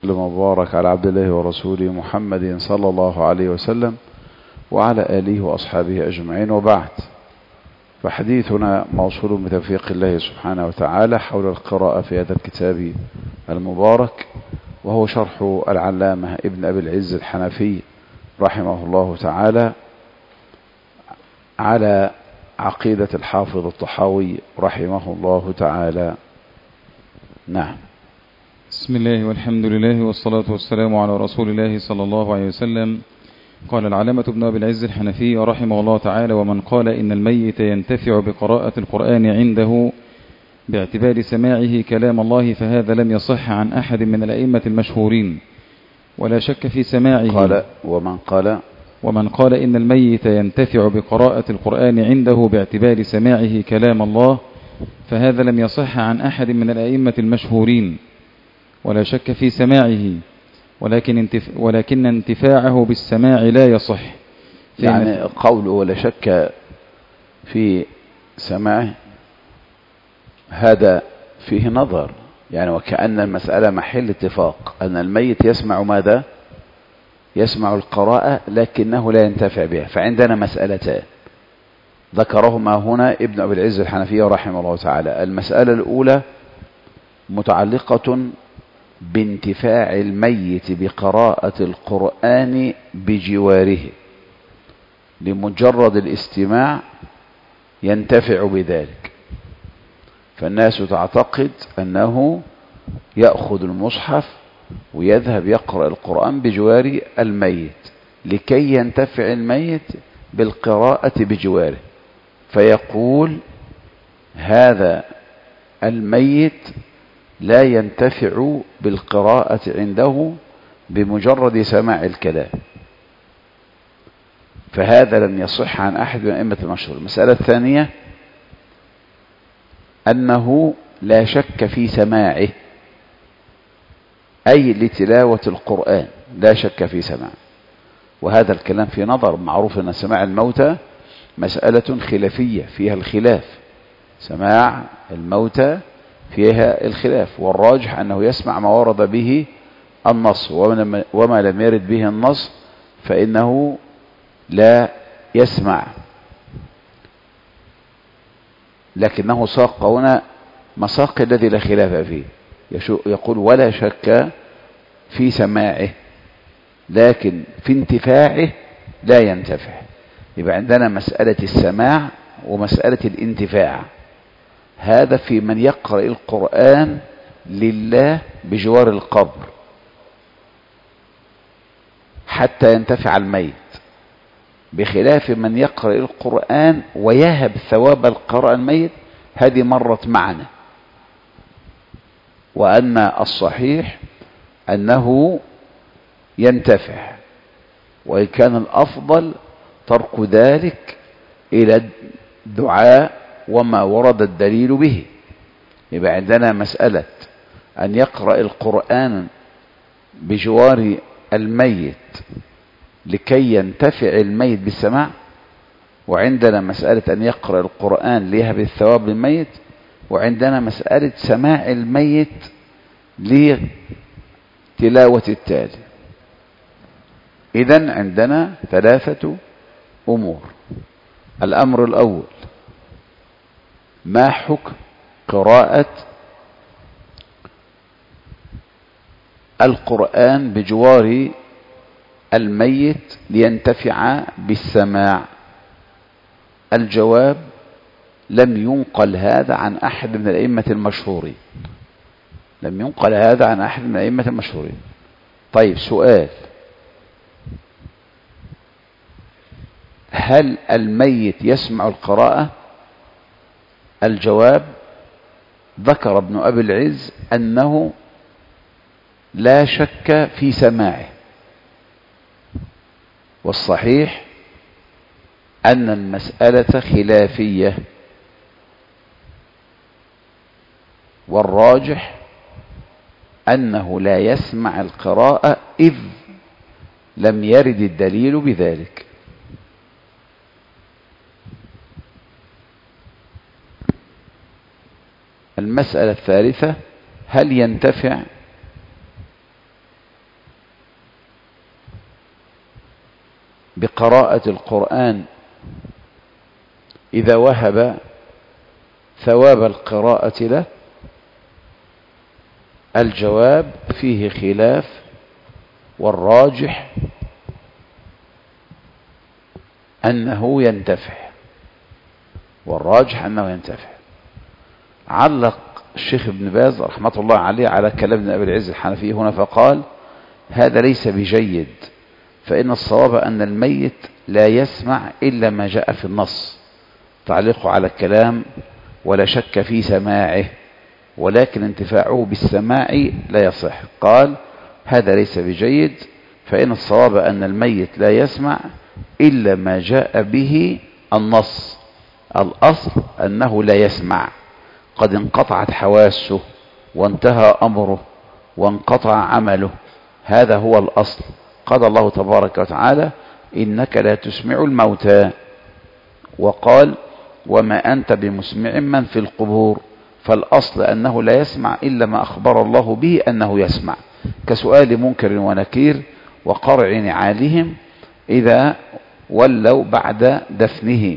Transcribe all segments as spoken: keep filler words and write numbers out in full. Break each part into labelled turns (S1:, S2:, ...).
S1: المبارك على عبد الله ورسوله محمد صلى الله عليه وسلم وعلى آله وأصحابه أجمعين، وبعد، فحديثنا موصول بتوفيق الله سبحانه وتعالى حول القراءة في هذا الكتاب المبارك، وهو شرح العلامة ابن أبي العز الحنفي رحمه الله تعالى على عقيدة الحافظ الطحاوي رحمه الله تعالى. نعم.
S2: بسم الله والحمد لله والصلاة والسلام على رسول الله صلى الله عليه وسلم. قال العلامة ابن أبي العز الحنفي رحمه الله تعالى: ومن قال إن الميت ينتفع بقراءة القرآن عنده باعتبار سماعه كلام الله فهذا لم يصح عن أحد من الأئمة المشهورين، ولا شك في سماعه.
S1: قال ومن قال
S2: ومن قال إن الميت ينتفع بقراءة القرآن عنده باعتبار سماعه كلام الله فهذا لم يصح عن أحد من الأئمة المشهورين، ولا شك في سماعه، ولكن انتف ولكن انتفاعه بالسماع لا يصح.
S1: يعني قوله ولا شك في سماعه هذا فيه نظر، يعني وكأن المسألة محل اتفاق أن الميت يسمع ماذا؟ يسمع القراءة لكنه لا ينتفع بها. فعندنا مسألتان ذكرهما هنا ابن أبي العز الحنفي رحمه الله تعالى. المسألة الأولى متعلقة بانتفاع الميت بقراءة القرآن بجواره، لمجرد الاستماع ينتفع بذلك. فالناس تعتقد أنه يأخذ المصحف ويذهب يقرأ القرآن بجوار الميت لكي ينتفع الميت بالقراءة بجواره، فيقول هذا الميت لا ينتفع بالقراءة عنده بمجرد سماع الكلام، فهذا لم يصح عن أحد من أئمة المشهور. المسألة الثانية أنه لا شك في سماعه، أي لتلاوة القرآن لا شك في سماعه، وهذا الكلام في نظر. معروف أن سماع الموتى مسألة خلافية فيها الخلاف، سماع الموتى فيها الخلاف، والراجح أنه يسمع ما ورد به النص، وما لم يرد به النص فإنه لا يسمع. لكنه ساق هنا مساق الذي لا خلاف فيه، يقول ولا شك في سماعه لكن في انتفاعه لا ينتفع. يبقى عندنا مسألة السماع ومسألة الانتفاع. هذا في من يقرأ القرآن لله بجوار القبر حتى ينتفع الميت، بخلاف من يقرأ القرآن ويهب ثواب القراءة الميت. هذه مرت معنا، وأن الصحيح أنه ينتفع، وإن كان الأفضل ترك ذلك إلى الدعاء وما ورد الدليل به. يبقى عندنا مسألة أن يقرأ القرآن بجوار الميت لكي ينتفع الميت بالسماع، وعندنا مسألة أن يقرأ القرآن ليهب الثواب للميت، وعندنا مسألة سماع الميت لتلاوة التالي. إذن عندنا ثلاثة أمور. الأمر الأول: ما حكم قراءة القرآن بجوار الميت لينتفع بالسماع؟ الجواب: لم ينقل هذا عن أحد من الأئمة المشهورين، لم ينقل هذا عن أحد من الأئمة المشهورين. طيب، سؤال: هل الميت يسمع القراءة؟ الجواب: ذكر ابن أبي العز أنه لا شك في سماعه، والصحيح أن المسألة خلافية، والراجح أنه لا يسمع القراءة إذ لم يرد الدليل بذلك. المسألة الثالثة: هل ينتفع بقراءة القرآن إذا وهب ثواب القراءة له؟ الجواب فيه خلاف، والراجح أنه ينتفع والراجح أنه ينتفع. علق الشيخ ابن باز رحمة الله عليه على كلام ابن أبي العز الحنفي هنا فقال: هذا ليس بجيد، فإن الصواب أن الميت لا يسمع إلا ما جاء في النص. تعليقه على الكلام: ولا شك في سماعه، ولكن انتفاعه بالسماع لا يصح. قال: هذا ليس بجيد، فإن الصواب أن الميت لا يسمع إلا ما جاء به النص. الأصل أنه لا يسمع، قد انقطعت حواسه وانتهى أمره وانقطع عمله، هذا هو الأصل. قال الله تبارك وتعالى: إنك لا تسمع الموتى، وقال: وما أنت بمسمع من في القبور. فالأصل أنه لا يسمع إلا ما أخبر الله به أنه يسمع، كسؤال منكر ونكير وقرع نعالهم إذا ولوا بعد دفنه.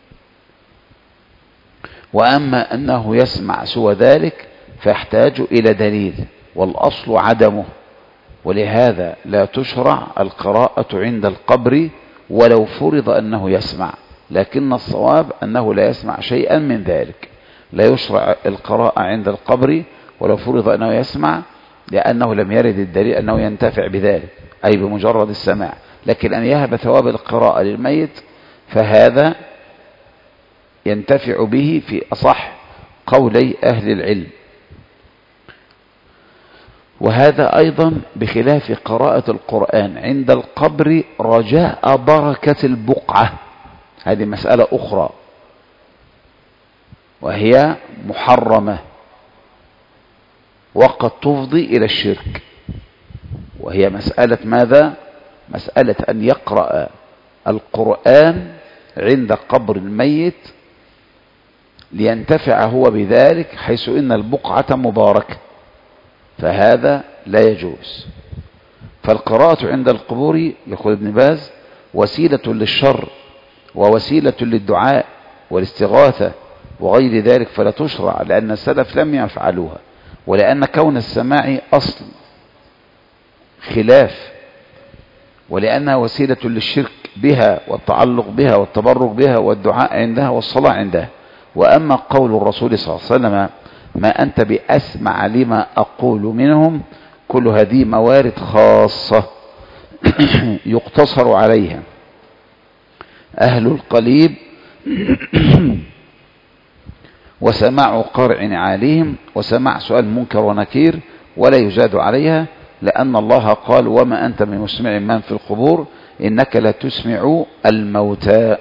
S1: وأما أنه يسمع سوى ذلك فيحتاج إلى دليل، والأصل عدمه، ولهذا لا تشرع القراءة عند القبر ولو فرض أنه يسمع، لكن الصواب أنه لا يسمع شيئا من ذلك. لا يشرع القراءة عند القبر ولو فرض أنه يسمع، لأنه لم يرد الدليل أنه ينتفع بذلك، أي بمجرد السماع. لكن أن يهب ثواب القراءة للميت فهذا ينتفع به في أصح قولي أهل العلم. وهذا أيضا بخلاف قراءة القرآن عند القبر رجاء بركة البقعة، هذه مسألة أخرى وهي محرمة وقد تفضي إلى الشرك، وهي مسألة ماذا؟ مسألة أن يقرأ القرآن عند قبر الميت لينتفع هو بذلك، حيث إن البقعة مباركة، فهذا لا يجوز. فالقراءة عند القبور يقول ابن باز وسيلة للشر ووسيلة للدعاء والاستغاثة وغير ذلك، فلا تشرع، لأن السلف لم يفعلوها، ولأن كون السماع أصل خلاف، ولأنها وسيلة للشرك بها والتعلق بها والتبرك بها والدعاء عندها والصلاة عندها. وأما قول الرسول صلى الله عليه وسلم: ما أنت بأسمع لما أقول منهم، كل هذه موارد خاصة يقتصر عليها أهل القليب وسماع قرع عليهم وسماع سؤال منكر ونكير، ولا يزاد عليها، لأن الله قال: وما أنت بمسمع من في القبور إنك لا تسمع الموتى.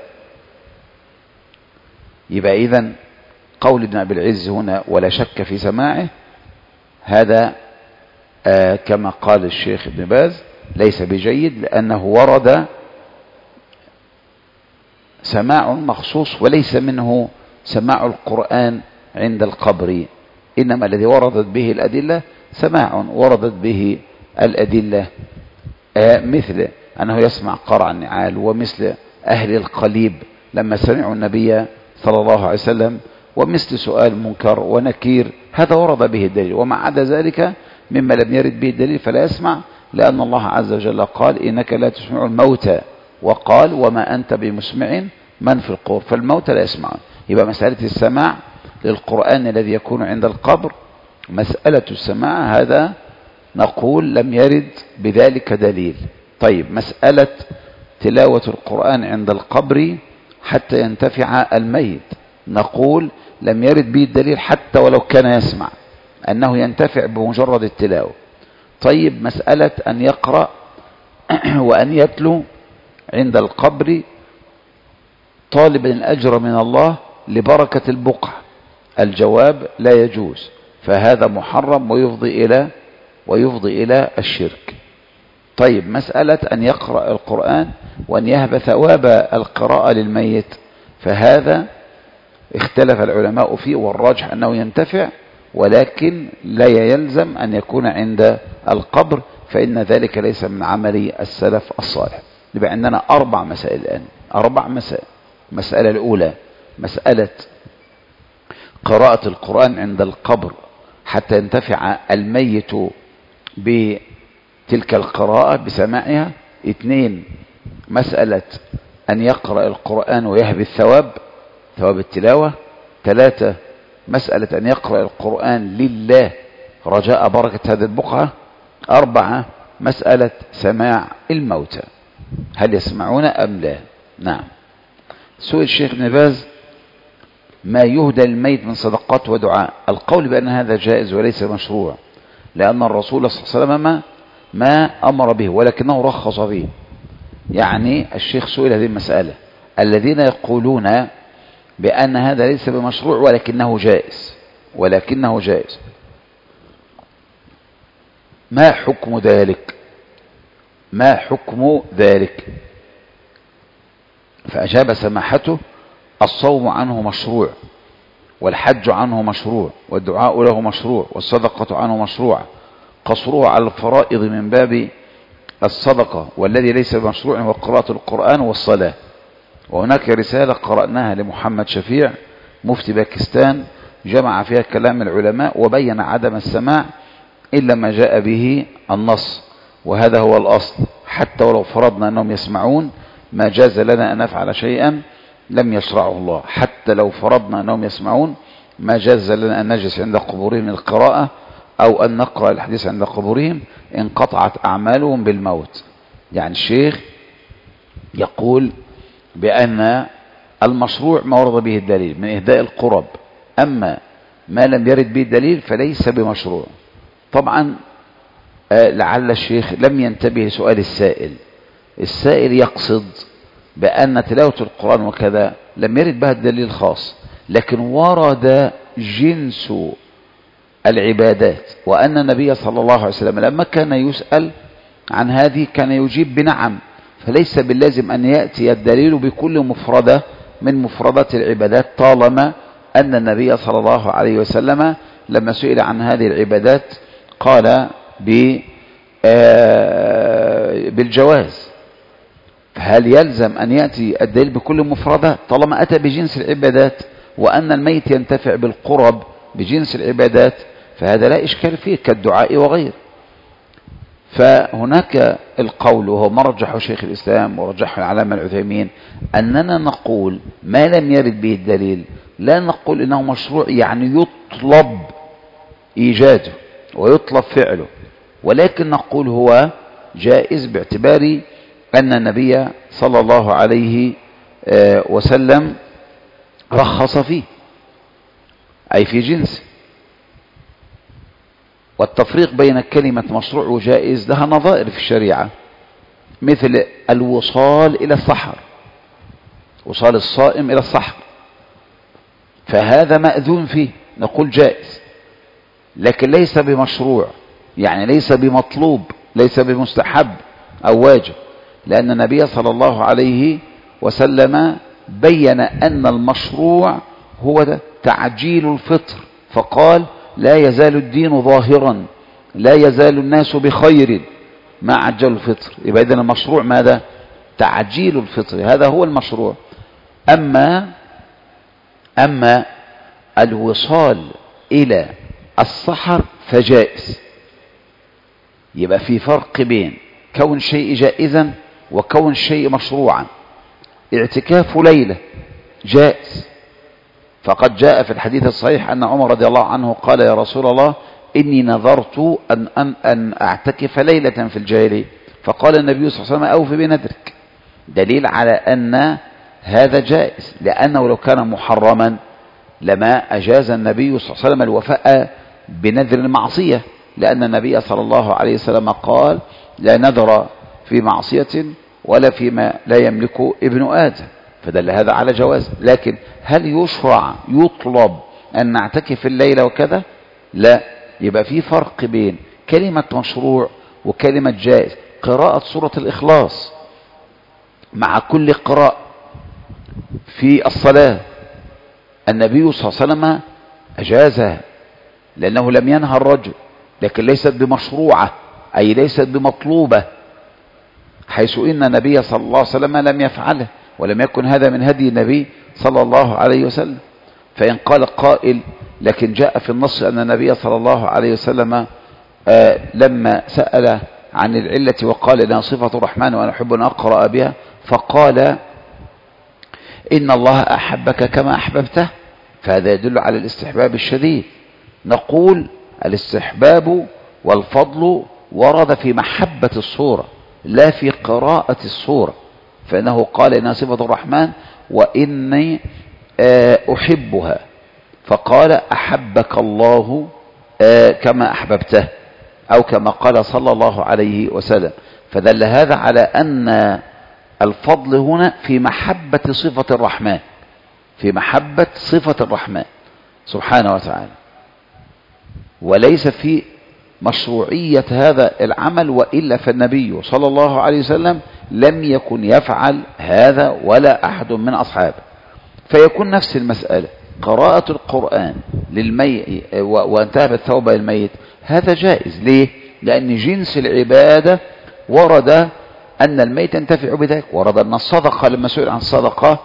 S1: يبقى إذن قول ابن أبي العز هنا ولا شك في سماعه، هذا آه كما قال الشيخ ابن باز ليس بجيد، لأنه ورد سماع مخصوص وليس منه سماع القرآن عند القبر، إنما الذي وردت به الأدلة سماع وردت به الأدلة آه مثل أنه يسمع قرع النعال، ومثل أهل القليب لما سمعوا النبي صلى الله عليه وسلم، ومثل سؤال منكر ونكير، هذا ورد به الدليل. وما عدا ذلك مما لم يرد به الدليل فلا يسمع، لأن الله عز وجل قال: إنك لا تسمع الموتى، وقال: وما أنت بمسمع من في القبور، فالموتى لا يسمعون. يبقى مسألة السماع للقرآن الذي يكون عند القبر، مسألة السماع هذا نقول لم يرد بذلك دليل. طيب، مسألة تلاوة القرآن عند القبر حتى ينتفع الميت، نقول لم يرد به الدليل حتى ولو كان يسمع أنه ينتفع بمجرد التلاوة. طيب، مسألة أن يقرأ وأن يتلو عند القبر طالبا الأجر من الله لبركة البقعة، الجواب لا يجوز، فهذا محرم ويفضي إلى ويفضي إلى الشرك. طيب، مسألة أن يقرأ القرآن وأن يهب ثواب القراءة للميت، فهذا اختلف العلماء فيه، والراجح أنه ينتفع، ولكن لا يلزم أن يكون عند القبر، فإن ذلك ليس من عمل السلف الصالح. يبقى عندنا أربع مسائل الآن، أربع مسائل. المسألة الأولى مسألة قراءة القرآن عند القبر حتى ينتفع الميت بتلك القراءة بسماعها. اثنين، مسألة أن يقرأ القرآن ويهبي الثواب، ثواب التلاوة. ثلاثة، مسألة أن يقرأ القرآن لله رجاء بركة هذه البقعة. أربعة، مسألة سماع الموتى، هل يسمعون أم لا؟ نعم. سئل الشيخ ابن باز ما يهدى للميت من صدقات ودعاء. القول بأن هذا جائز وليس مشروع، لأن الرسول صلى الله عليه وسلم ما, ما أمر به ولكنه رخص فيه. يعني الشيخ سئل هذه المسألة، الذين يقولون بأن هذا ليس بمشروع ولكنه جائز ولكنه جائز ما حكم ذلك؟ ما حكم ذلك؟ فأجاب سماحته: الصوم عنه مشروع، والحج عنه مشروع، والدعاء له مشروع، والصدقة عنه مشروع، قصره على الفرائض من باب الصدقة، والذي ليس بمشروع هو قراءة القرآن والصلاة. وهناك رسالة قرأناها لمحمد شفيع مفتي باكستان جمع فيها كلام العلماء وبين عدم السماع إلا ما جاء به النص، وهذا هو الأصل. حتى ولو فرضنا أنهم يسمعون ما جاز لنا أن نفعل شيئا لم يشرعه الله. حتى لو فرضنا أنهم يسمعون ما جاز لنا أن نجلس عند قبورهم القراءة أو أن نقرأ الحديث عند قبورهم، انقطعت أعمالهم بالموت. يعني الشيخ يقول بأن المشروع ما ورد به الدليل من إهداء القرب، أما ما لم يرد به الدليل فليس بمشروع. طبعا آه لعل الشيخ لم ينتبه لسؤال السائل. السائل يقصد بأن تلاوة القرآن وكذا لم يرد بها الدليل الخاص، لكن ورد جنس العبادات، وأن النبي صلى الله عليه وسلم لما كان يسأل عن هذه كان يجيب بنعم، فليس باللازم أن يأتي الدليل بكل مفردة من مفردات العبادات، طالما أن النبي صلى الله عليه وسلم لما سئل عن هذه العبادات قال بالجواز. فهل يلزم أن يأتي الدليل بكل مفردة طالما أتى بجنس العبادات؟ وأن الميت ينتفع بالقرب بجنس العبادات فهذا لا إشكال فيه كالدعاء وغيره. فهناك القول وهو مرجح شيخ الإسلام ورجح العلامة العثيمين أننا نقول ما لم يرد به الدليل لا نقول إنه مشروع، يعني يطلب إيجاده ويطلب فعله، ولكن نقول هو جائز باعتبار أن النبي صلى الله عليه وسلم رخص فيه، أي في جنسه. والتفريق بين كلمة مشروع وجائز لها نظائر في الشريعة، مثل الوصال إلى السحر، وصال الصائم إلى السحر، فهذا مأذون فيه نقول جائز، لكن ليس بمشروع، يعني ليس بمطلوب، ليس بمستحب أو واجب، لأن النبي صلى الله عليه وسلم بين أن المشروع هو ده تعجيل الفطر، فقال لا يزال الدين ظاهرا لا يزال الناس بخير ما عجل الفطر. يبقى إذن المشروع ماذا؟ تعجيل الفطر، هذا هو المشروع. أما أما الوصال إلى السحر فجائز. يبقى في فرق بين كون شيء جائزا وكون شيء مشروعا. اعتكاف ليلة جائز، فقد جاء في الحديث الصحيح أن عمر رضي الله عنه قال يا رسول الله إني نذرت أن, أن, أن أعتكف ليلة في الجاهلية، فقال النبي صلى الله عليه وسلم أوف بنذرك، دليل على أن هذا جائز، لأنه لو كان محرما لما أجاز النبي صلى الله عليه وسلم الوفاء بنذر المعصية، لأن النبي صلى الله عليه وسلم قال لا نذر في معصية ولا فيما لا يملك ابن آدم، فدل هذا على جواز. لكن هل يشرع يطلب أن نعتكف الليلة وكذا؟ لا. يبقى في فرق بين كلمة مشروع وكلمة جائز. قراءة سورة الإخلاص مع كل قراءة في الصلاة النبي صلى الله عليه وسلم أجازها لأنه لم ينهى الرجل، لكن ليست بمشروعة، أي ليست بمطلوبة. حيث إن النبي صلى الله عليه وسلم لم يفعله ولم يكن هذا من هدي النبي صلى الله عليه وسلم. فإن قال قائل لكن جاء في النص أن النبي صلى الله عليه وسلم آه لما سأل عن العلة وقال إنها صفة الرحمن وأنا أحب أن أقرأ بها، فقال إن الله أحبك كما أحببته، فهذا يدل على الاستحباب الشديد. نقول الاستحباب والفضل ورد في محبة الصورة لا في قراءة الصورة، فإنه قال إنها صفة الرحمن وإني أحبها، فقال أحبك الله كما أحببته، أو كما قال صلى الله عليه وسلم. فدل هذا على أن الفضل هنا في محبة صفة الرحمن، في محبة صفة الرحمن سبحانه وتعالى، وليس في مشروعية هذا العمل، وإلا فالنبي صلى الله عليه وسلم لم يكن يفعل هذا ولا أحد من أصحابه. فيكون نفس المسألة قراءة القرآن للميت وانتهى بالثوبة للميت، هذا جائز. ليه؟ لأن جنس العبادة ورد أن الميت ينتفع بذلك، ورد أن الصدقة لما سئل عن الصدقة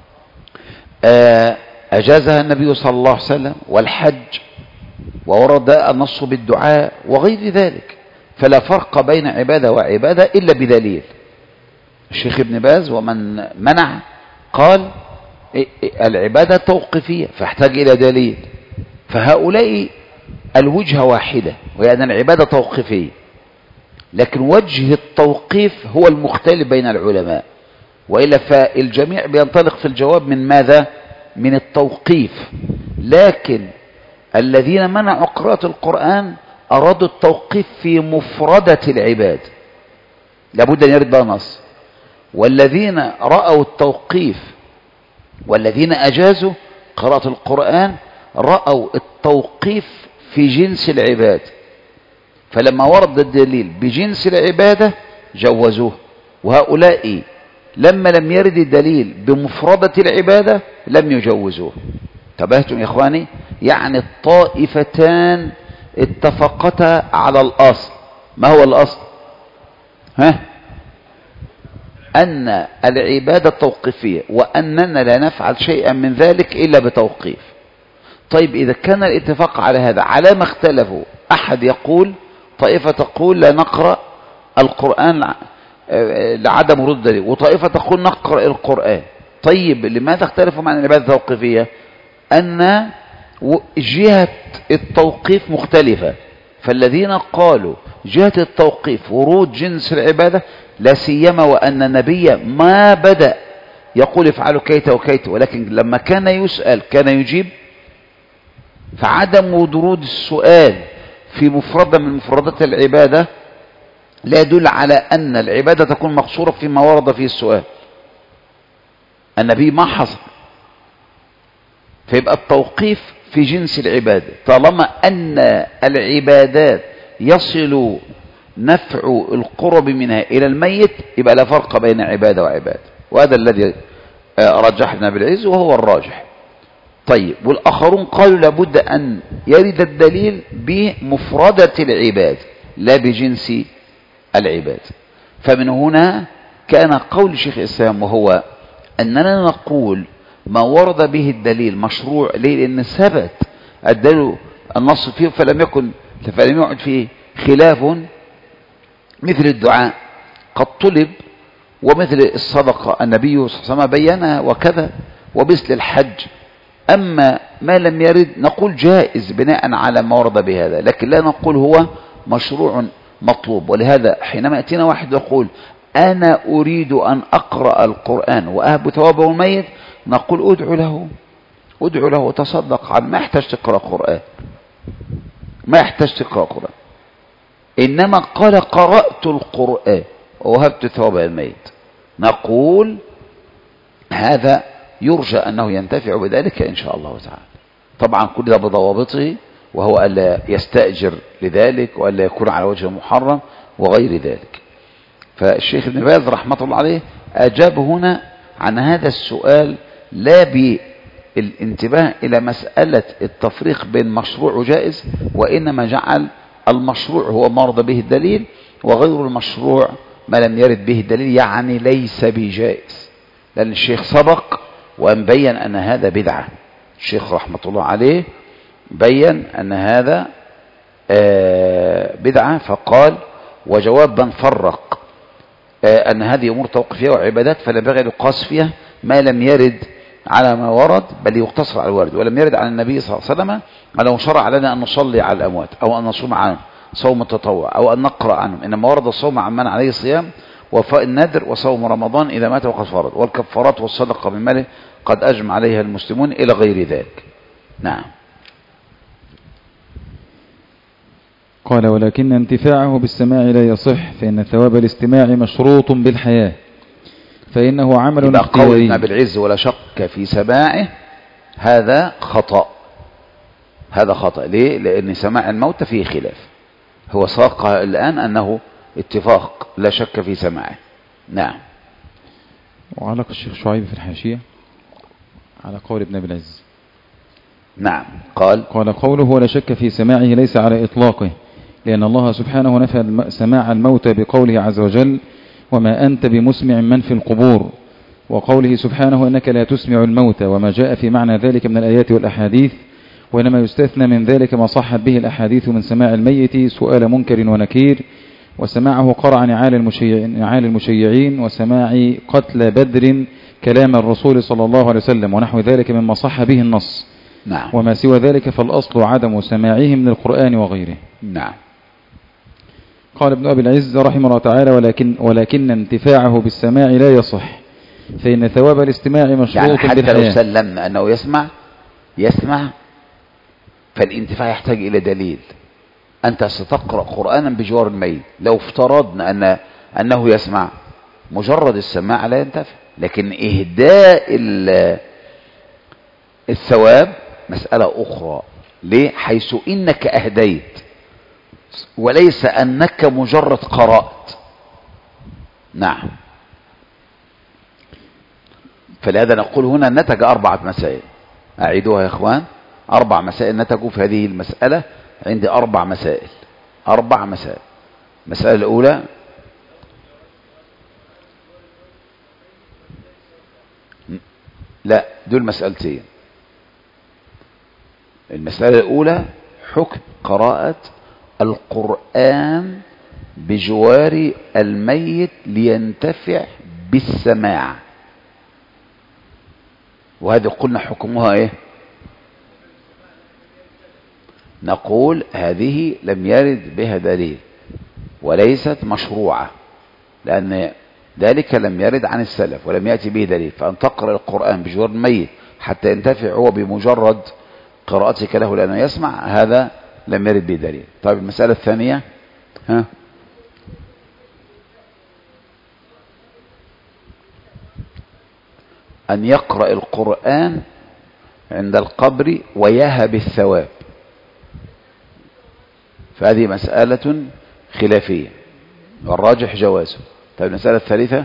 S1: أجازها النبي صلى الله عليه وسلم، والحج، وورد النص بالدعاء وغير ذلك. فلا فرق بين عبادة وعبادة إلا بدليل. الشيخ ابن باز ومن منع قال العبادة توقيفية فاحتاج إلى دليل، فهؤلاء الوجهة واحدة وهي أن العبادة توقيفية، لكن وجه التوقيف هو المختلف بين العلماء، وإلا فالجميع بينطلق في الجواب من ماذا؟ من التوقيف. لكن الذين منعوا قراءة القرآن أرادوا التوقيف في مفردة العباد، لابد أن يرد بها نص. والذين رأوا التوقيف والذين أجازوا قراءة القرآن رأوا التوقيف في جنس العباد، فلما ورد الدليل بجنس العبادة جوزوه. وهؤلاء لما لم يرد الدليل بمفردة العبادة لم يجوزوه. انتبهتم يا إخواني؟ يعني الطائفتان اتفقتا على الأصل. ما هو الأصل؟ ها؟ أن العبادة توقيفية، وأننا لا نفعل شيئا من ذلك إلا بتوقيف. طيب إذا كان الاتفاق على هذا، على ما اختلفوا؟ أحد يقول، طائفة تقول لا نقرأ القرآن لعدم ورود دليل، وطائفة تقول نقرأ القرآن. طيب لماذا اختلفوا عن العبادة التوقيفية؟ أن جهة التوقيف مختلفة، فالذين قالوا جهة التوقيف ورود جنس العبادة، لا سيما وأن النبي ما بدأ يقول افعلوا كيت وكيت، ولكن لما كان يسأل كان يجيب. فعدم ورود السؤال في مفردة من مفردات العبادة لا يدل على أن العبادة تكون مقصورة فيما ورد فيه السؤال. النبي ما حصل، فيبقى التوقيف في جنس العبادة. طالما أن العبادات يصل نفع القرب منها إلى الميت يبقى لا فرق بين عبادة وعبادة، وهذا الذي رجحنا بالعز وهو الراجح. طيب والآخرون قالوا لابد أن يرد الدليل بمفردة العباد لا بجنس العباد. فمن هنا كان قول شيخ الإسلام وهو أننا نقول ما ورد به الدليل مشروع. ليه؟ لأن ثبت الدليل النص فيه فلم يكن فلم يعد فيه خلاف، مثل الدعاء قد طلب، ومثل الصدقة النبي صلى الله عليه وسلم بينها وكذا، ومثل الحج. أما ما لم يرد نقول جائز بناء على ما ورد بهذا، لكن لا نقول هو مشروع مطلوب. ولهذا حينما يأتينا واحد يقول أنا أريد أن أقرأ القرآن وأهب ثوابه الميت، نقول ادعو له ادعو له وتصدق عنه، ما يحتاج تقرأ قرآن، ما يحتاج تقرأ قرآن. إنما قال قرأت القرآن ووهبت ثواب الميت، نقول هذا يرجى أنه ينتفع بذلك إن شاء الله تعالى. طبعا كل ده بضوابطه، وهو ألا يستأجر لذلك وألا يكون على وجه محرم وغير ذلك. فالشيخ ابن باز رحمة الله عليه أجاب هنا عن هذا السؤال لا بالانتباه إلى مسألة التفريق بين مشروع وجائز، وإنما جعل المشروع هو ما ورد به الدليل، وغير المشروع ما لم يرد به الدليل يعني ليس بجائز، لأن الشيخ سبق وأن بين أن هذا بدعة. الشيخ رحمة الله عليه بين أن هذا بدعة، فقال وجواب من فرق أن هذه أمور توقيفية وعبادات فلا ينبغي أن يقاس فيها ما لم يرد على ما ورد، بل يقتصر على الوارد. ولم يرد عن النبي صلى الله عليه وسلم أنه شرع لنا أن نصلي على الأموات أو أن نصوم عنهم صوم التطوع أو أن نقرأ عنهم، إنما ورد الصوم عن من عليه صيام وفاء النذر وصوم رمضان إذا مات وقد فرض، والكفارات والصدقة من ماله قد أجمع عليها المسلمون إلى غير ذلك. نعم.
S2: قال ولكن انتفاعه بالسماع لا يصح، فإن ثواب الاستماع مشروط بالحياة، فإنه عمل
S1: اختياري. قولنا بالعز ولا شك في سماعه هذا خطأ، هذا خطأ. ليه؟ لأن سماع الموت فيه خلاف. هو ساق الآن أنه اتفاق لا شك في سماعه. نعم.
S2: وعلق الشيخ شعيب في الحاشية على قول ابن أبي العز.
S1: نعم. قال
S2: قال قوله ولا شك في سماعه ليس على إطلاقه، لأن الله سبحانه نفى سماع الموت بقوله عز وجل وما أنت بمسمع من في القبور، وقوله سبحانه إنك لا تسمع الموت، وما جاء في معنى ذلك من الآيات والأحاديث. وإنما يستثنى من ذلك ما صحت به الأحاديث من سماع الميت سؤال منكر ونكير، وسماعه قرع نعال المشيعين, نعال المشيعين وسماع قتل بدر كلام الرسول صلى الله عليه وسلم ونحو ذلك مما صح به النص.
S1: نعم.
S2: وما سوى ذلك فالأصل عدم سماعه من القرآن وغيره.
S1: نعم.
S2: قال ابن أبي العز رحمه الله تعالى ولكن, ولكن انتفاعه بالسماع لا يصح، فإن ثواب الاستماع مشروط
S1: يعني حتى
S2: بالحياة.
S1: لو سلمنا أنه يسمع يسمع فالانتفاع يحتاج إلى دليل. أنت ستقرأ قرآنا بجوار الميت، لو افترضنا أن أنه يسمع مجرد السماع لا ينتفع، لكن إهداء الثواب مسألة أخرى. ليه؟ حيث إنك أهديت وليس أنك مجرد قرأت. نعم. فلهذا نقول هنا نتج أربعة مسائل. أعيدوها يا إخوان، أربع مسائل نتجوا في هذه المسألة. عندي أربع مسائل، أربع مسائل. المسألة الأولى لا دول مسألتين. المسألة الأولى حكم قراءة القرآن بجوار الميت لينتفع بالسماع، وهذه قلنا حكمها ايه؟ نقول هذه لم يرد بها دليل وليست مشروعة، لأن ذلك لم يرد عن السلف ولم يأتي به دليل. فأن تقرأ القرآن بجوار الميت حتى ينتفع هو بمجرد قراءتك له لأنه يسمع، هذا لم يرد به دليل. طيب المسألة الثانية ها أن يقرأ القرآن عند القبر ويهب الثواب، فهذه مسألة خلافية والراجح جوازه. طيب المسألة الثالثة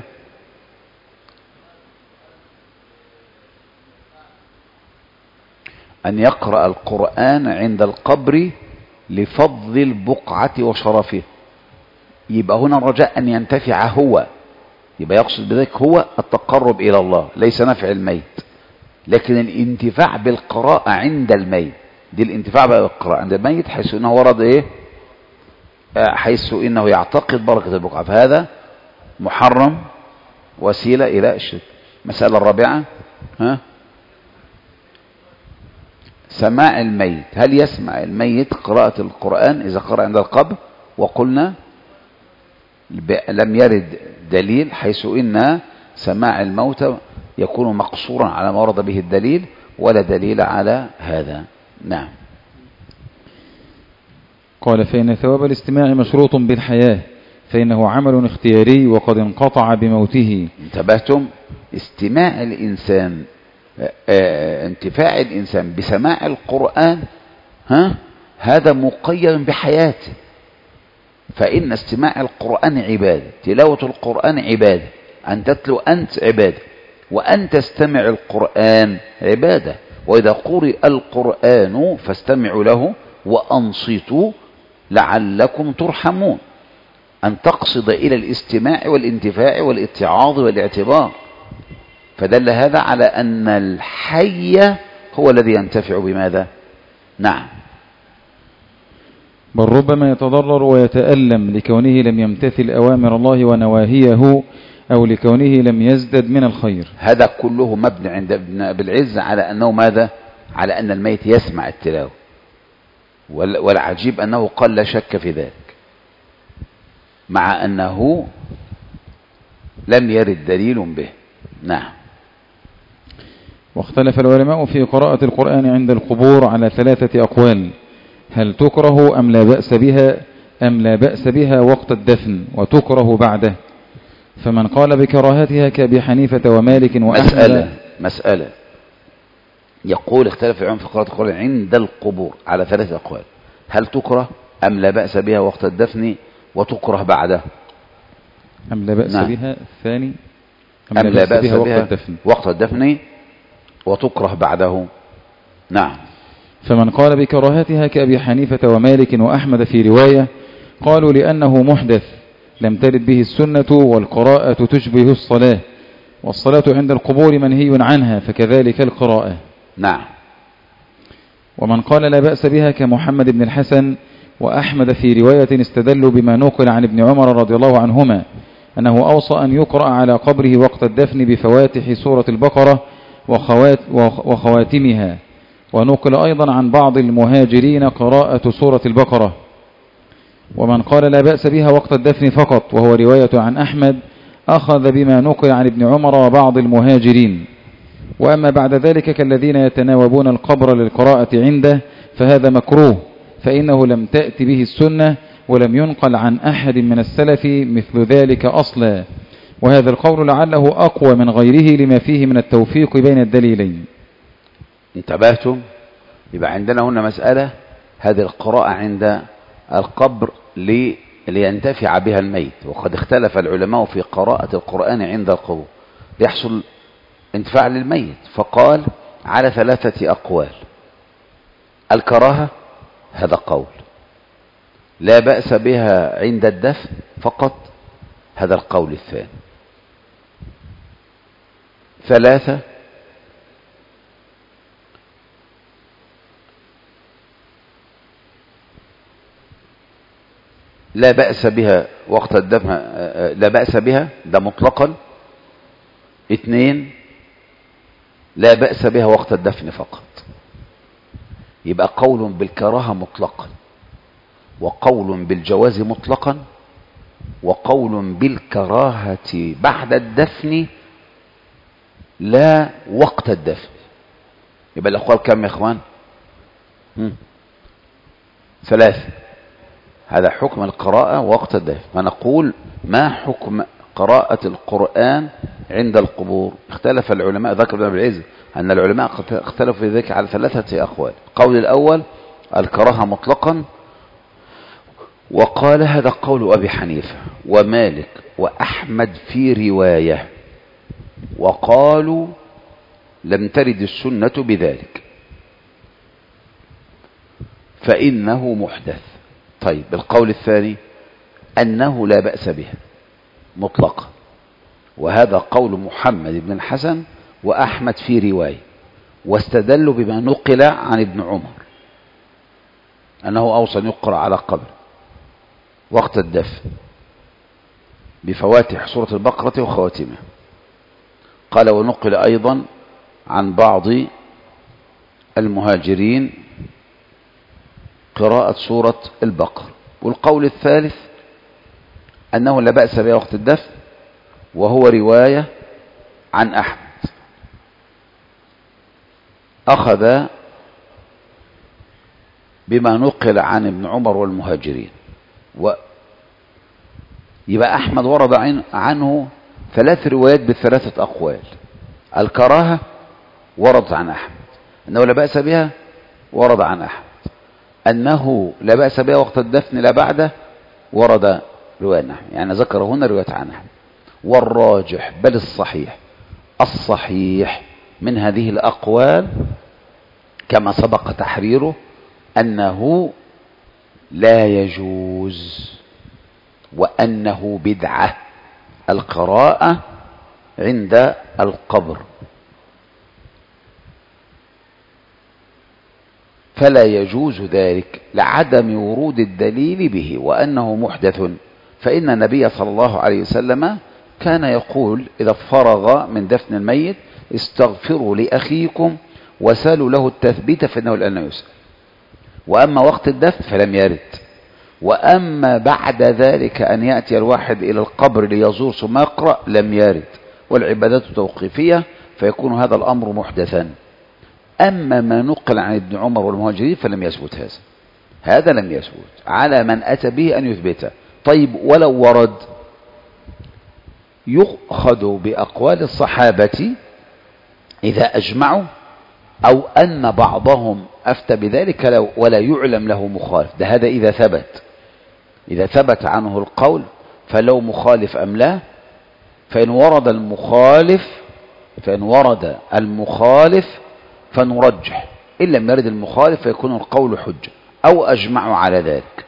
S1: أن يقرأ القرآن عند القبر لفضل البقعة وشرفه، يبقى هنا رجاء أن ينتفع هو، يبقى يقصد بذلك هو التقرب إلى الله ليس نفع الميت، لكن الانتفاع بالقراءة عند الميت. دي الانتفاع بالقراءة عند الميت حيث أنه ورد إيه؟ حيث أنه يعتقد بركة البقعة، فهذا محرم وسيلة إلى الشرك. المسألة الرابعة ها سماع الميت، هل يسمع الميت قراءة القرآن إذا قرأ عند القبر؟ وقلنا لم يرد دليل حيث إن سماع الموت يكون مقصورا على ما ورد به الدليل ولا دليل على هذا. نعم.
S2: قال فإن ثواب الاستماع مشروط بالحياة، فإنه عمل اختياري وقد انقطع بموته.
S1: انتبهتم؟ استماع الإنسان اه انتفاع الإنسان بسماع القرآن ها هذا مقيد بحياته، فإن استماع القرآن عبادة، تلاوة القرآن عبادة، أن تتلو أنت عبادة، وأن تستمع القرآن عبادة. وإذا قرئ القرآن فاستمعوا له وأنصتوا لعلكم ترحمون. أن تقصد إلى الاستماع والانتفاع والاتعاظ والاعتبار، فدل هذا على أن الحي هو الذي ينتفع بماذا؟ نعم.
S2: بل ربما يتضرر ويتألم لكونه لم يمتثل أوامر الله ونواهيه، أو لكونه لم يزدد من الخير.
S1: هذا كله مبني عند ابن أبي العز على أنه ماذا؟ على أن الميت يسمع التلاوة، والعجيب أنه قال لا شك في ذلك، مع أنه لم يرد دليل به. نعم.
S2: واختلف العلماء في قراءة القرآن عند القبور على ثلاثة أقوال: هل تكره أم لا بأس بها، أم لا بأس بها وقت الدفن وتكره بعده. فمن قال بكراهتها كأبي حنيفة ومالك وأحمد.
S1: مسألة مسألة يقول اختلف العلماء في قراءة القرآن عند القبور على ثلاثة أقوال: هل تكره أم لا بأس بها وقت الدفن وتكره بعده.
S2: أم لا بأس
S1: نعم.
S2: بها الثاني
S1: أم, أم لا بأس بها,
S2: بها وقت الدفن
S1: وقت الدفن وتكره بعده. نعم.
S2: فمن قال بكراهتها كأبي حنيفة ومالك وأحمد في رواية قالوا لأنه محدث لم ترد به السنة، والقراءة تشبه الصلاة، والصلاة عند القبور منهي عنها، فكذلك القراءة.
S1: نعم.
S2: ومن قال لا بأس بها كمحمد بن الحسن وأحمد في رواية استدلوا بما نقل عن ابن عمر رضي الله عنهما أنه أوصى أن يقرأ على قبره وقت الدفن بفواتح سورة البقرة وخوات وخواتمها. ونقل أيضا عن بعض المهاجرين قراءة سورة البقرة. ومن قال لا بأس بها وقت الدفن فقط، وهو رواية عن أحمد، أخذ بما نقل عن ابن عمر وبعض المهاجرين. وأما بعد ذلك كالذين يتناوبون القبر للقراءة عنده فهذا مكروه، فإنه لم تأتي به السنة ولم ينقل عن أحد من السلف مثل ذلك أصلا. وهذا القول لعله أقوى من غيره لما فيه من التوفيق بين الدليلين.
S1: انتبهتم؟ يبقى عندنا هنا مسألة: هذه القراءة عند القبر لينتفع بها الميت، وقد اختلف العلماء في قراءة القرآن عند القبور ليحصل انتفاع للميت، فقال على ثلاثة أقوال: الكراهة هذا قول، لا بأس بها عند الدفن فقط هذا القول الثاني، ثلاثة لا بأس بها وقت الدفن، لا بأس بها ده مطلقا. اثنين لا بأس بها وقت الدفن فقط. يبقى قول بالكراهة مطلقا، وقول بالجواز مطلقا، وقول بالكراهة بعد الدفن لا وقت الدفن. يبقى الأقوال كم يا إخوان؟ ثلاثة. هذا حكم القراءة وقت الدفن. فنقول ما حكم قراءة القرآن عند القبور؟ اختلف العلماء، ذكر ابن أبي العز أن العلماء اختلفوا في ذلك على ثلاثة أقوال. القول الأول الكراهة مطلقا، وقال هذا قول أبي حنيفة ومالك وأحمد في رواية، وقالوا لم ترد السنة بذلك فإنه محدث. طيب القول الثاني أنه لا بأس بها مطلقا، وهذا قول محمد بن الحسن وأحمد في رواية، واستدلوا بما نقل عن ابن عمر أنه أوصى أن يقرأ على قبر وقت الدفن بفواتح سورة البقرة وخواتمها. قال ونقل أيضا عن بعض المهاجرين قراءة سورة البقرة. والقول الثالث أنه لا بأس بها وقت الدفن، وهو رواية عن أحمد أخذ بما نقل عن ابن عمر والمهاجرين. ويبقى أحمد ورد عن عنه ثلاث روايات بالثلاثة أقوال: الكراهة ورد عن أحمد، أنه لا بأس بها ورد عن أحمد، أنه لا بأس بها وقت الدفن لا بعده ورد رواية عن أحمد، يعني ذكر هنا رواية عن أحمد. والراجح بل الصحيح الصحيح من هذه الأقوال كما سبق تحريره أنه لا يجوز وأنه بدعة القراءة عند القبر، فلا يجوز ذلك لعدم ورود الدليل به وأنه محدث. فإن النبي صلى الله عليه وسلم كان يقول إذا فرغ من دفن الميت استغفروا لأخيكم وسالوا له التثبيت فإنه الآن يسأل. وأما وقت الدفن فلم يرد. وأما بعد ذلك أن يأتي الواحد إلى القبر ليزور ثم يقرأ لم يرد، والعبادات توقيفية فيكون هذا الأمر محدثا. أما ما نقل عن ابن عمر والمهاجرين فلم يثبت هذا، هذا لم يثبت، على من أتى به أن يثبته. طيب ولو ورد يؤخذ بأقوال الصحابة إذا أجمعوا أو أن بعضهم أفتى بذلك ولا يعلم له مخالف. ده هذا إذا ثبت، إذا ثبت عنه القول فلو مخالف أم لا. فإن ورد المخالف فإن ورد المخالف فنرجح، إن لم يرد المخالف فيكون القول حجة أو أجمعوا على ذلك.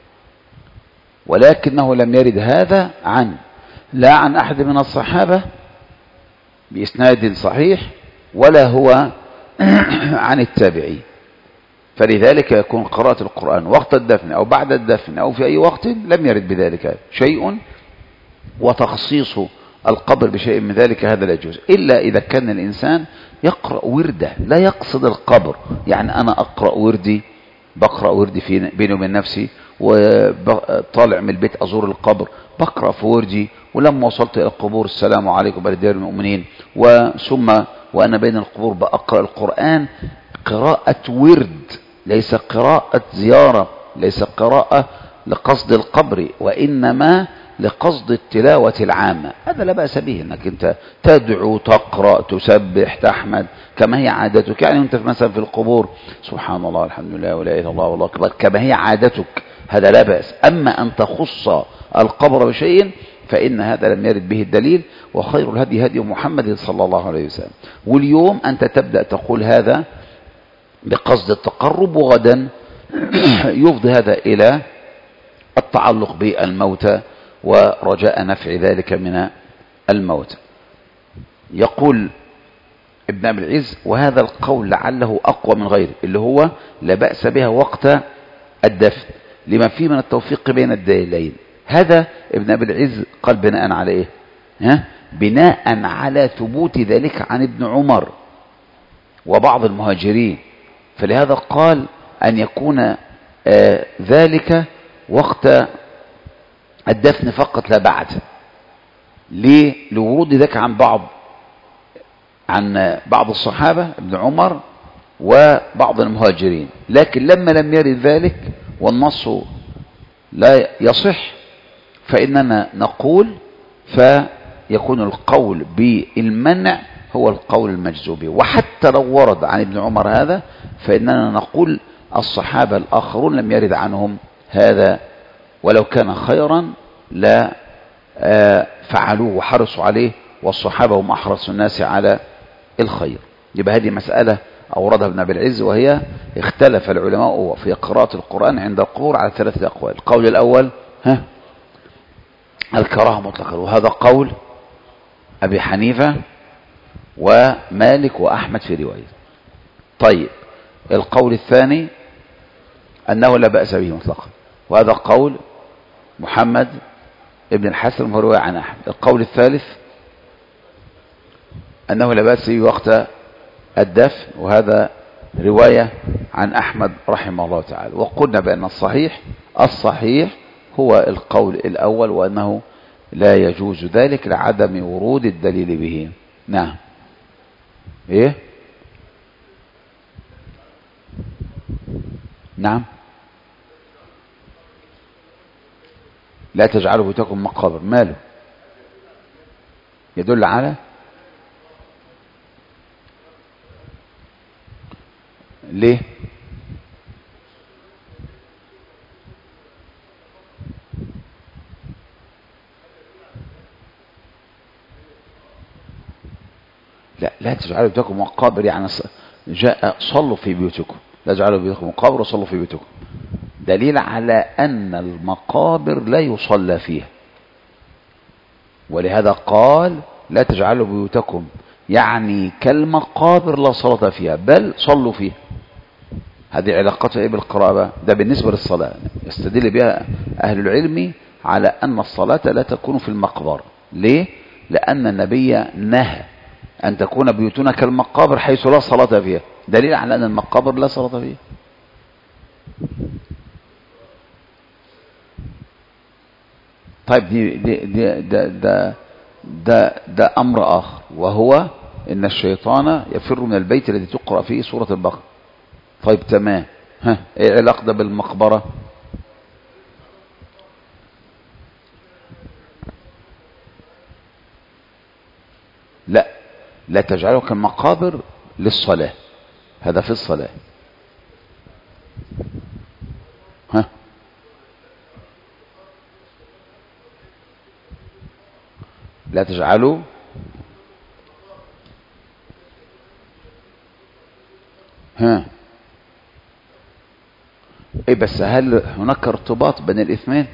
S1: ولكنه لم يرد هذا عن لا عن أحد من الصحابة بإسناد صحيح ولا هو عن التابعين. فلذلك يكون قراءة القرآن وقت الدفن أو بعد الدفن أو في أي وقت لم يرد بذلك شيء، وتخصيص القبر بشيء من ذلك هذا لا يجوز، إلا إذا كان الإنسان يقرأ ورده لا يقصد القبر. يعني أنا أقرأ وردي، بقرأ وردي في بيني وبين نفسي وطالع من البيت أزور القبر، بقرأ في وردي، ولما وصلت إلى القبور السلام عليكم بل ديار المؤمنين، وثم وأنا بين القبور بأقرأ القرآن قراءة ورد، ليس قراءة زيارة، ليس قراءة لقصد القبر، وإنما لقصد التلاوة العامة. هذا لا بأس به، انك انت تدعو تقرأ تسبح تحمد كما هي عادتك. يعني انت مثلا في القبور سبحان الله الحمد لله ولا اله الا الله والله اكبر كما هي عادتك، هذا لا بأس. اما ان تخص القبر بشيء فإن هذا لم يرد به الدليل. وخير الهدي هدي محمد صلى الله عليه وسلم. واليوم أنت تبدأ تقول هذا بقصد التقرب، وغدا يفضي هذا إلى التعلق بالموتى ورجاء نفع ذلك من الموت. يقول ابن أبي العز وهذا القول لعله أقوى من غيره، اللي هو لا بأس بها وقت الدفن لما فيه من التوفيق بين الدليلين. هذا ابن أبي العز قال بناء على إيه؟ ها؟ بناء على ثبوت ذلك عن ابن عمر وبعض المهاجرين، فلهذا قال أن يكون آه ذلك وقت الدفن فقط لا بعد. ليه؟ لورود ذلك عن بعض عن بعض الصحابة ابن عمر وبعض المهاجرين. لكن لما لم يرد ذلك والنص لا يصح فإننا نقول فيكون القول بالمنع هو القول المجزوبي. وحتى لو ورد عن ابن عمر هذا فإننا نقول الصحابة الآخرون لم يرد عنهم هذا، ولو كان خيرا لا فعلوه وحرصوا عليه، والصحابة هم أحرص الناس على الخير. يبقى هذه مسألة أوردها ابن أبي العز، وهي اختلف العلماء في قراءة القرآن عند القبور على ثلاثة أقوال. القول الأول ها الكراهة مطلقا، وهذا قول أبي حنيفة ومالك وأحمد في رواية. طيب القول الثاني أنه لا بأس به مطلقا، وهذا قول محمد ابن الحسن وهو رواية عن أحمد. القول الثالث أنه لا بأس به وقت الدفن، وهذا رواية عن أحمد رحمه الله تعالى. وقلنا بأن الصحيح الصحيح هو القول الأول، وأنه لا يجوز ذلك لعدم ورود الدليل به. نعم. إيه؟ نعم. لا تجعلوا بيوتكم مقابر، ماله؟ يدل على ليه؟ لا لا تجعلوا بيوتكم مقابر، يعني جاء صلوا في بيوتكم، لا تجعلوا بيوتكم مقابر وصلوا في بيوتكم. دليل على أن المقابر لا يصلى فيها، ولهذا قال لا تجعلوا بيوتكم يعني كالمقابر لا صلاة فيها بل صلوا فيها. هذه علاقتها ايه بالقراءة؟ ده بالنسبة للصلاة يستدل بها أهل العلم على أن الصلاة لا تكون في المقبرة. ليه؟ لأن النبي نهى أن تكون بيوتنا كالمقابر حيث لا صلاة فيها، دليل على أن المقابر لا صلاة فيها. طيب دي دي دي ده ده ده, ده أمر آخر، وهو إن الشيطان يفر من البيت الذي تقرأ فيه سورة البقرة. طيب تمام، ها ايه العلاقة ده بالمقبرة؟ لا لا تجعله كالمقابر للصلاة، هذا في الصلاة. ها لا تجعلوا ها ايه بس هل هناك ارتباط بين الاثنين؟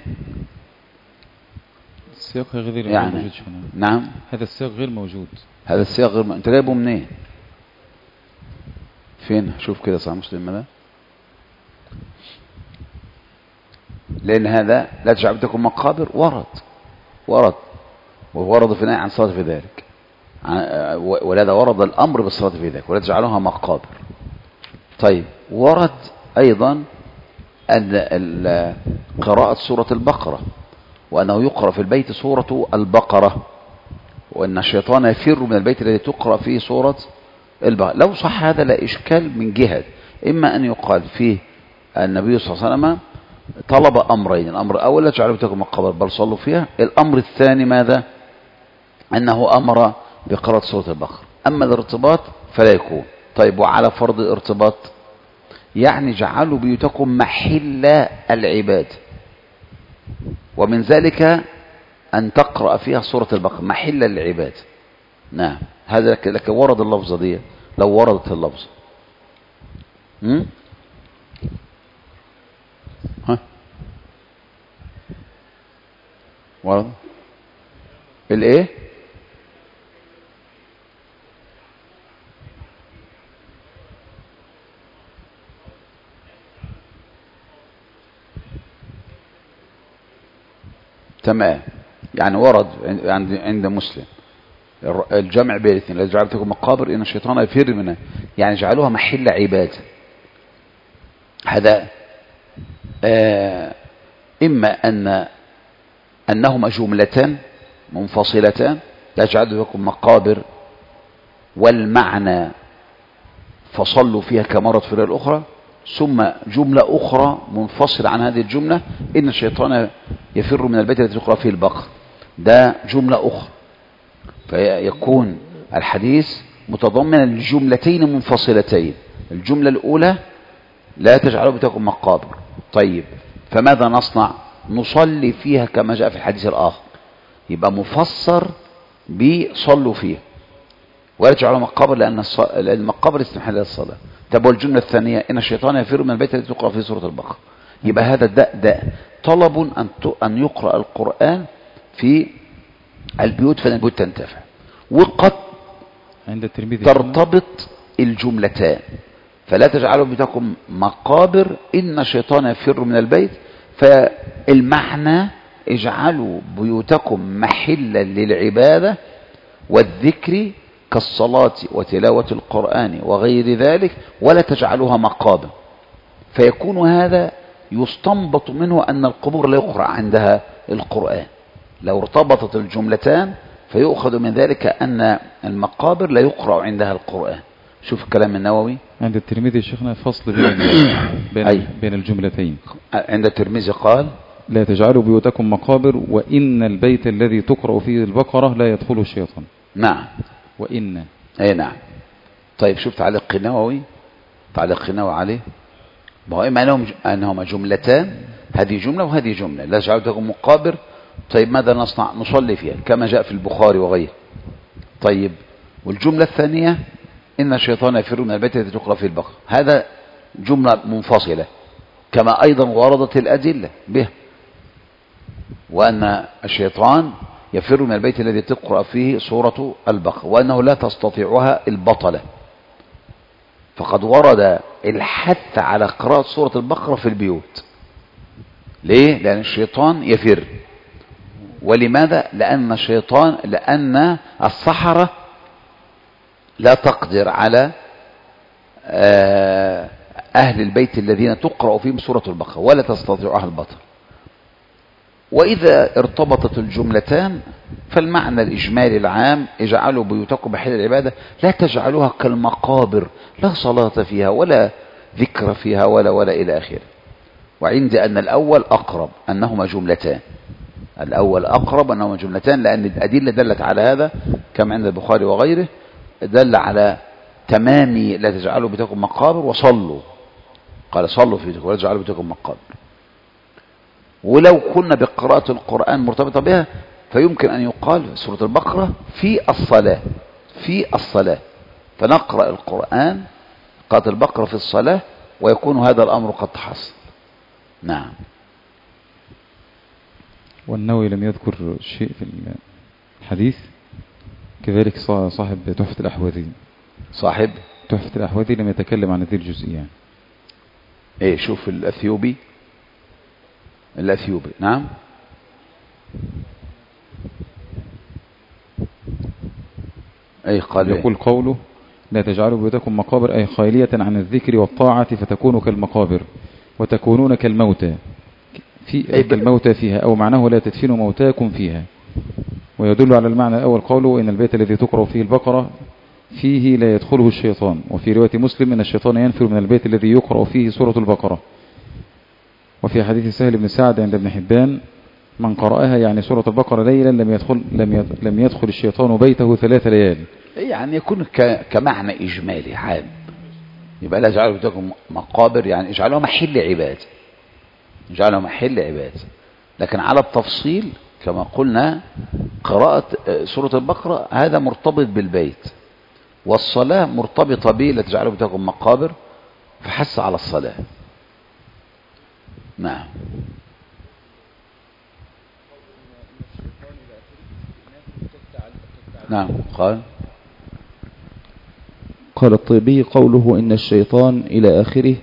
S2: السياق غير
S1: يعني
S2: موجود.
S1: نعم
S2: هذا السياق غير موجود.
S1: هذا السياق غير م... انت جايبه منين؟ فين؟ شوف كده صحيح مسلم ده، لان هذا لا تجعل بيوتكم مقابر ورد ورد وورد في نهي عن الصلاة في ذلك، ولهذا ورد الامر بالصلاة في ذلك ولا تجعلوها مقابر. طيب ورد ايضا ان قراءة سورة البقرة، وانه يقرأ في البيت سورة البقرة، وان الشيطان يفر من البيت الذي تقرأ فيه سورة البقرة. لو صح هذا لا اشكال من جهة، اما ان يقال فيه النبي صلى الله عليه وسلم طلب امرين، الامر الاول لا تجعلوا بيوتكم مقابر بل صلوا فيها، الامر الثاني ماذا؟ انه امر بقراءة سورة البقرة. اما الارتباط فلا يكون. طيب وعلى فرض الارتباط يعني جعلوا بيوتكم محل العباد، ومن ذلك أن تقرأ فيها سورة البقرة محل العباد. نعم هذا لك, لك ورد اللفظة دي، لو وردت اللفظة هم؟ ها ورد الايه؟ تمام، يعني ورد عند عند مسلم الجمع بين الاثنين، لا جعلتكم مقابر ان الشيطان يفر منها، يعني جعلوها محل عباده. هذا آه اما ان انهما جملتان منفصلتان لا جعلتكم مقابر والمعنى فصلوا فيها كما ورد في الاخرى، ثم جملة أخرى منفصلة عن هذه الجملة إن الشيطان يفر من البيت الذي تقرأ فيه البقرة، ده جملة أخرى، فيكون الحديث متضمن الجملتين منفصلتين. الجملة الأولى لا تجعلوا بيوتكم مقابر، طيب فماذا نصنع؟ نصلي فيها كما جاء في الحديث الآخر، يبقى مفسر بصلوا فيها ولا تجعلوا مقابر لأن المقابر استمحال للصلاة. طب والجملة الثانية إن الشيطان يفر من البيت الذي تقرأ فيه سورة البقرة، يبقى هذا الداء داء طلب أن أن يقرأ القرآن في البيوت فإن البيوت تنتفع، وقد
S2: عند الترمذي
S1: ترتبط الجملتان، فلا تجعلوا بيوتكم مقابر إن الشيطان يفر من البيت، فالمعنى اجعلوا بيوتكم محلا للعبادة والذكر كالصلاة وتلاوة القرآن وغير ذلك ولا تجعلوها مقابر، فيكون هذا يستنبط منه أن القبور لا يقرأ عندها القرآن. لو ارتبطت الجملتان فيؤخذ من ذلك أن المقابر لا يقرأ عندها القرآن. شوف كلام النووي
S2: عند الترمذي شيخنا فصل بين بين,
S1: أي.
S2: بين الجملتين.
S1: عند الترمذي قال
S2: لا تجعلوا بيوتكم مقابر وإن البيت الذي تقرأ فيه البقرة لا يدخله الشيطان.
S1: نعم
S2: وإن
S1: أي نعم. طيب شوف تعليق النووي، تعليق النووي عليه، ما هو إما أنهم أنهما جملتان، هذه جملة وهذه جملة، لا تجعلوا بيوتكم مقابر. طيب ماذا نصنع؟ نصلي فيها كما جاء في البخاري وغيره. طيب والجملة الثانية إن الشيطان يفر من البيت الذي تقرأ فيه البقرة، هذا جملة منفصلة، كما أيضا وردت الأدلة به، وأن الشيطان يفر من البيت الذي تقرأ فيه سورة البقرة، وأنه لا تستطيعها البطلة. فقد ورد الحث على قراءة سورة البقرة في البيوت. ليه؟ لأن الشيطان يفر. ولماذا؟ لأن الشيطان لأن السحرة لا تقدر على أهل البيت الذين تقرأ فيهم سورة البقرة، ولا تستطيعها البطل. وإذا ارتبطت الجملتان فالمعنى الإجمالي العام: اجعلوا بيوتكم محل العبادة، لا تجعلوها كالمقابر لا صلاة فيها ولا ذكر فيها ولا ولا إلى آخره. وعندي أن الأول أقرب أنهما جملتان، الأول أقرب أنهما جملتان، لأن الأدلة دلت على هذا كما عند البخاري وغيره، دل على تمام لا تجعلوا بيوتكم مقابر وصلوا، قال صلوا في بيوتكم ولا تجعلوا بيوتكم مقابر. ولو كنا بقراءة القرآن مرتبطة بها فيمكن أن يقال سورة البقرة في الصلاة، في الصلاة فنقرأ القرآن قراءة البقرة في الصلاة، ويكون هذا الأمر قد تحصل. نعم.
S2: والنووي لم يذكر شيء في الحديث، كذلك صاحب تحفة الأحوذي
S1: صاحب
S2: تحفة الأحوذي لم يتكلم عن هذه الجزئية.
S1: ايه شوف الأثيوبي الأثيوبي نعم. اي قال
S2: يقول إيه؟ قوله لا تجعلوا بيوتكم مقابر، أي خالية عن الذكر والطاعة فتكونوا كالمقابر وتكونون كالموتى في أي كالموتى فيها، أو معناه لا تدفنوا موتاكم فيها. ويدل على المعنى الأول قوله إن البيت الذي تقرأ فيه البقرة فيه لا يدخله الشيطان. وفي رواية مسلم إن الشيطان ينفر من البيت الذي يقرأ فيه سورة البقرة. وفي حديث سهل بن سعد عند ابن حبان من قرأها يعني سورة البقرة ليلا لم يدخل لم لم يدخل الشيطان بيته ثلاث ليال.
S1: يعني يكون كمعنى إجمالي عام، يبقى لا اجعلوا بيوتكم مقابر يعني اجعلوها محل عبادة، اجعلوها محل عبادة. لكن على التفصيل كما قلنا قراءة سورة البقرة هذا مرتبط بالبيت، والصلاة مرتبطة به لا تجعلوا بيوتكم مقابر، فحث على الصلاة. نعم. نعم. قال
S3: قال الطيبي قوله إن الشيطان إلى آخره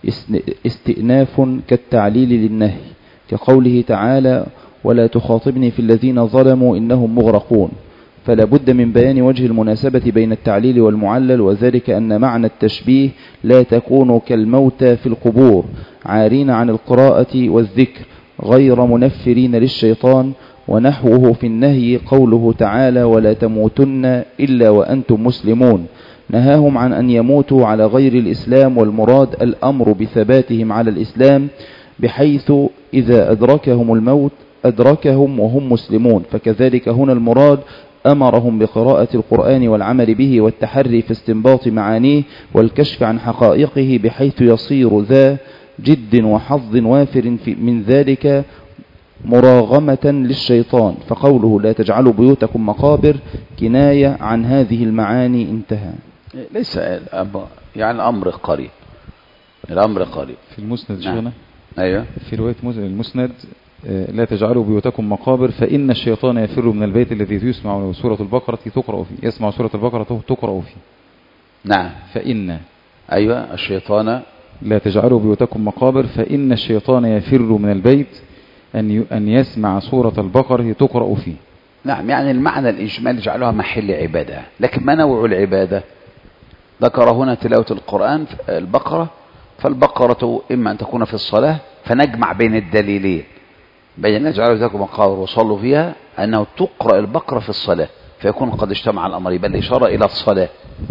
S3: استئناف كالتعليل للنهي، كقوله تعالى ولا تخاطبني في الذين ظلموا إنهم مغرقون. فلا بد من بيان وجه المناسبة بين التعليل والمعلل، وذلك أن معنى التشبيه لا تكون كالموتى في القبور عارين عن القراءة والذكر غير منفرين للشيطان. ونحوه في النهي قوله تعالى ولا تموتن إلا وأنتم مسلمون، نهاهم عن أن يموتوا على غير الإسلام، والمراد الأمر بثباتهم على الإسلام بحيث إذا أدركهم الموت أدركهم وهم مسلمون. فكذلك هنا المراد أمرهم بقراءة القرآن والعمل به والتحري في استنباط معانيه والكشف عن حقائقه بحيث يصير ذا جد وحظ وافر من ذلك مراغمة للشيطان. فقوله لا تجعلوا بيوتكم مقابر كناية عن هذه المعاني. انتهى.
S1: ليس يعني الأمر قريب، الأمر قريب.
S2: في المسند
S1: نعم.
S2: شغنة
S1: أيوة.
S2: في رواية المسند لا تجعلوا بيوتكم مقابر فإن الشيطان يفر من البيت الذي يسمع سورة البقرة تقرأ فيه، يسمع سورة البقرة تقرأ فيه.
S1: نعم.
S2: فإن
S1: أيوة الشيطان
S2: لا تجعلوا بيوتكم مقابر فإن الشيطان يفر من البيت أن أن يسمع سورة البقرة تقرأ فيه.
S1: نعم. يعني المعنى الإجمالي جعلها محل عبادة، لكن ما نوع العبادة؟ ذكر هنا تلاوة القرآن البقرة، فالبقرة إما أن تكون في الصلاة، فنجمع بين الدليلين بين نجعلوا ذاكم مقابر وصلوا فيها أنه تقرأ البقرة في الصلاة فيكون قد اجتمع الأمر، بل إشارة إلى الصلاة،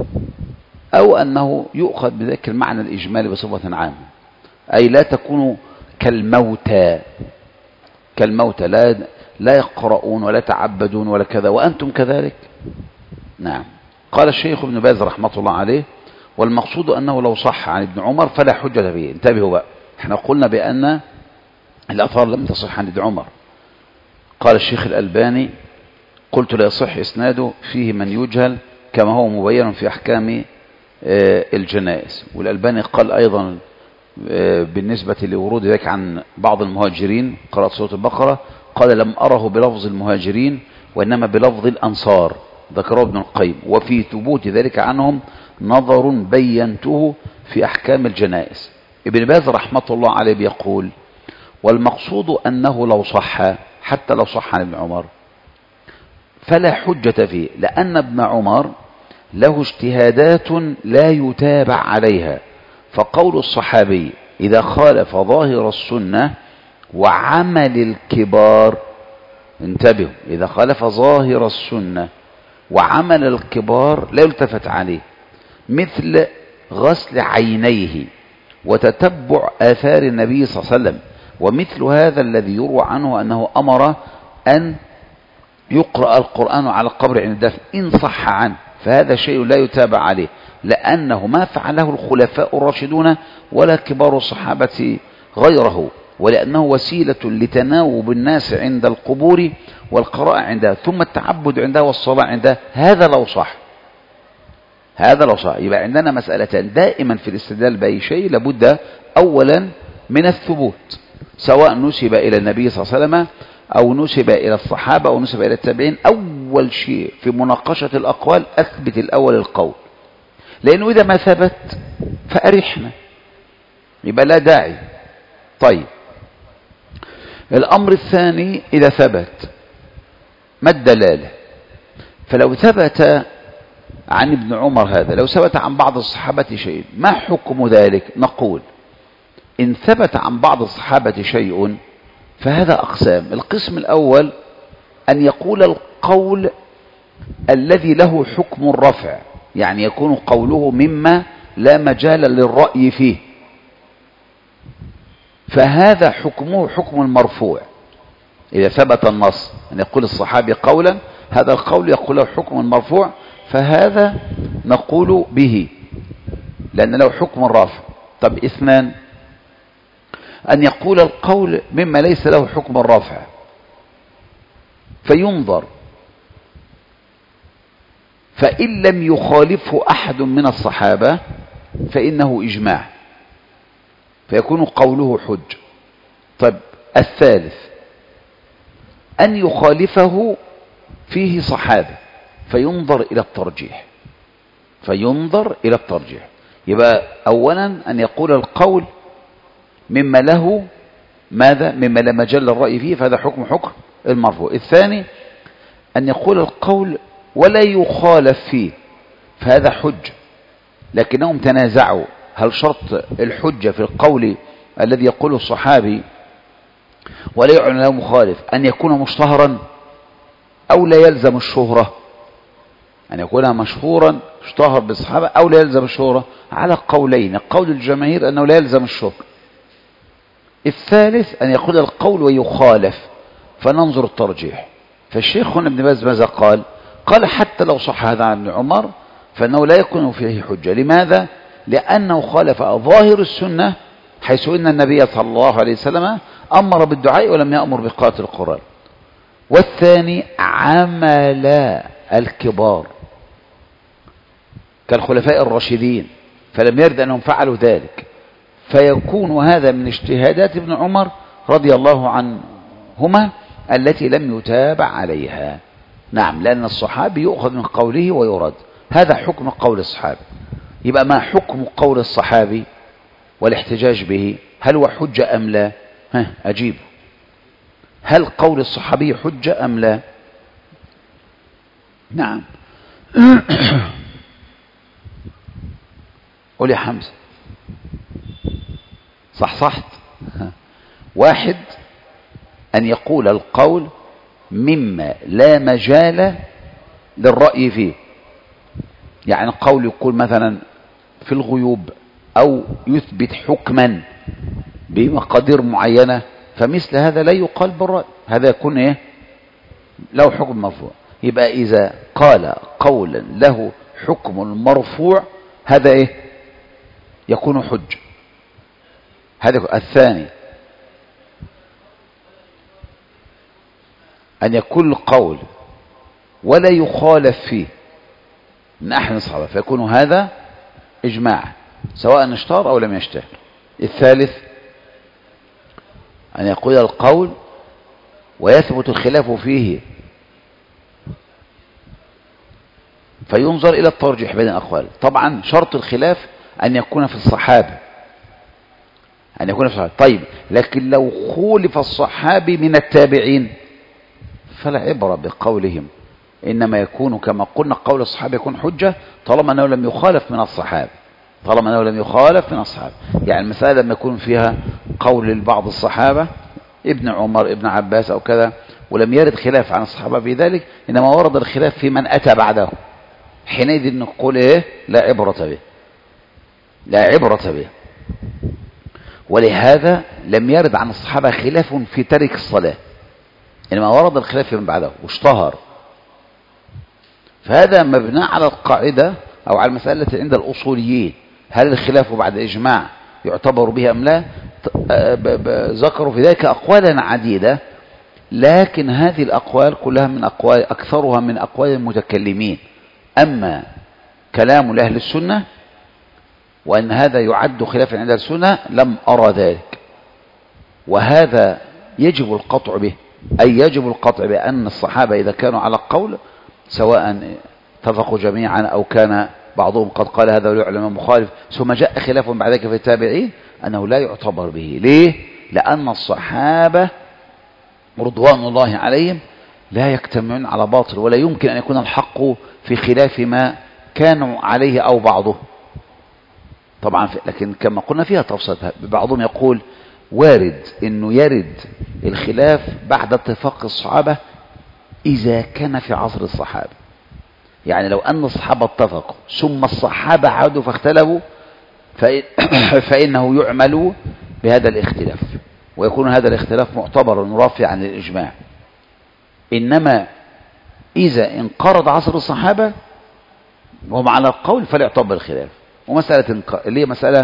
S1: أو أنه يؤخذ بذلك المعنى الإجمالي بصفة عامة، أي لا تكونوا كالموتى، كالموتى لا لا يقرؤون ولا تعبدون ولا كذا وأنتم كذلك. نعم. قال الشيخ ابن باز رحمة الله عليه والمقصود أنه لو صح عن ابن عمر فلا حجة فيه. انتبهوا بقى، احنا قلنا بأن الأثار لم تصح عن ابن عمر. قال الشيخ الألباني قلت لا يصح إسناده فيه من يجهل كما هو مبين في أحكام الجنائز. والألباني قال أيضا بالنسبة لورود ذلك عن بعض المهاجرين قراءة سورة البقرة، قال لم أره بلفظ المهاجرين وإنما بلفظ الأنصار، ذكره ابن القيم. وفي ثبوت ذلك عنهم نظر بينته في أحكام الجنائز. ابن باز رحمة الله عليه بيقول والمقصود أنه لو صح، حتى لو صح عن ابن عمر فلا حجة فيه، لأن ابن عمر له اجتهادات لا يتابع عليها. فقول الصحابي إذا خالف ظاهر السنة وعمل الكبار، انتبهوا، إذا خالف ظاهر السنة وعمل الكبار لا يلتفت عليه، مثل غسل عينيه وتتبع آثار النبي صلى الله عليه وسلم، ومثل هذا الذي يروى عنه أنه أمر أن يقرأ القرآن على القبر عند الدفن إن صح عنه، فهذا شيء لا يتابع عليه، لأنه ما فعله الخلفاء الراشدون ولا كبار الصحابة غيره، ولأنه وسيلة لتناوب الناس عند القبور والقراءة عندها، ثم التعبد عندها والصلاة عندها. هذا لو صح، هذا لو صح. يبقى عندنا مسألتان دائما في الاستدلال بأي شيء، لابد أولا من الثبوت، سواء نسب إلى النبي صلى الله عليه وسلم أو نسب إلى الصحابة أو نسب إلى التابعين. أول شيء في مناقشة الأقوال أثبت الأول القول، لأنه إذا ما ثبت فأرحنا، يبقى لا داعي. طيب الأمر الثاني إذا ثبت ما الدلالة؟ فلو ثبت عن ابن عمر هذا، لو ثبت عن بعض الصحابة شيء، ما حكم ذلك؟ نقول إن ثبت عن بعض الصحابة شيء فهذا أقسام. القسم الأول أن يقول القول الذي له حكم الرفع، يعني يكون قوله مما لا مجال للرأي فيه، فهذا حكمه حكم المرفوع. إذا ثبت النص أن يقول الصحابي قولا، هذا القول يقول له حكم المرفوع، فهذا نقول به لأن له حكم الرفع. طب اثنان، أن يقول القول مما ليس له حكم الرفع، فينظر، فإن لم يخالفه أحد من الصحابة فإنه إجماع، فيكون قوله حج. طب الثالث أن يخالفه فيه صحابة، فينظر إلى الترجيح، فينظر إلى الترجيح. يبقى أولا أن يقول القول مما له ماذا؟ مما لا مجال للرأي فيه، فهذا حكم حكم المرفوع. الثاني أن يقول القول ولا يخالف فيه، فهذا حج، لكنهم تنازعوا هل شرط الحجة في القول الذي يقوله الصحابي ولا يعلن له مخالف أن يكون مشتهرا أو لا يلزم الشهرة، أن يكون مشهورا اشتهر بالصحابة أو لا يلزم الشهرة؟ على قولين، قول الجماهير أنه لا يلزم الشهرة. الثالث أن يقول القول ويخالف، فننظر الترجيح. فالشيخ هنا ابن باز ماذا قال؟ قال حتى لو صح هذا عن ابن عمر فإنه لا يكون فيه حجة. لماذا؟ لأنه خالف ظاهر السنة، حيث إن النبي صلى الله عليه وسلم أمر بالدعاء ولم يأمر بقراءة القرآن. والثاني عمل الكبار كالخلفاء الراشدين، فلم يرد أنهم فعلوا ذلك، فيكون هذا من اجتهادات ابن عمر رضي الله عنهما التي لم يتابع عليها. نعم، لأن الصحابي يؤخذ من قوله ويرد، هذا حكم قول الصحابي. يبقى ما حكم قول الصحابي والاحتجاج به؟ هل هو حجة أم لا؟ ها أجيب، هل قول الصحابي حجة أم لا؟ نعم. قول يا حمزة. صح صحت. واحد أن يقول القول مما لا مجال للرأي فيه، يعني قول يقول مثلا في الغيوب أو يثبت حكما بمقادير معينة، فمثل هذا لا يقال بالرأي، هذا يكون إيه؟ له حكم مرفوع. يبقى إذا قال قولا له حكم المرفوع هذا إيه؟ يكون حج. هذا الثاني أن يكون القول ولا يخالف فيه من أحد الصحابة، فيكون هذا إجماع سواء اشتهر أو لم يشتهر. الثالث أن يقول القول ويثبت الخلاف فيه فينظر إلى الترجيح بين الأقوال. طبعا شرط الخلاف أن يكون في الصحابة، أن يكون في الصحابة. طيب لكن لو خولف الصحابي من التابعين فلا عبرة بقولهم، إنما يكون كما قلنا قول الصحابة يكون حجة طالما أنه لم يخالف من الصحابة، طالما أنه لم يخالف من الصحابة. يعني المسألة لما يكون فيها قول لبعض الصحابة ابن عمر ابن عباس أو كذا ولم يرد خلاف عن الصحابة في ذلك، إنما ورد الخلاف في من أتى بعده، حينئذ نقول إيه؟ لا عبرة به، لا عبرة به. ولهذا لم يرد عن الصحابة خلاف في ترك الصلاة، إنما ورد الخلاف في من بعده واشتهر. فهذا مبنى على القاعدة أو على المسألة عند الأصوليين، هل الخلاف بعد إجماع يعتبر به أم لا؟ ذكروا في ذلك أقوالا عديدة، لكن هذه الأقوال كلها من أقوال أكثرها من أقوال المتكلمين. أما كلام لأهل السنة وأن هذا يعد خلافا عند السنة لم أرى ذلك، وهذا يجب القطع به، أي يجب القطع بأن الصحابة إذا كانوا على القول سواء اتفقوا جميعا أو كان بعضهم قد قال هذا ويعلم مخالف ثم جاء خلاف بعد ذلك في التابعين، أنه لا يعتبر به. ليه؟ لأن الصحابة رضوان الله عليهم لا يجتمعون على باطل، ولا يمكن أن يكون الحق في خلاف ما كانوا عليه أو بعضه. طبعا لكن كما قلنا فيها تفصيل، بعضهم يقول وارد أنه يرد الخلاف بعد اتفاق الصحابة إذا كان في عصر الصحابة، يعني لو أن الصحابة اتفقوا ثم الصحابة عادوا فاختلفوا فإنه يعمل بهذا الاختلاف ويكون هذا الاختلاف معتبر رافعا عن الإجماع. إنما إذا انقرض عصر الصحابة وهم على القول فلا يعتبر الخلاف. ومسألة اللي هي مسألة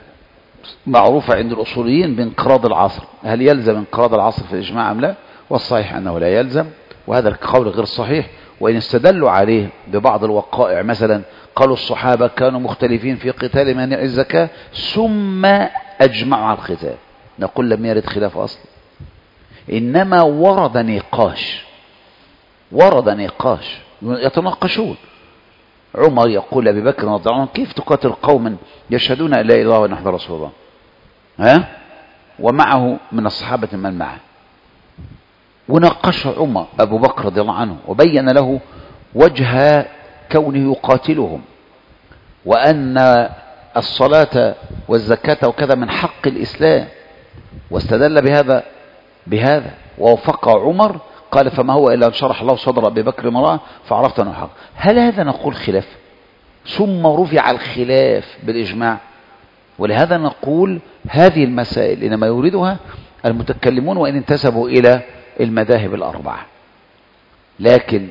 S1: معروفة عند الأصوليين بانقراض العصر، هل يلزم انقراض العصر في الإجماع أم لا؟ والصحيح أنه لا يلزم، وهذا القول غير صحيح. وإن استدلوا عليه ببعض الوقائع، مثلا قالوا الصحابة كانوا مختلفين في قتال مانع الزكاة ثم أجمعوا على القتال، نقول لم يرد خلاف أصلا، إنما ورد نقاش، ورد نقاش يتناقشون. عمر يقول أبي بكر رضي الله عنه كيف تقاتل قوما يشهدون أن لا إله إلا الله وأن رسول الله، ها؟ ومعه من الصحابة من معه. وناقش عمر أبو بكر رضي الله عنه وبين له وجه كونه يقاتلهم، وأن الصلاة والزكاة وكذا من حق الإسلام، واستدل بهذا بهذا ووفق عمر. قال فما هو إلا أن شرح الله صدر أبي بكر امرأة فعرفت أنه حق. هل هذا نقول خلاف ثم رفع الخلاف بالإجماع؟ ولهذا نقول هذه المسائل إنما يوردها المتكلمون وإن انتسبوا إلى المذاهب الأربعة، لكن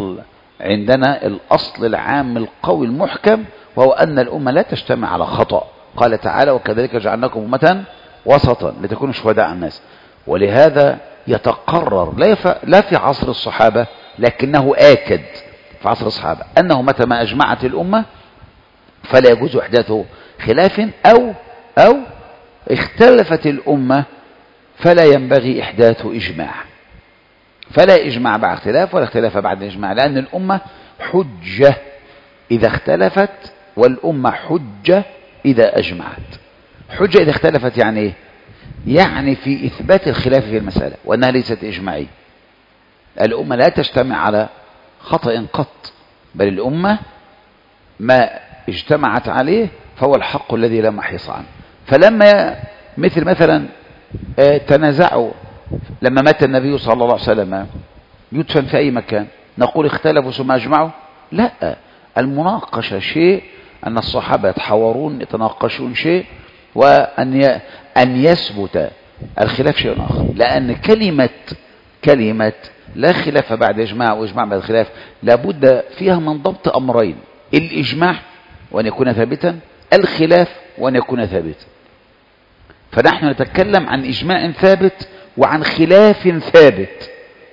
S1: عندنا الأصل العام القوي المحكم وهو أن الأمة لا تجتمع على خطأ. قال تعالى وكذلك جعلناكم أمة وسطا لتكونوا شهداء على الناس. ولهذا يتقرر لا في عصر الصحابة لكنه آكد في عصر الصحابة أنه متى ما أجمعت الأمة فلا يجوز إحداث خلاف، أو أو اختلفت الأمة فلا ينبغي إحداث إجماع. فلا إجماع بعد اختلاف ولا اختلاف بعد إجماع، لأن الأمة حجة إذا اختلفت والأمة حجة إذا أجمعت. حجة إذا اختلفت يعني إيه؟ يعني في إثبات الخلاف في المسألة وأنها ليست إجماعية. الأمة لا تجتمع على خطأ قط، بل الأمة ما اجتمعت عليه فهو الحق الذي لا محيص عنه. فلما مثل مثلا تنازعوا لما مات النبي صلى الله عليه وسلم يدفن في أي مكان، نقول اختلفوا ثم أجمعوا؟ لا، المناقشة شيء، أن الصحابة يتحاورون يتناقشون شيء، وأن أن يثبت الخلاف شيء آخر. لأن كلمة كلمة لا خلاف بعد إجماع وإجماع بعد خلاف لابد فيها من ضبط أمرين: الإجماع وأن يكون ثابتا، الخلاف وأن يكون ثابتا. فنحن نتكلم عن إجماع ثابت وعن خلاف ثابت،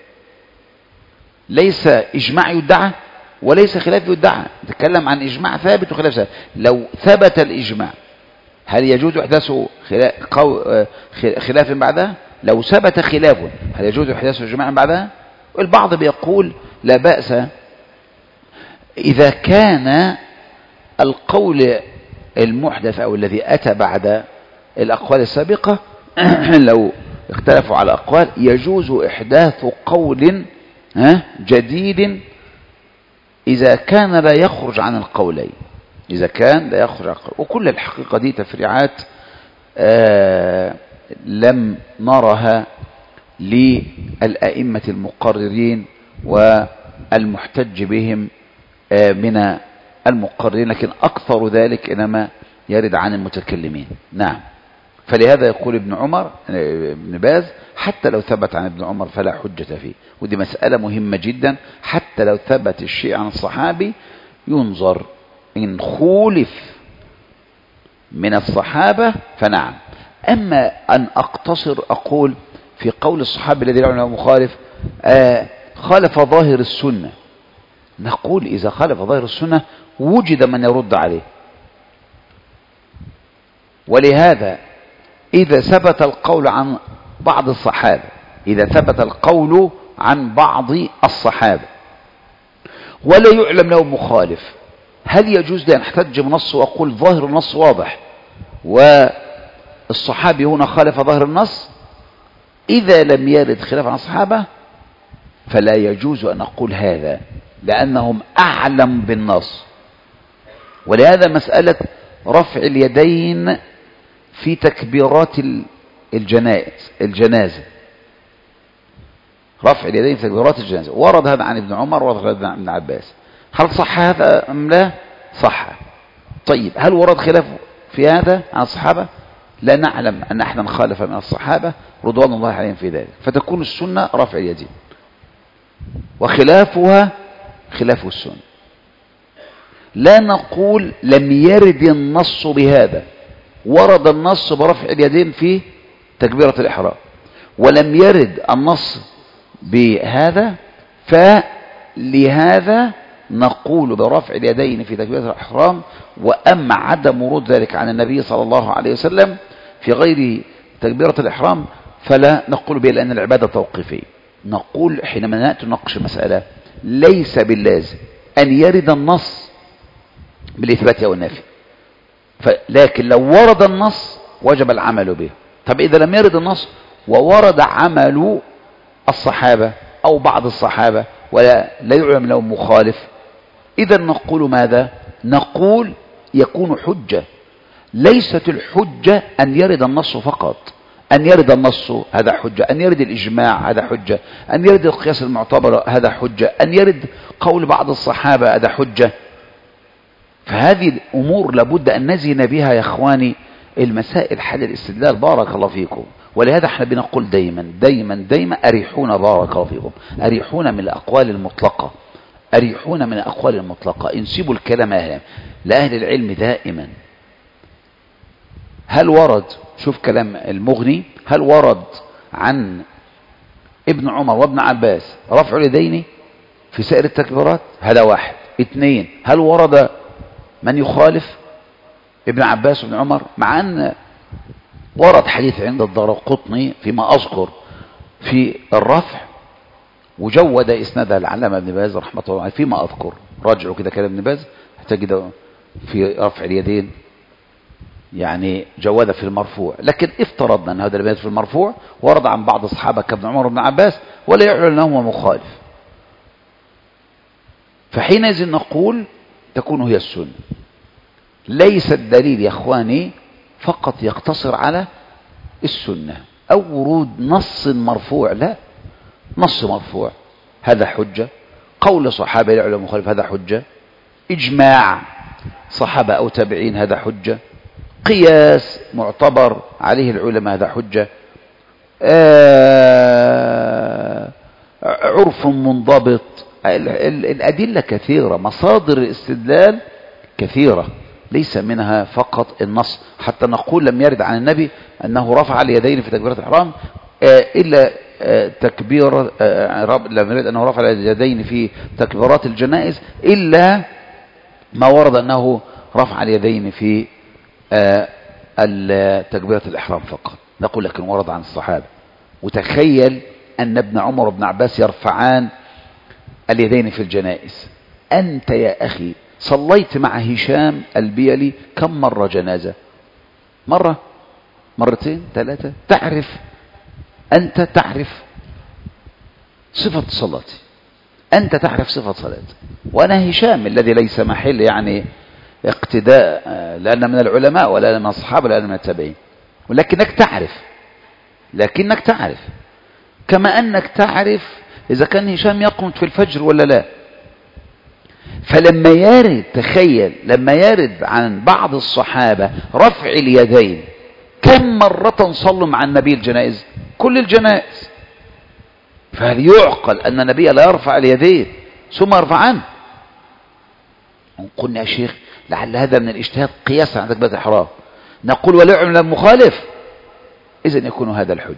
S1: ليس إجماع يدعى وليس خلاف يدعى، نتكلم عن إجماع ثابت وخلاف ثابت. لو ثبت الإجماع هل يجوز إحداث خلاف بعدها؟ لو ثبت خلاف هل يجوز إحداث جماعة بعدها؟ البعض بيقول لا بأس إذا كان القول المحدث أو الذي أتى بعد الأقوال السابقة لو اختلفوا على أقوال يجوز إحداث قول جديد إذا كان لا يخرج عن القولين، إذا كان لا يخرج عن القولين. وكل الحقيقة دي تفريعات آه لم نرها للأئمة المقررين والمحتج بهم آه من المقررين، لكن أكثر ذلك إنما يرد عن المتكلمين. نعم. فلهذا يقول ابن عمر ابن باز حتى لو ثبت عن ابن عمر فلا حجة فيه. ودي مسألة مهمة جدا، حتى لو ثبت الشيء عن الصحابي ينظر إن خولف من الصحابة فنعم. أما أن أقتصر أقول في قول الصحابي الذي له مخالف آه خالف ظاهر السنة، نقول إذا خالف ظاهر السنة وجد من يرد عليه. ولهذا إذا ثبت القول عن بعض الصحابة إذا ثبت القول عن بعض الصحابة ولا يعلم له مخالف، هل يجوز لي أن أحتج بنص وأقول ظاهر النص واضح والصحابي هنا خالف ظاهر النص؟ إذا لم يرد خلاف عن الصحابة فلا يجوز أن أقول هذا، لأنهم أعلم بالنص. ولهذا مسألة رفع اليدين في تكبيرات الجنائز الجنازة رفع اليدين في تكبيرات الجنازة ورد هذا عن ابن عمر ورد هذا عن ابن عباس. هل صح هذا أم لا؟ صح. طيب هل ورد خلاف في هذا عن الصحابة؟ لا نعلم أن أحدا خالف من الصحابة رضوان الله عليهم في ذلك، فتكون السنة رفع اليدين وخلافها خلاف السنة. لا نقول لم يرد النص بهذا، ورد النص برفع اليدين في تكبيرة الإحرام ولم يرد النص بهذا، فلهذا نقول برفع اليدين في تكبيرة الإحرام. وأما عدم ورود ذلك عن النبي صلى الله عليه وسلم في غير تكبيرة الإحرام فلا نقول به، لأن العبادة توقيفية. نقول حينما نأتي نناقش مسألة ليس باللازم أن يرد النص بالإثبات أو النفي، لكن لو ورد النص وجب العمل به. طب إذا لم يرد النص وورد عمل الصحابة أو بعض الصحابة ولا لا يعلم لهم مخالف، إذا نقول ماذا؟ نقول يكون حجة. ليست الحجة أن يرد النص فقط، أن يرد النص هذا حجة، أن يرد الإجماع هذا حجة، أن يرد القياس المعتبر هذا حجة، أن يرد قول بعض الصحابة هذا حجة. فهذه الأمور لابد أن نزين بها يا إخواني المسائل حل الاستدلال. بارك الله فيكم. ولهذا احنا بنقول دايما دايما دايما أريحونا، بارك الله فيكم، أريحونا من الأقوال المطلقة، أريحونا من الأقوال المطلقة، انسبوا الكلام أهلا لأهل العلم دائما. هل ورد، شوف كلام المغني، هل ورد عن ابن عمر وابن عباس رفع اليدين في سائر التكبيرات؟ هذا واحد. اثنين، هل ورد من يخالف ابن عباس وابن عمر؟ مع أن ورد حديث عند الدارقطني فيما أذكر في الرفع وجود إسناد العلامة ابن باز رحمة الله عليه فيما أذكر، راجعوا كده كلام ابن باز هتجد في رفع اليدين يعني جود في المرفوع. لكن افترضنا أن هذا البيان في المرفوع ورد عن بعض الصحابة كابن عمر وابن عباس ولا يعلن لهم مخالف، فحينئذ نقول تكون هي السنة. ليس الدليل يا اخواني فقط يقتصر على السنة او ورود نص مرفوع، لا، نص مرفوع هذا حجة، قول صحابة يعلم مخالف هذا حجة، اجماع صحابة او تابعين هذا حجة، قياس معتبر عليه العلماء هذا حجة، آه عرف منضبط، الأدلة كثيرة، مصادر الاستدلال كثيرة، ليس منها فقط النص. حتى نقول لم يرد عن النبي أنه رفع اليدين في تكبيرة الإحرام إلا تكبير، لم يرد أنه رفع اليدين في تكبيرات الجنائز إلا ما ورد أنه رفع اليدين في تكبيرة الإحرام فقط. نقول لكن ورد عن الصحابة. وتخيل أن ابن عمر وابن عباس يرفعان اليدين في الجنائز. أنت يا أخي صليت مع هشام البيلي كم مرة جنازة؟ مرة، مرتين، ثلاثة؟ تعرف، أنت تعرف صفة صلاتي، أنت تعرف صفة صلاتي. وأنا هشام الذي ليس محل يعني اقتداء، لأن من العلماء ولا من الصحابة ولا من التابعين، ولكنك تعرف، لكنك تعرف كما أنك تعرف إذا كان هشام يقنط في الفجر ولا لا. فلما يرد، تخيل لما يرد عن بعض الصحابة رفع اليدين، كم مرة صلوا مع النبي الجنائز؟ كل الجنائز. فهل يعقل أن النبي لا يرفع اليدين ثم يرفعان؟ قلنا يا شيخ لعل هذا من الاجتهاد قياسا على تكبيرة الإحرام. نقول ولا يعلم المخالف، إذن يكون هذا الحج.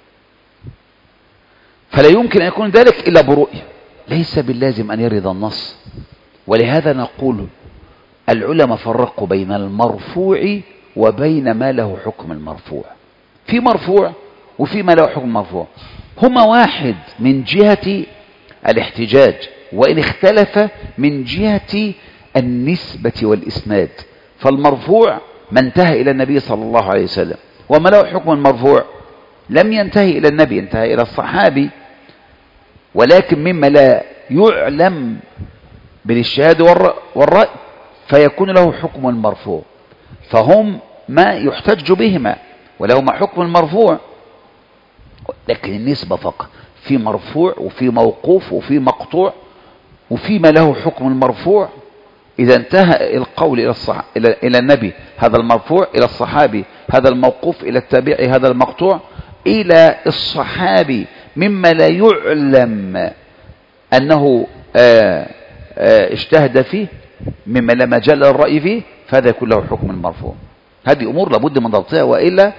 S1: فلا يمكن أن يكون ذلك إلا برؤية، ليس باللازم أن يرد النص. ولهذا نقول العلماء فرقوا بين المرفوع وبين ما له حكم المرفوع. في مرفوع وفي ما له حكم مرفوع، هما واحد من جهة الاحتجاج، وإن اختلف من جهة النسبة والإسناد. فالمرفوع ما انتهى إلى النبي صلى الله عليه وسلم، وما له حكم المرفوع لم ينتهي إلى النبي، انتهى إلى الصحابي، ولكن مما لا يعلم بالاجتهاد والرأي فيكون له حكم المرفوع. فهم ما يحتج بهما ولهما حكم المرفوع، لكن النسبة فقط. في مرفوع وفي موقوف وفي مقطوع، وفيما له حكم المرفوع إذا انتهى القول إلى, الصح... إلى... إلى النبي هذا المرفوع، إلى الصحابي هذا الموقوف، إلى التابعي هذا المقطوع، إلى الصحابي مما لا يعلم أنه آآ آآ اجتهد فيه، مما لا مجال للرأي فيه، فهذا يكون له حكم المرفوع. هذه أمور لابد من ضبطها، وإلا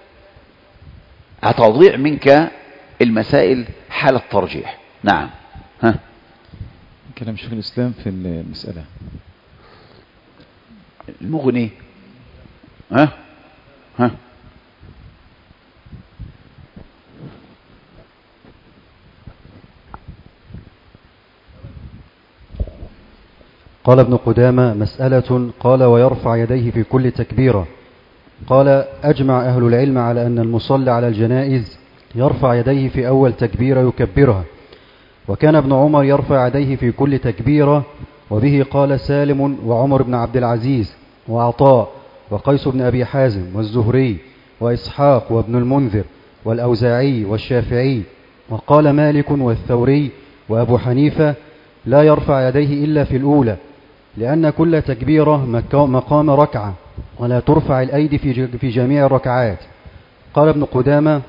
S1: هتضيع منك المسائل حال الترجيح. نعم. ها
S2: كلام شيخ الإسلام في المسألة.
S1: المغني. ها ها
S4: قال ابن قدامة: مسألة. قال: ويرفع يديه في كل تكبيرة. قال: أجمع أهل العلم على أن المصلي على الجنائز يرفع يديه في أول تكبيرة يكبرها، وكان ابن عمر يرفع يديه في كل تكبيرة، وبه قال سالم وعمر بن عبد العزيز وعطاء وقيس بن أبي حازم والزهري وإسحاق وابن المنذر والأوزاعي والشافعي. وقال مالك والثوري وأبو حنيفة: لا يرفع يديه إلا في الأولى، لأن كل تكبيرة مقام ركعة، ولا ترفع الأيدي في جميع الركعات. قال ابن قدامة: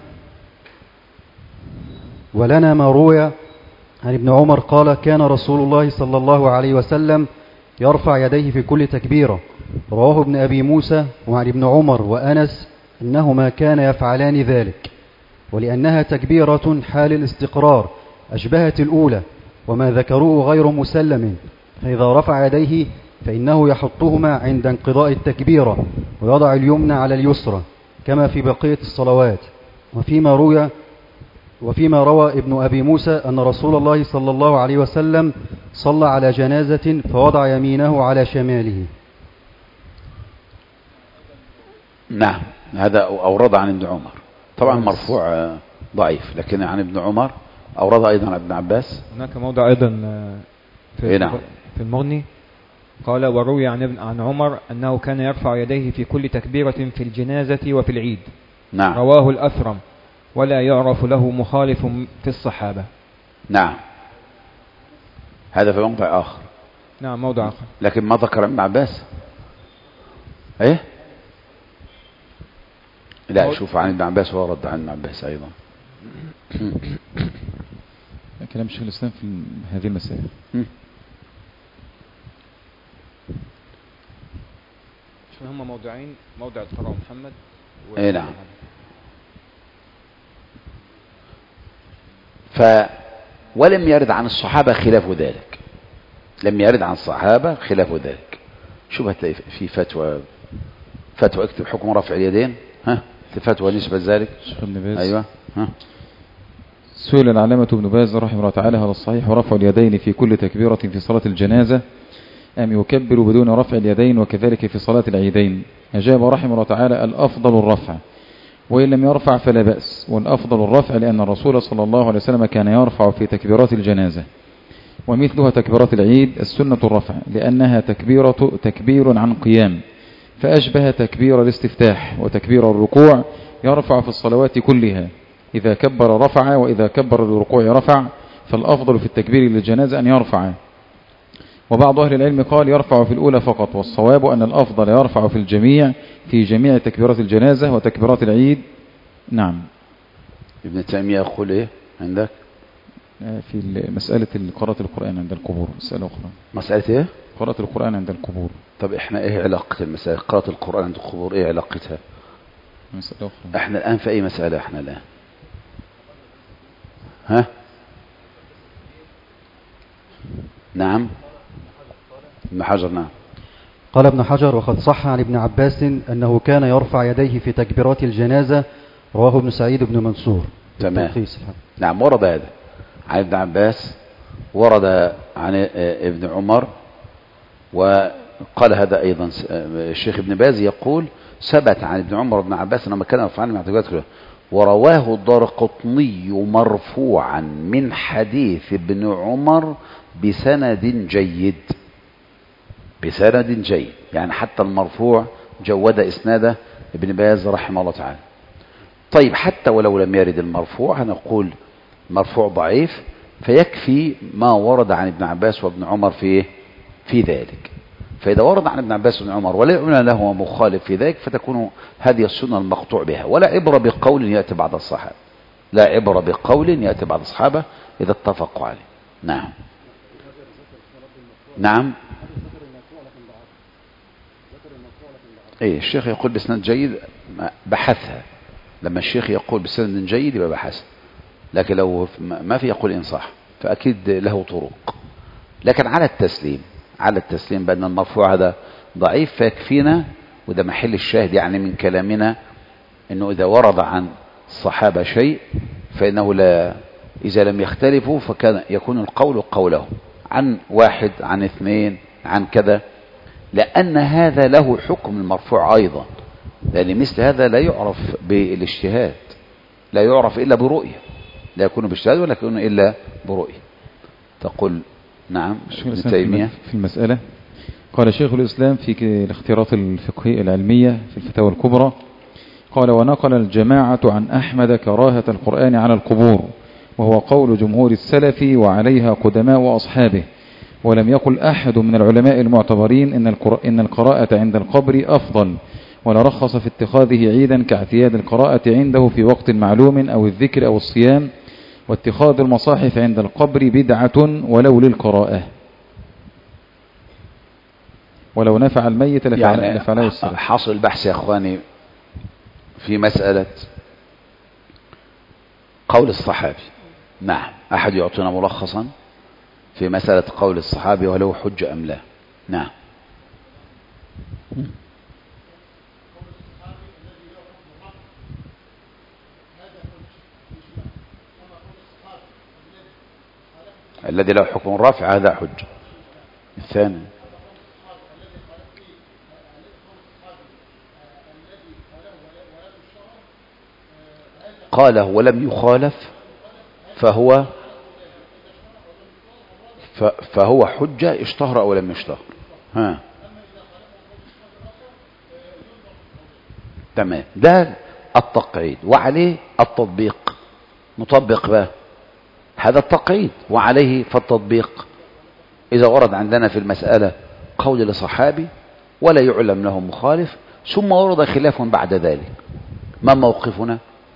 S4: ولنا ما روي عن ابن عمر قال: كان رسول الله صلى الله عليه وسلم يرفع يديه في كل تكبيرة. رواه ابن أبي موسى وعن ابن عمر وأنس أنهما كان يفعلان ذلك، ولأنها تكبيرة حال الاستقرار أشبهت الأولى، وما ذكروه غير مسلم، فإذا رفع يديه فإنه يحطهما عند انقضاء التكبيرة، ويضع اليمنى على اليسرى كما في بقية الصلوات. وفيما روي وفيما روى ابن أبي موسى أن رسول الله صلى الله عليه وسلم صلى على جنازة فوضع يمينه على شماله.
S1: نعم، هذا أورد عن ابن عمر، طبعا مرفوع ضعيف، لكن عن ابن عمر أورد أيضا عن ابن عباس.
S5: هناك موضع أيضا في,
S1: نعم.
S5: في المغني قال: وروي عن ابن عن عمر أنه كان يرفع يديه في كل تكبيرة في الجنازة وفي العيد.
S1: نعم.
S5: رواه الأثرم، ولا يعرف له مخالف في الصحابة.
S1: نعم، هذا في موضع آخر.
S5: نعم، موضع آخر،
S1: لكن ما ذكر ابن عباس. ايه لا، شوف عن ابن عباس ورد عن ابن عباس أيضا.
S2: كلام شيخ الإسلام في هذه المسائل.
S5: هم موضعين، موضع القراء محمد و...
S1: اي نعم. ف ولم يرد عن الصحابة خلاف ذلك، لم يرد عن الصحابة خلاف ذلك. شو هتلاقي في فتوى فتوى اكتب حكم رفع اليدين. ها فتوى نسبة ذلك
S2: شيخ ابن باز.
S1: أيوة. ها
S2: سئل العلامة ابن باز رحمه الله تعالى: هل الصحيح رفع اليدين في كل تكبيرة في صلاة الجنازة أم يكبر بدون رفع اليدين وكذلك في صلاة العيدين؟ أجاب رحمه الله تعالى: الأفضل الرفع، وإن لم يرفع فلا بأس، والأفضل الرفع لأن الرسول صلى الله عليه وسلم كان يرفع في تكبيرات الجنازة، ومثلها تكبيرات العيد السنة الرفع لأنها تكبيرة تكبير عن قيام، فأشبه تكبير الاستفتاح وتكبير الركوع، يرفع في الصلوات كلها، إذا كبر رفع وإذا كبر للركوع رفع، فالأفضل في التكبير للجنازة أن يرفع. وبعض أهل العلم قال يرفع في الأولى فقط، والصواب أن الأفضل يرفع في الجميع في جميع تكبيرات الجنازة وتكبيرات العيد. نعم.
S1: ابن تيمية يقول إيه عندك
S2: في مسألة قراءة القرآن عند القبور؟ مسألة أخرى.
S1: مسألة إيه؟
S2: قراءة القرآن عند القبور.
S1: طب إحنا إيه علاقة المسألة قراءة القرآن عند القبور؟ إيه علاقتها؟
S2: مسألة أخرى.
S1: إحنا الآن في أي مسألة إحنا الآن؟ ها؟ نعم. ابن حجر. نعم.
S4: قال ابن حجر: وقد صح عن ابن عباس أنه كان يرفع يديه في تكبيرات الجنازة، رواه ابن سعيد بن منصور.
S1: تمام. نعم ورد هذا عن ابن عباس، ورد عن ابن عمر، وقال هذا أيضا الشيخ ابن باز يقول ثبت عن ابن عمر وابن عباس أنهم كانوا يرفعون مع تكبيرات الجنازة، ورواه الدارقطني مرفوعا من حديث ابن عمر بسند جيد. بسند جيد يعني حتى المرفوع جود إسناده ابن باز رحمه الله تعالى. طيب حتى ولو لم يرد المرفوع هنقول مرفوع ضعيف، فيكفي ما ورد عن ابن عباس وابن عمر في في ذلك. فإذا ورد عن ابن عباس وابن عمر ولا يؤمن له مخالف في ذلك فتكون هذه السنة المقطوع بها، ولا عبرة بقول يأتي بعد الصحابة، لا عبرة بقول يأتي بعد الصحابة إذا اتفقوا عليه. نعم. نعم. ايه الشيخ يقول بسند جيد بحثها، لما الشيخ يقول بسند جيد يبقى بحث، لكن لو ما في يقول إن صح فأكيد له طرق. لكن على التسليم على التسليم بأن المرفوع هذا ضعيف فيكفينا، وده محل الشاهد يعني من كلامنا أنه إذا ورد عن الصحابة شيء فإنه لا، إذا لم يختلفوا فكان يكون القول قوله عن واحد عن اثنين عن كذا، لأن هذا له حكم المرفوع أيضا، لأن مثل هذا لا يعرف بالاجتهاد، لا يعرف إلا برؤية، لا يكون باجتهاد ولا يكون إلا برؤية. تقول نعم ابن تيمية
S2: في المسألة. قال شيخ الإسلام في الاختيارات الفقهية العلمية في الفتاوى الكبرى، قال: ونقل الجماعة عن أحمد كراهة القرآن على القبور، وهو قول جمهور السلف وعليها قدماء وأصحابه، ولم يقل أحد من العلماء المعتبرين إن إن القراءة عند القبر أفضل، ولا رخص في اتخاذه عيدا كاعتياد القراءة عنده في وقت معلوم أو الذكر أو الصيام، واتخاذ المصاحف عند القبر بدعة ولو للقراءة، ولو نفع الميت لفعله يعني السلف.
S1: حاصل البحث يا أخواني في مسألة قول الصحابي. نعم. أحد يعطينا ملخصا في مسألة قول الصحابي وله حجة أم لا؟ نعم. الذي له حكم الرافع هذا حجة. الثاني قاله ولم يخالف فهو فهو حجة اشتهر أو لم يشتهر. ها تمام. ده التقعيد وعليه التطبيق. نطبق بقى هذا التقعيد وعليه فالتطبيق. إذا ورد عندنا في المسألة قول لصحابي ولا يعلم له مخالف ثم ورد خلاف بعد ذلك، ما موقفنا؟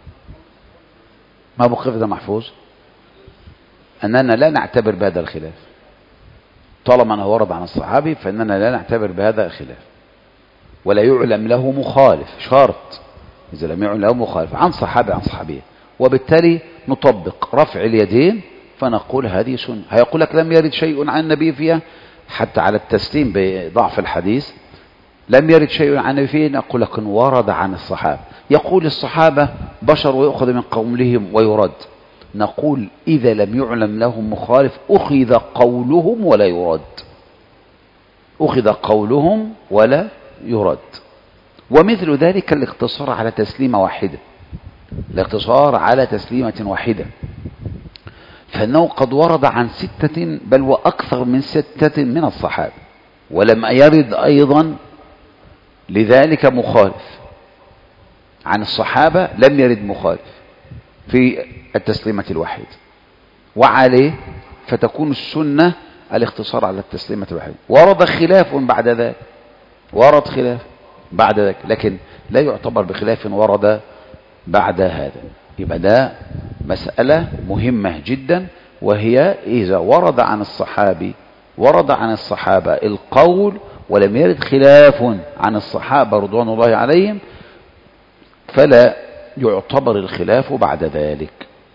S1: ما موقفنا محفوظ أننا لا نعتبر بهذا الخلاف طالما أنه ورد عن الصحابي، فإننا لا نعتبر بهذا الخلاف ولا يعلم له مخالف، شرط إذا لم يعلم له مخالف عن صحابي عن صحابيه، وبالتالي نطبق رفع اليدين فنقول هذه سنة. هيقول لك لم يرد شيء عن النبي فيها حتى على التسليم بضعف الحديث، لم يرد شيء عن النبي فيه، نقول لكن ورد عن الصحابة. يقول الصحابة بشر ويؤخذ من قولهم ويرد، نقول إذا لم يعلم لهم مخالف أخذ قولهم ولا يرد، أخذ قولهم ولا يرد. ومثل ذلك الاقتصار على تسليمة واحدة، الاقتصار على تسليمة واحدة، فإنه قد ورد عن ستة بل وأكثر من ستة من الصحابة، ولم يرد أيضا لذلك مخالف عن الصحابة، لم يرد مخالف في التسليمة الواحدة، وعليه فتكون السنة الاختصار على التسليمة الواحدة. ورد خلاف بعد ذلك، ورد خلاف بعد ذلك، لكن لا يعتبر بخلاف ورد بعد هذا. يبقى ده مسألة مهمة جدا، وهي إذا ورد عن الصحابي ورد عن الصحابة القول ولم يرد خلاف عن الصحابة رضوان الله عليهم، فلا يعتبر الخلاف بعد ذلك.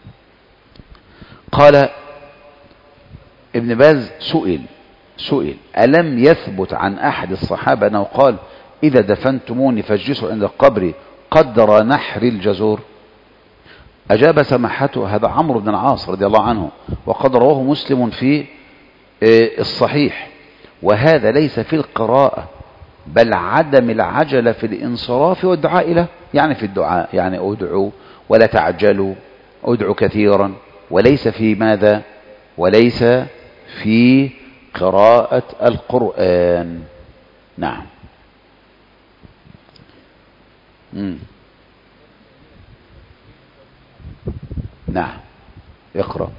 S1: قال ابن باز سئل سئل ألم يثبت عن أحد الصحابة أنه قال إذا دفنتموني فاجلسوا عند القبر قدر نحر الجزور؟ أجاب سماحته هذا عمرو بن العاص رضي الله عنه، وقد رواه مسلم في الصحيح، وهذا ليس في القراءة بل عدم العجلة في الانصراف والدعاء له، يعني في الدعاء يعني ادعوا ولا تعجلوا، ادعوا كثيرا، وليس في ماذا؟ وليس في قراءة القرآن. نعم. مم. نعم اقرأ.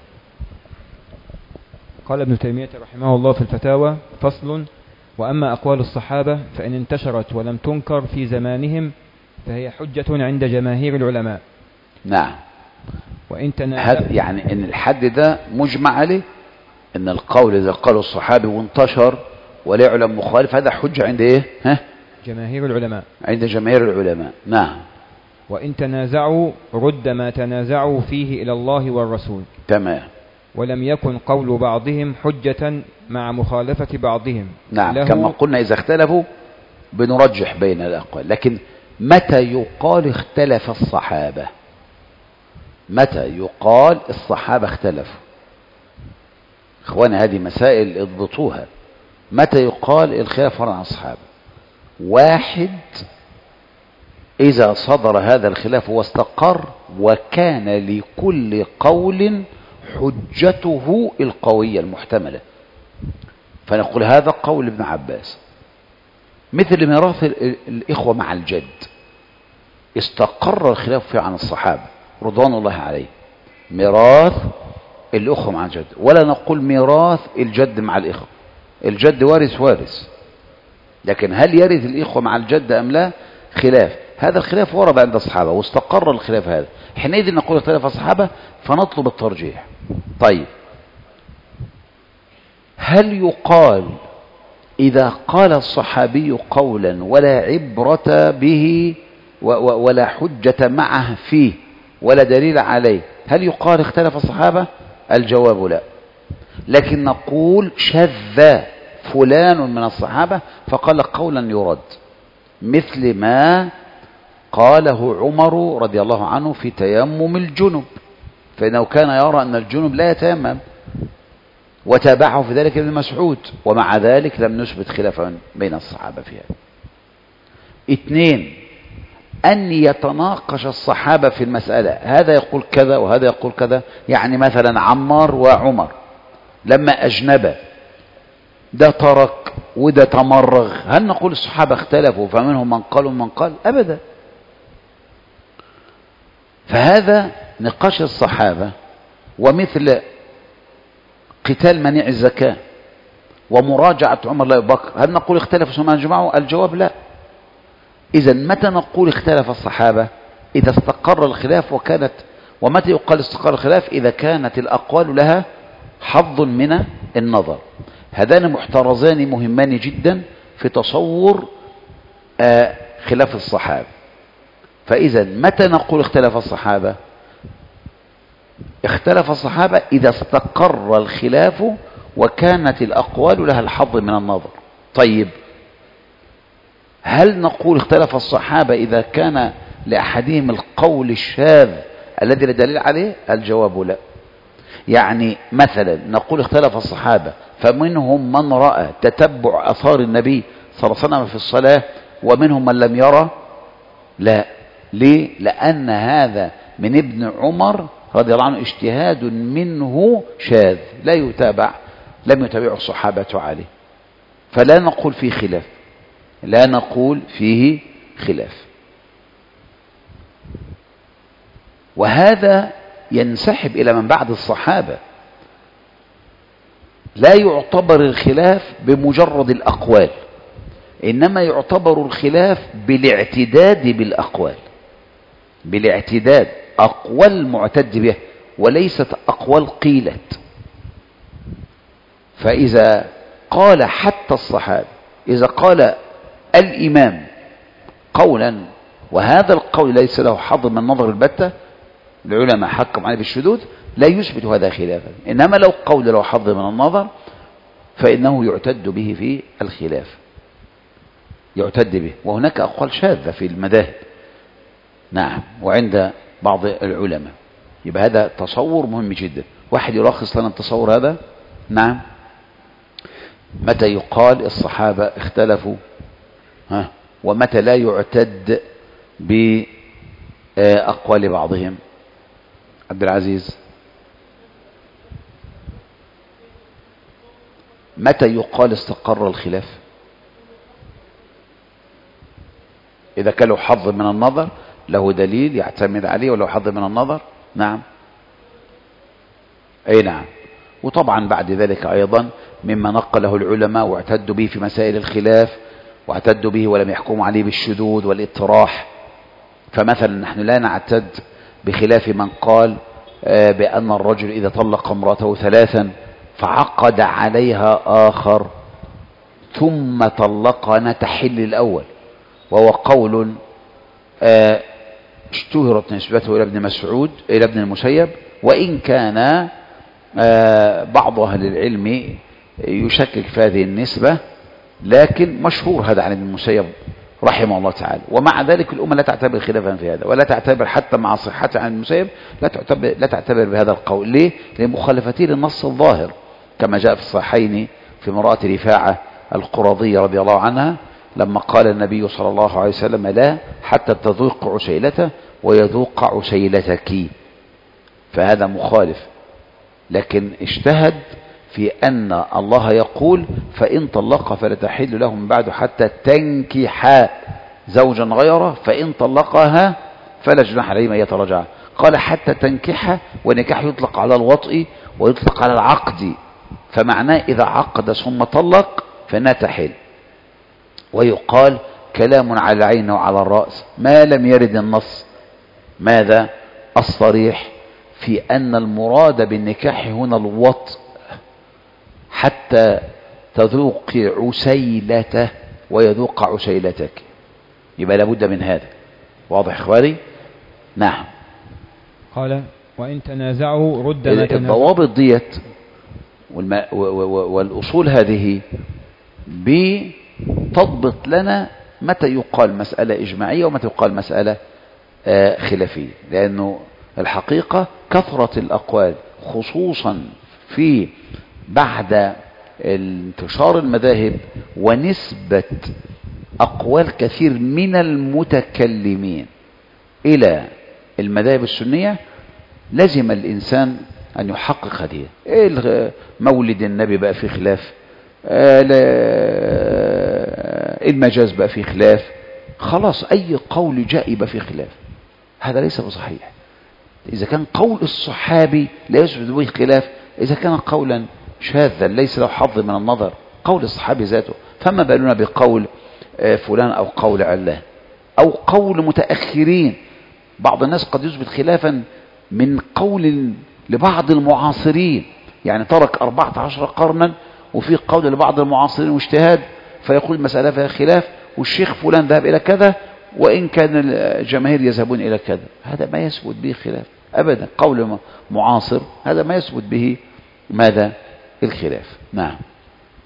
S5: قال ابن تيمية رحمه الله في الفتاوى: فصل: وأما أقوال الصحابة فإن انتشرت ولم تنكر في زمانهم فهي حجة عند جماهير العلماء.
S1: نعم.
S5: وإن
S1: هذا يعني ان الحد ده مجمع عليه، ان القول اذا قاله الصحابي وانتشر ولا يعلم مخالف هذا حجة عند ايه؟ ها؟
S5: جماهير العلماء.
S1: عند جماهير العلماء. نعم.
S5: وإن تنازعوا رد ما تنازعوا فيه إلى الله والرسول.
S1: تمام.
S5: ولم يكن قول بعضهم حجة مع مخالفة بعضهم.
S1: نعم. كما قلنا إذا اختلفوا بنرجح بين الأقوال، لكن متى يقال اختلف الصحابة؟ متى يقال الصحابة اختلفوا؟ اخواني هذه مسائل اضبطوها. متى يقال الخلاف عن الصحابة؟ واحد، إذا صدر هذا الخلاف واستقر وكان لكل قول حجته القوية المحتملة، فنقول هذا قول ابن عباس، مثل ميراث الإخوة مع الجد، استقر الخلاف فيه عن الصحابة رضوان الله عليه، ميراث الأخوة مع الجد، ولا نقول ميراث الجد مع الإخوة، الجد وارث وارث، لكن هل يرث الإخوة مع الجد أم لا؟ خلاف، هذا الخلاف ورد عند الصحابة واستقر الخلاف هذا، حينئذ نقول اختلاف الصحابة فنطلب الترجيح. طيب، هل يقال إذا قال الصحابي قولا ولا عبرة به ولا حجة معه فيه ولا دليل عليه، هل يقال اختلف الصحابة؟ الجواب لا، لكن نقول شذ فلان من الصحابة فقال قولا يرد، مثل ما قاله عمر رضي الله عنه في تيمم الجنب، فإنه كان يرى أن الجنب لا يتيمم، وتابعه في ذلك ابن مسعود، ومع ذلك لم نثبت خلافا بين الصحابة في هذا. اثنين، أن يتناقش الصحابة في المسألة، هذا يقول كذا وهذا يقول كذا، يعني مثلا عمار وعمر لما أجنبا ده ترك وده تمرغ، هل نقول الصحابة اختلفوا فمنهم من قال ومن قال؟ أبدا. فهذا نقاش الصحابة، ومثل قتال منيع الزكاة ومراجعة عمر لا أبي بكر، هل نقول اختلفوا ثم اجمعوا؟ الجواب لا. إذا متى نقول اختلف الصحابة؟ إذا استقر الخلاف وكانت، ومتى يقال استقر الخلاف؟ إذا كانت الأقوال لها حظ من النظر. هذان محترزان مهمان جدا في تصور آه خلاف الصحابة. فإذا متى نقول اختلف الصحابة؟ اختلف الصحابة إذا استقر الخلاف وكانت الأقوال لها الحظ من النظر. طيب، هل نقول اختلف الصحابة إذا كان لأحدهم القول الشاذ الذي لا دليل عليه؟ الجواب لا. يعني مثلا نقول اختلف الصحابة فمنهم من رأى تتبع أثار النبي صلى الله عليه وسلم في الصلاة ومنهم من لم يرى؟ لا. ليه؟ لأن هذا من ابن عمر رضي الله عنه اجتهاد منه شاذ لا يتابع، لم يتابعه الصحابة عليه، فلا نقول فيه خلاف، لا نقول فيه خلاف. وهذا ينسحب إلى من بعد الصحابة. لا يعتبر الخلاف بمجرد الأقوال، إنما يعتبر الخلاف بالاعتداد بالأقوال، بالاعتداد، أقوال معتد بها وليست أقوال قيلت. فإذا قال حتى الصحابة، إذا قال الإمام قولا وهذا القول ليس له حظ من نظر البتة، العلماء حكم عليه بالشذوذ، لا يثبت هذا خلافا. إنما لو قول له حظ من النظر فإنه يعتد به في الخلاف، يعتد به. وهناك أقوال شاذة في المذاهب، نعم، وعند بعض العلماء. يبقى هذا تصور مهم جدا. واحد يلخص لنا التصور هذا؟ نعم. متى يقال الصحابة اختلفوا؟ ها، ومتى لا يعتد بأقوال بعضهم؟ عبد العزيز، متى يقال استقر الخلاف؟ إذا كان له حظ من النظر، له دليل يعتمد عليه، ولو حظ من النظر، نعم، أي نعم. وطبعا بعد ذلك أيضا مما نقله العلماء واعتدوا به في مسائل الخلاف، واعتدوا به ولم يحكموا عليه بالشذوذ والاطراح. فمثلا نحن لا نعتد بخلاف من قال بأن الرجل إذا طلق امرأته ثلاثا فعقد عليها آخر ثم طلقها تحل الأول، وهو قول اشتهرت نسبته إلى ابن مسعود إلى ابن المسيب، وإن كان بعض أهل العلم يشكك في هذه النسبة، لكن مشهور هذا عن ابن المسيب رحمه الله تعالى. ومع ذلك الأمة لا تعتبر خلافا في هذا، ولا تعتبر حتى مع صحته عن ابن المسيب، لا تعتبر, لا تعتبر بهذا القول. ليه؟ لمخالفته للنص الظاهر، كما جاء في الصحيحين في امرأة رفاعة القرظية رضي الله عنها لما قال النبي صلى الله عليه وسلم: لا حتى تذوق عسيلته ويذوق عسيلتك. فهذا مخالف، لكن اجتهد في أن الله يقول: فإن طلق فلا تحل له من بعد حتى تنكح زوجا غيره، فإن طلقها فلا جناح عليهما يتراجعا. قال حتى تنكح، ونكاح يطلق على الوطء ويطلق على العقد، فمعناه إذا عقد ثم طلق فإنها تحل. ويقال كلام على العين وعلى الرأس ما لم يرد النص ماذا الصريح في أن المراد بالنكاح هنا الوطء حتى تذوق عسيلته ويذوق عسيلتك. يبقى لابد من هذا. واضح إخواني؟ نعم.
S5: قال: وإن تنازعوا رد ما تنازعوا.
S1: الضوابط ديت والأصول هذه بتضبط لنا متى يقال مسألة إجماعية ومتى يقال مسألة خلافية، لأنه الحقيقة كثرة الأقوال خصوصا في بعد انتشار المذاهب ونسبة أقوال كثير من المتكلمين إلى المذاهب السنية، لازم الإنسان أن يحقق هذه. مولد النبي بقى في خلاف، المجاز بقى في خلاف، خلاص أي قول جاء يبقى في خلاف، هذا ليس بصحيح. إذا كان قول الصحابي لا يثبت به خلاف، إذا كان قولا شاذا ليس له حظ من النظر، قول الصحابي ذاته، فما بالنا بقول فلان أو قول علان أو قول متأخرين. بعض الناس قد يثبت خلافا من قول لبعض المعاصرين، يعني ترك أربعة عشر قرنا وفي قول لبعض المعاصرين واجتهاد، فيقول المسألة فيها خلاف والشيخ فلان ذهب إلى كذا وإن كان الجماهير يذهبون إلى كذا. هذا ما يثبت به خلاف أبدا. قول معاصر هذا ما يثبت به ماذا الخلاف. نعم.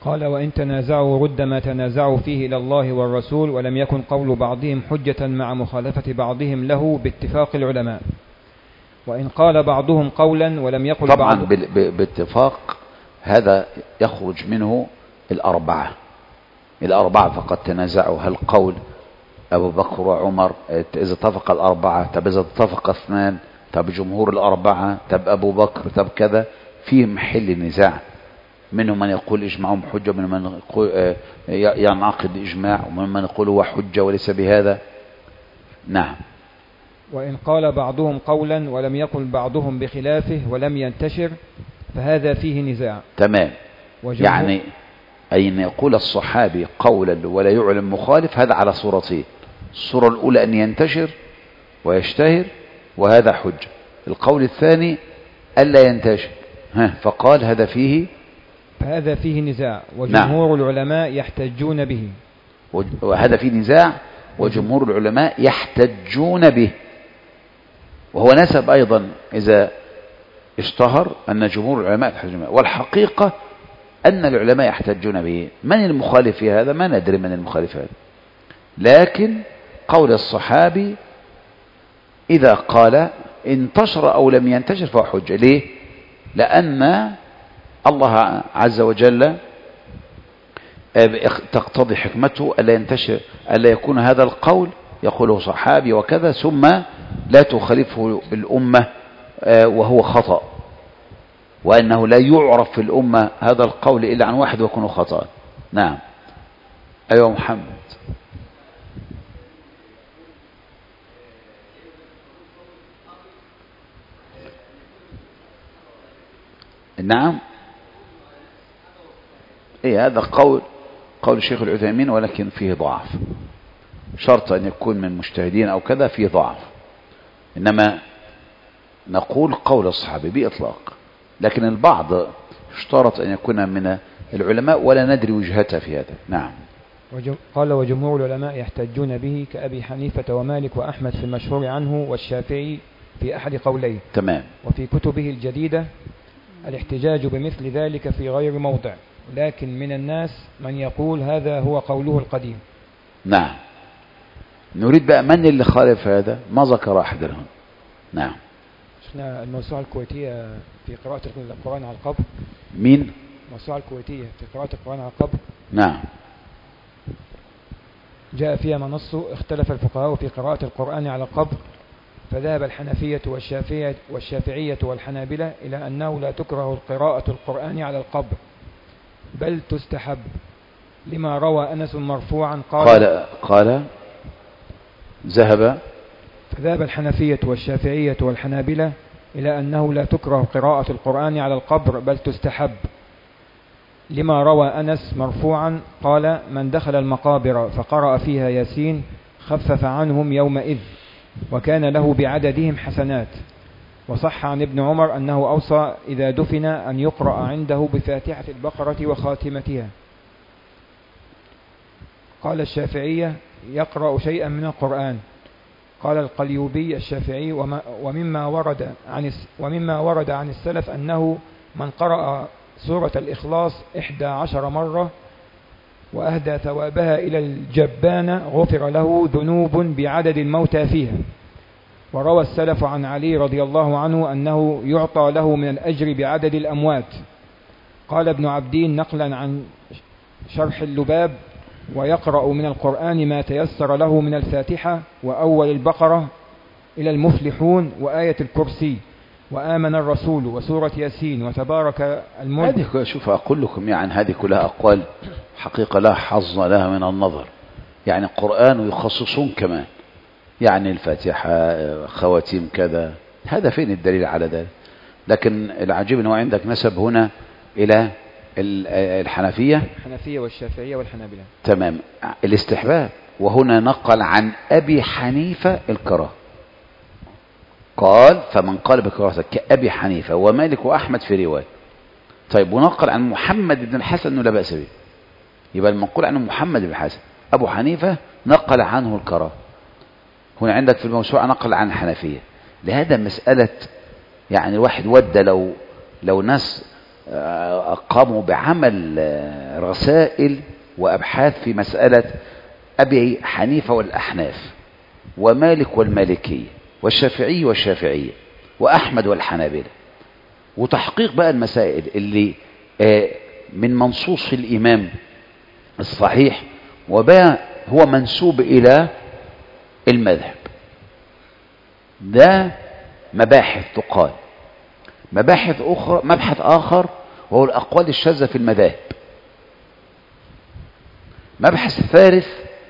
S5: قال وإن تنازعوا رد ما تنازعوا فيه إلى الله والرسول ولم يكن قول بعضهم حجة مع مخالفة بعضهم له باتفاق العلماء. وإن قال بعضهم قولا ولم يقل
S1: طبعا
S5: بعض
S1: باتفاق هذا يخرج منه الأربعة الأربعة فقد تنازعوا. هل قول أبو بكر وعمر إذا اتفق الأربعة، طب إذا اتفق اثنان، طب جمهور الأربعة، طب أبو بكر، طب كذا، فيه محل نزاع. منهم من يقول إجماعهم حجة، ومن من يقول ينعقد إجماع، ومن من يقول هو حجة وليس بهذا. نعم.
S5: وإن قال بعضهم قولا ولم يقل بعضهم بخلافه ولم ينتشر فهذا فيه نزاع.
S1: تمام. يعني أي أن يقول الصحابي قولا ولا يعلم مخالف، هذا على صورتين. الصورة الأولى أن ينتشر ويشتهر وهذا حجة. القول الثاني ألا ينتشر، ها فقال هذا فيه
S5: فهذا فيه نزاع وجمهور نعم. العلماء يحتجون به.
S1: وهذا فيه نزاع وجمهور العلماء يحتجون به. وهو نسب أيضا إذا اشتهر أن جمهور العلماء يحتجون به، والحقيقة أن العلماء يحتجون به. من المخالف في هذا؟ ما ندري من المخالف هذا، لكن قول الصحابي إذا قال انتشر أو لم ينتشر فهو حجة. ليه؟ لأن الله عز وجل تقتضي حكمته ألا ينتشر، ألا يكون هذا القول يقوله صحابي وكذا ثم لا تخالفه الأمة وهو خطأ، وأنه لا يعرف في الأمة هذا القول إلا عن واحد ويكون خطأ. نعم. أيوة محمد. نعم. إيه هذا قول قول الشيخ العثيمين، ولكن فيه ضعف، شرط أن يكون من مجتهدين أو كذا، فيه ضعف. إنما نقول قول الصحابي بإطلاق، لكن البعض اشترط أن يكون من العلماء ولا ندري وجهته في هذا. نعم.
S5: قال وجمهور العلماء يحتجون به كأبي حنيفة ومالك وأحمد في المشهور عنه، والشافعي في أحد قوليه.
S1: تمام.
S5: وفي كتبه الجديدة الاحتجاج بمثل ذلك في غير موضع، لكن من الناس من يقول هذا هو قوله القديم.
S1: نعم. نريد بقى من اللي خالف هذا؟ ما ذكر أحد لهم. نعم.
S5: شفنا الموسوعة الكويتية في قراءة القرآن على القبر.
S1: مين؟
S5: الموسوعة الكويتية في قراءة القرآن على القبر.
S1: نعم.
S5: جاء فيها ما نصه اختلف الفقهاء في قراءة القرآن على القبر، فذهب الحنفية والشافعية, والشافعية والحنابلة إلى أنه لا تكره قراءة القرآن على القبر بل تستحب، لما روى أنس مرفوعا قال
S1: قال, قال ذهب
S5: فذهب الحنفية والشافعية والحنابلة إلى أنه لا تكره قراءة القرآن على القبر بل تستحب، لما روى أنس مرفوعا قال من دخل المقابر فقرأ فيها ياسين خفف عنهم يومئذ وكان له بعددهم حسنات. وصح عن ابن عمر أنه أوصى إذا دفن أن يقرأ عنده بفاتحة البقرة وخاتمتها. قال الشافعية يقرأ شيئا من القرآن. قال القليوبي الشافعي ومما ورد عن ومما ورد عن السلف أنه من قرأ سورة الإخلاص إحدى عشر مرة وأهدى ثوابها إلى الجبان غفر له ذنوب بعدد الموتى فيها. وروى السلف عن علي رضي الله عنه أنه يعطى له من الأجر بعدد الأموات. قال ابن عبدين نقلا عن شرح اللباب ويقرأ من القرآن ما تيسر له من الفاتحة وأول البقرة إلى المفلحون وآية الكرسي وآمن الرسول وسورة ياسين وتبارك الملك.
S1: هذه شوف أقول لكم يعني هذه كلها أقوال حقيقة لا حظ لها من النظر، يعني القرآن ويخصصون كمان يعني الفاتحة خواتيم كذا، هذا فين الدليل على ذلك؟ لكن العجيب أنه عندك نسب هنا إلى الحنفية
S5: الحنفية والشافعية والحنابلة.
S1: تمام. الاستحباب، وهنا نقل عن أبي حنيفة الكراهة، قال فمن قال بكراهة كأبي حنيفة ومالك وأحمد في رواية. طيب ونقل عن محمد بن الحسن أنه لا بأس به، يبقى المنقول عنه محمد بن الحسن. أبو حنيفة نقل عنه الكراهة، هنا عندك في الموسوعة نقل عن الحنفية. لهذا مسألة يعني الواحد ود لو لو ناس قاموا بعمل رسائل وأبحاث في مسألة أبي حنيفة والأحناف ومالك والمالكية والشافعي والشافعية وأحمد والحنابلة، وتحقيق بقى المسائل اللي من منصوص الإمام الصحيح وبقى هو منسوب إلى المذهب. ده مباحث تقال. مباحث أخرى، مبحث آخر وهو الأقوال الشاذة في المذاهب. مبحث ثالث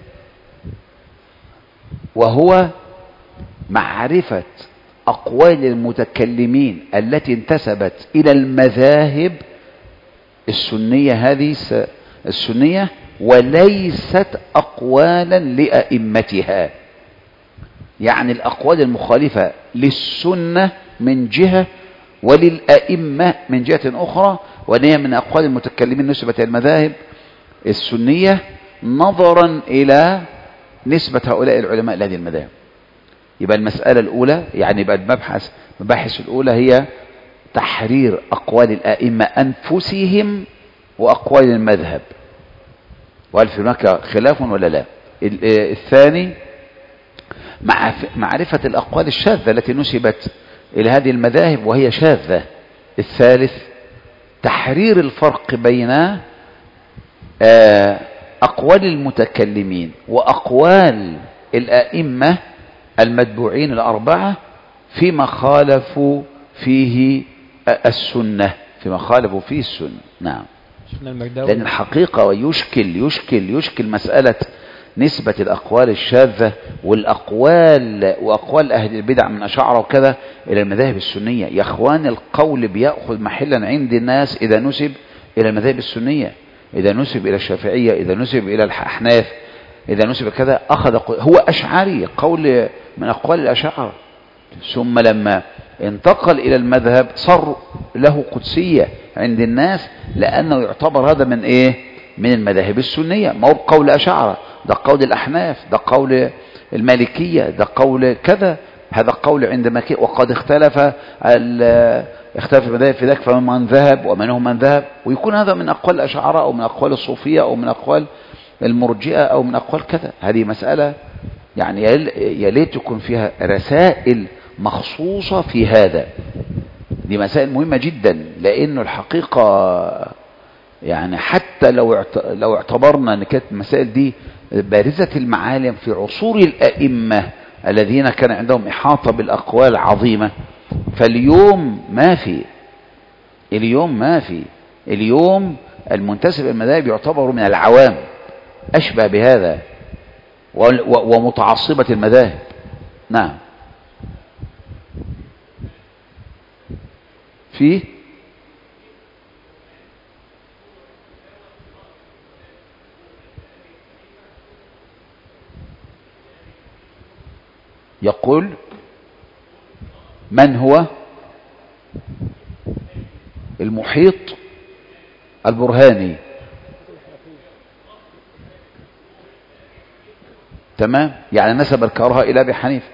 S1: وهو معرفة أقوال المتكلمين التي انتسبت إلى المذاهب السنية، هذه السنية، وليست أقوالا لأئمتها. يعني الأقوال المخالفة للسنة من جهة وللأئمة من جهة أخرى، وهي من أقوال المتكلمين نسبة المذاهب السنية نظرا إلى نسبة هؤلاء العلماء لهذه المذاهب. يبقى المسألة الأولى، يعني يبقى المبحث المباحث الأولى هي تحرير أقوال الأئمة أنفسهم وأقوال المذهب، وهل في هناك خلاف ولا لا. الثاني معرفة الأقوال الشاذة التي نسبت إلى هذه المذاهب وهي شاذة. الثالث تحرير الفرق بين أقوال المتكلمين وأقوال الأئمة المتبوعين الأربعة فيما خالفوا فيه السنة، فيما خالفوا فيه السنة. نعم. لأن الحقيقة يشكل يشكل يشكل مسألة نسبة الأقوال الشاذة والأقوال وأقوال أهل البدع من أشاعرة وكذا إلى المذاهب السنية. يا أخوان، القول بيأخذ محلا عند الناس إذا نسب إلى المذاهب السنية، إذا نسب إلى الشافعية، إذا نسب إلى الأحناف، إذا نسب كذا أخذ هو أشعري، قول من أقوال الأشاعرة. ثم لما انتقل إلى المذهب صار له قدسية عند الناس، لأنه يعتبر هذا من إيه؟ من المذاهب السنية. ما هو قول أشاعرة، ده قول الأحناف، ده قول المالكية، ده قول كذا، هذا قول عند مالكية. وقد اختلف اختلف المذاهب في ذلك، فمن من ذهب ومنهم من ذهب، ويكون هذا من أقوال الأشاعرة أو من أقوال الصوفية أو من أقوال المرجئة أو من أقوال كذا. هذه مسألة يعني يا ليت تكون فيها رسائل مخصوصة في هذا. دي مسائل مهمة جدا، لأنه الحقيقة يعني حتى لو لو اعتبرنا أن كانت المسائل دي بارزة المعالم في عصور الأئمة الذين كان عندهم إحاطة بالأقوال عظيمة، فاليوم ما في اليوم ما في اليوم المنتسب المذاهب يعتبر من العوام، أشبه بهذا ومتعصبة المذاهب. نعم. في يقول من هو المحيط البرهاني؟ تمام، يعني نسب الكراهة إلى أبي حنيفة.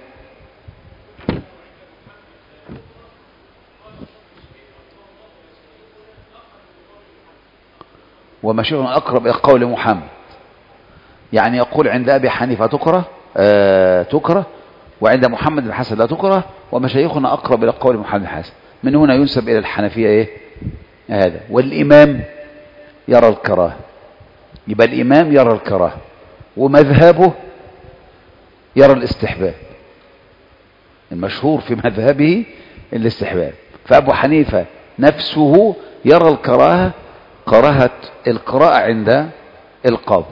S1: ومشيخنا أقرب إلى قول محمد، يعني يقول عند أبي حنيفة تكره آه تكره، وعند محمد بن حسن لا تكره، ومشايخنا أقرب إلى قول محمد بن حسن. من هنا ينسب إلى الحنفية إيه هذا. والإمام يرى الكراهة، يبقى الإمام يرى الكراهة ومذهبه يرى الاستحباب. المشهور في مذهبه الاستحباب. فأبو حنيفة نفسه يرى الكراهة، كراهة القراءة عند القبر،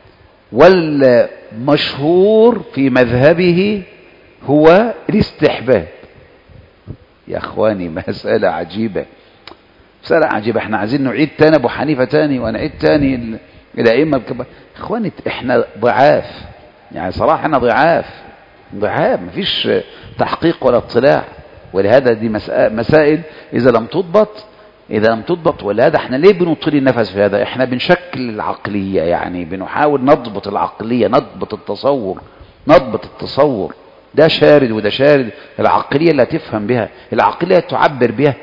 S1: والمشهور في مذهبه هو الاستحباب. يا اخواني مسألة عجيبة، مسألة عجيبة. احنا عايزين نعيد تاني ابو حنيفة تاني ونعيد تاني الائمة الكبار. اخواني احنا ضعاف، يعني صراحة احنا ضعاف ضعاف، مفيش تحقيق ولا اطلاع. ولهذا دي مسائل اذا لم تضبط إذا لم تضبط ولهذا احنا ليه بنطيل النفس في هذا؟ احنا بنشكل العقلية، يعني بنحاول نضبط العقلية، نضبط التصور نضبط التصور ده شارد وده شارد. العقلية اللي تفهم بها، العقلية تعبر بها،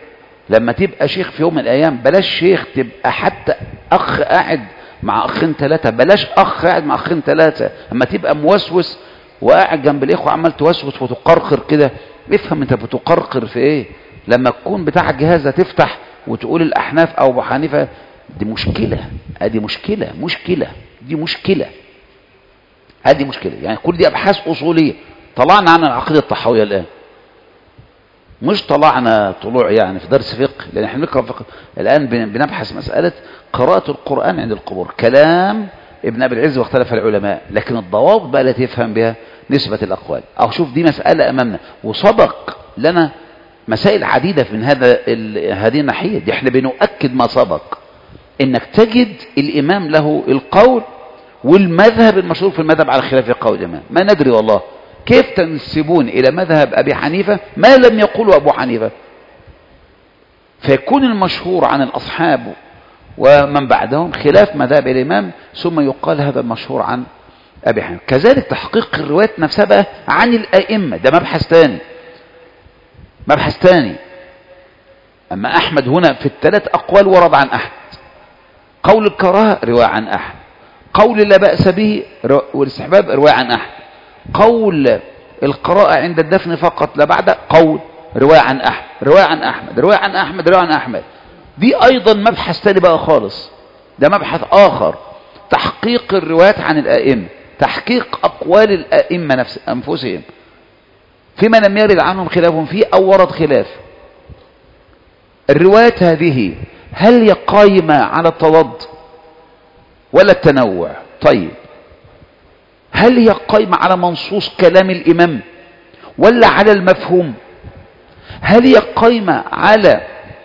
S1: لما تبقى شيخ في يوم من الأيام بلاش شيخ تبقى حتى أخ قاعد مع أخين ثلاثة، بلاش أخ قاعد مع أخين ثلاثة. أما تبقى موسوس وقاعد جنب الإخوة عمال توسوس وتقرقر كده، افهم أنت بتقرقر في إيه. لما تكون بتاع الجهاز تفتح وتقول الأحناف أو أبو حنيفة، دي مشكلة، هذه مشكلة مشكلة دي مشكلة هذه مشكلة. يعني كل دي أبحاث أصولية. طلعنا عن العقيدة الطحاوية الآن، مش طلعنا طلوع يعني في درس فقه، لأن احنا بنقرأ فقه الآن، بنبحث مسألة قراءة القرآن عند القبور، كلام ابن أبي العز واختلف العلماء، لكن الضوابط بقى التي يفهم بها نسبة الأقوال. أو شوف دي مسألة أمامنا وسبق لنا مسائل عديدة من هذا هذه الناحية دي. احنا بنؤكد ما سبق، انك تجد الإمام له القول والمذهب المشهور في المذهب على خلاف قول الإمام. ما ندري والله كيف تنسبون إلى مذهب أبي حنيفة ما لم يقوله أبو حنيفة، فيكون المشهور عن الأصحاب ومن بعدهم خلاف مذهب الإمام، ثم يقال هذا المشهور عن أبي حنيفة. كذلك تحقيق الروايات نفسها بقى عن الأئمة، ده مبحث تاني مبحث تاني. أما أحمد هنا في الثلاث أقوال ورد عن أحمد، قول الكراهة رواية عن أحمد، قول لا بأس به والاستحباب رواية عن أحمد، قول القراءة عند الدفن فقط لا بعد قول رواية عن أحمد رواية عن أحمد رواية عن أحمد رواية عن أحمد. دي أيضا مبحث تاني بقى خالص، ده مبحث آخر، تحقيق الروايات عن الآئمة، تحقيق أقوال الآئمة نفس أنفسهم فيما لم يرد عنهم خلاف فيه أو ورد خلاف. الروايات هذه هل هي قائمة على التضاد ولا التنوع؟ طيب هل هي قائمة على منصوص كلام الإمام ولا على المفهوم؟ هل هي قائمة على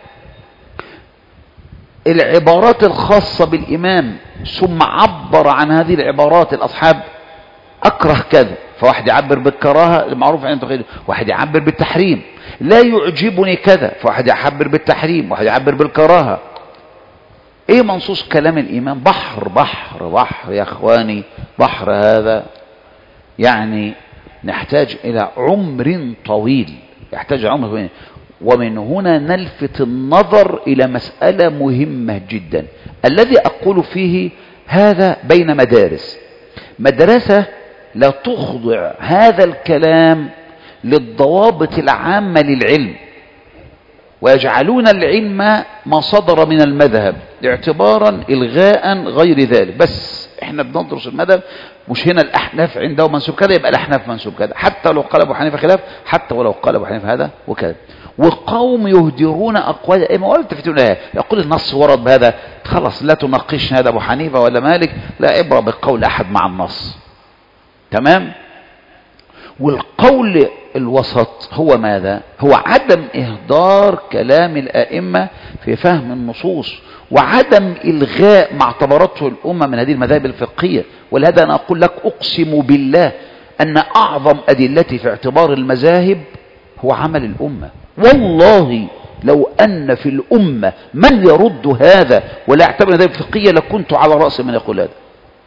S1: العبارات الخاصة بالإمام ثم عبر عن هذه العبارات الأصحاب؟ أكره كذا فواحد يعبر بالكراهة المعروف عند غيره، واحد يعبر بالتحريم. لا يعجبني كذا فواحد يعبر بالتحريم، واحد يعبر بالكراهة. ايه منصوص كلام الإمام؟ بحر بحر بحر يا اخواني، بحر هذا يعني نحتاج إلى عمر طويل، يحتاج عمر طويل. ومن هنا نلفت النظر إلى مسألة مهمة جدا الذي أقول فيه هذا بين مدارس، مدرسة لا تخضع هذا الكلام للضوابط العامة للعلم ويجعلون العلم ما صدر من المذهب اعتبارا إلغاء غير ذلك. بس احنا بندرس المذهب، مش هنا الأحناف عنده منسوب كذا يبقى الأحناف منسوب كذا، حتى لو قال أبو حنيفة خلاف، حتى ولو قال أبو حنيفة هذا وكذا. وقوم يهدرون أقوال الأئمة ولا تفتون لها، يقول النص ورد بهذا، خلاص لا تناقشنا هذا أبو حنيفة ولا مالك، لا عبرة بقول أحد مع النص. تمام. والقول الوسط هو ماذا؟ هو عدم إهدار كلام الأئمة في فهم النصوص وعدم إلغاء ما اعتبرته الأمة من هذه المذاهب الفقهية. ولهذا أنا أقول لك أقسم بالله أن أعظم أدلتي في اعتبار المذاهب هو عمل الأمة. والله لو أن في الأمة من يرد هذا ولا يعتبر المذاهب الفقهية لكنت على رأس من يقول هذا،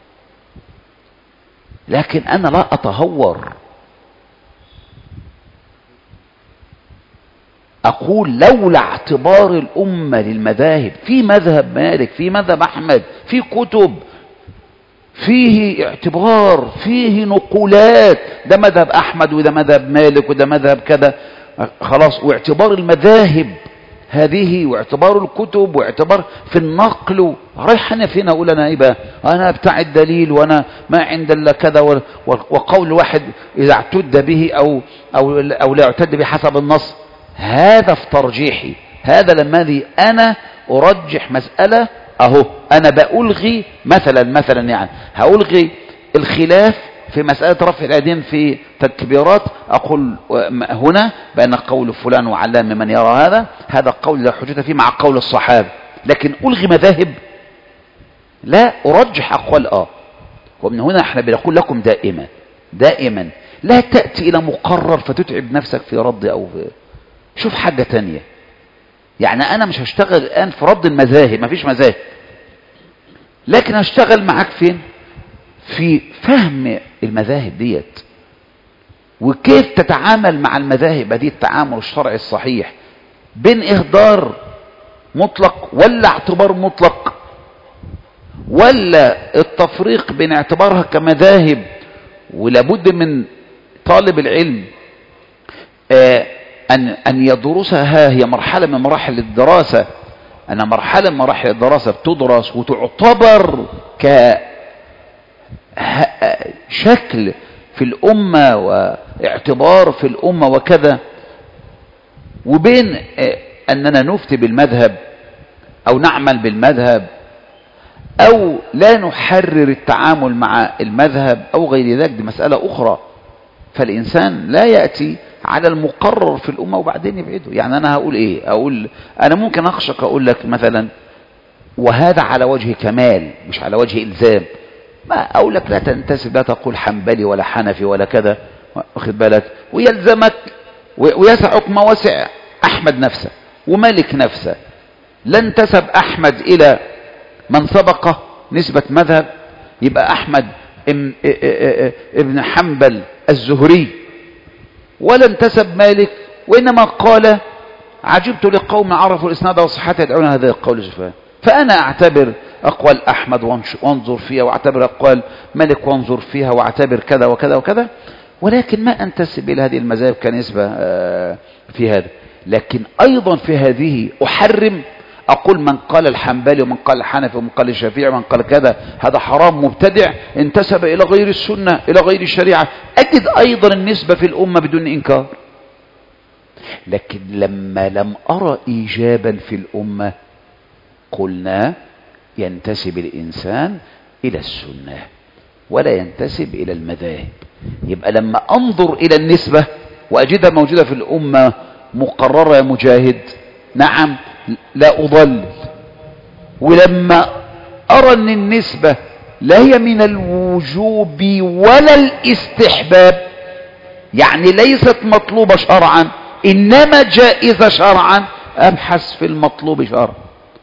S1: لكن أنا لا أتهور. أقول لولا اعتبار الأمة للمذاهب، في مذهب مالك، في مذهب أحمد، في كتب فيه اعتبار، فيه نقولات، ده مذهب أحمد وده مذهب مالك وده مذهب كذا، خلاص. واعتبار المذاهب هذه واعتبار الكتب واعتبار في النقل، رايح فين أقول أنا إيه بقى؟ أنا بتاع الدليل وأنا ما عند إلا كذا، وقول واحد إذا اعتد به أو أو أو لا اعتد به حسب النص، هذا في ترجيحي. هذا لما ذي أنا أرجح مسألة، أهو أنا بألغي مثلا مثلا يعني هألغي الخلاف في مسألة رفع اليدين في تكبيرات، أقول هنا بأن قول فلان وعلام من يرى هذا هذا قول لا حجة فيه مع قول الصحابة، لكن ألغي مذاهب؟ لا، أرجح أقوال. آه ومن هنا احنا بنقول لكم دائما دائما لا تأتي إلى مقرر فتتعب نفسك في رد أو في شوف حاجة تانية. يعني أنا مش هشتغل الآن في رد المذاهب، مفيش مذاهب، لكن هشتغل معاك فين؟ في فهم المذاهب ديت وكيف تتعامل مع المذاهب هذه التعامل الشرعي الصحيح بين إهدار مطلق ولا اعتبار مطلق، ولا التفريق بين اعتبارها كمذاهب ولابد من طالب العلم آه أن أن يدرسها، هي مرحلة من مراحل الدراسة، أن مرحلة من مراحل الدراسة بتدرس وتعتبر كشكل في الأمة واعتبار في الأمة وكذا، وبين أننا نفتي بالمذهب أو نعمل بالمذهب أو لا نحرر التعامل مع المذهب أو غير ذلك، دي مسألة أخرى. فالإنسان لا يأتي على المقرر في الأمة وبعدين يبعده. يعني أنا هقول إيه؟ أقول أنا ممكن أخشك أقول لك مثلا وهذا على وجه كمال مش على وجه إلزام، ما أقول لك لا تنتسب، لا تقول حنبلي ولا حنفي ولا كذا، واخد بالك، ويلزمك ويسعك ما وسع أحمد نفسه ومالك نفسه. لا انتسب أحمد إلى من سبقه نسبة مذهب يبقى أحمد ابن حنبل الزهري، ولا انتسب مالك، وإنما قال عجبت لقوم عرفوا الإسناد والصحة يدعون هذا القول سفهاء. فأنا أعتبر أقوال أحمد وانظر فيها، وأعتبر أقوال مالك وانظر فيها، وأعتبر كذا وكذا وكذا، ولكن ما أنتسب إلى هذه المذاهب كنسبة في هذا. لكن أيضا في هذه أحرم أقول من قال الحنبلي ومن قال الحنفي ومن قال الشافعي ومن قال كذا هذا حرام مبتدع انتسب إلى غير السنة إلى غير الشريعة، أجد أيضا النسبة في الأمة بدون إنكار. لكن لما لم أرى إيجابا في الأمة قلنا ينتسب الإنسان إلى السنة ولا ينتسب إلى المذاهب. يبقى لما أنظر إلى النسبة وأجدها موجودة في الأمة مقررة يا مجاهد، نعم لا أضل. ولما أرى أن النسبة لا هي من الوجوب ولا الاستحباب، يعني ليست مطلوبة شرعا إنما جائزة شرعا، أبحث في المطلوب شرعا.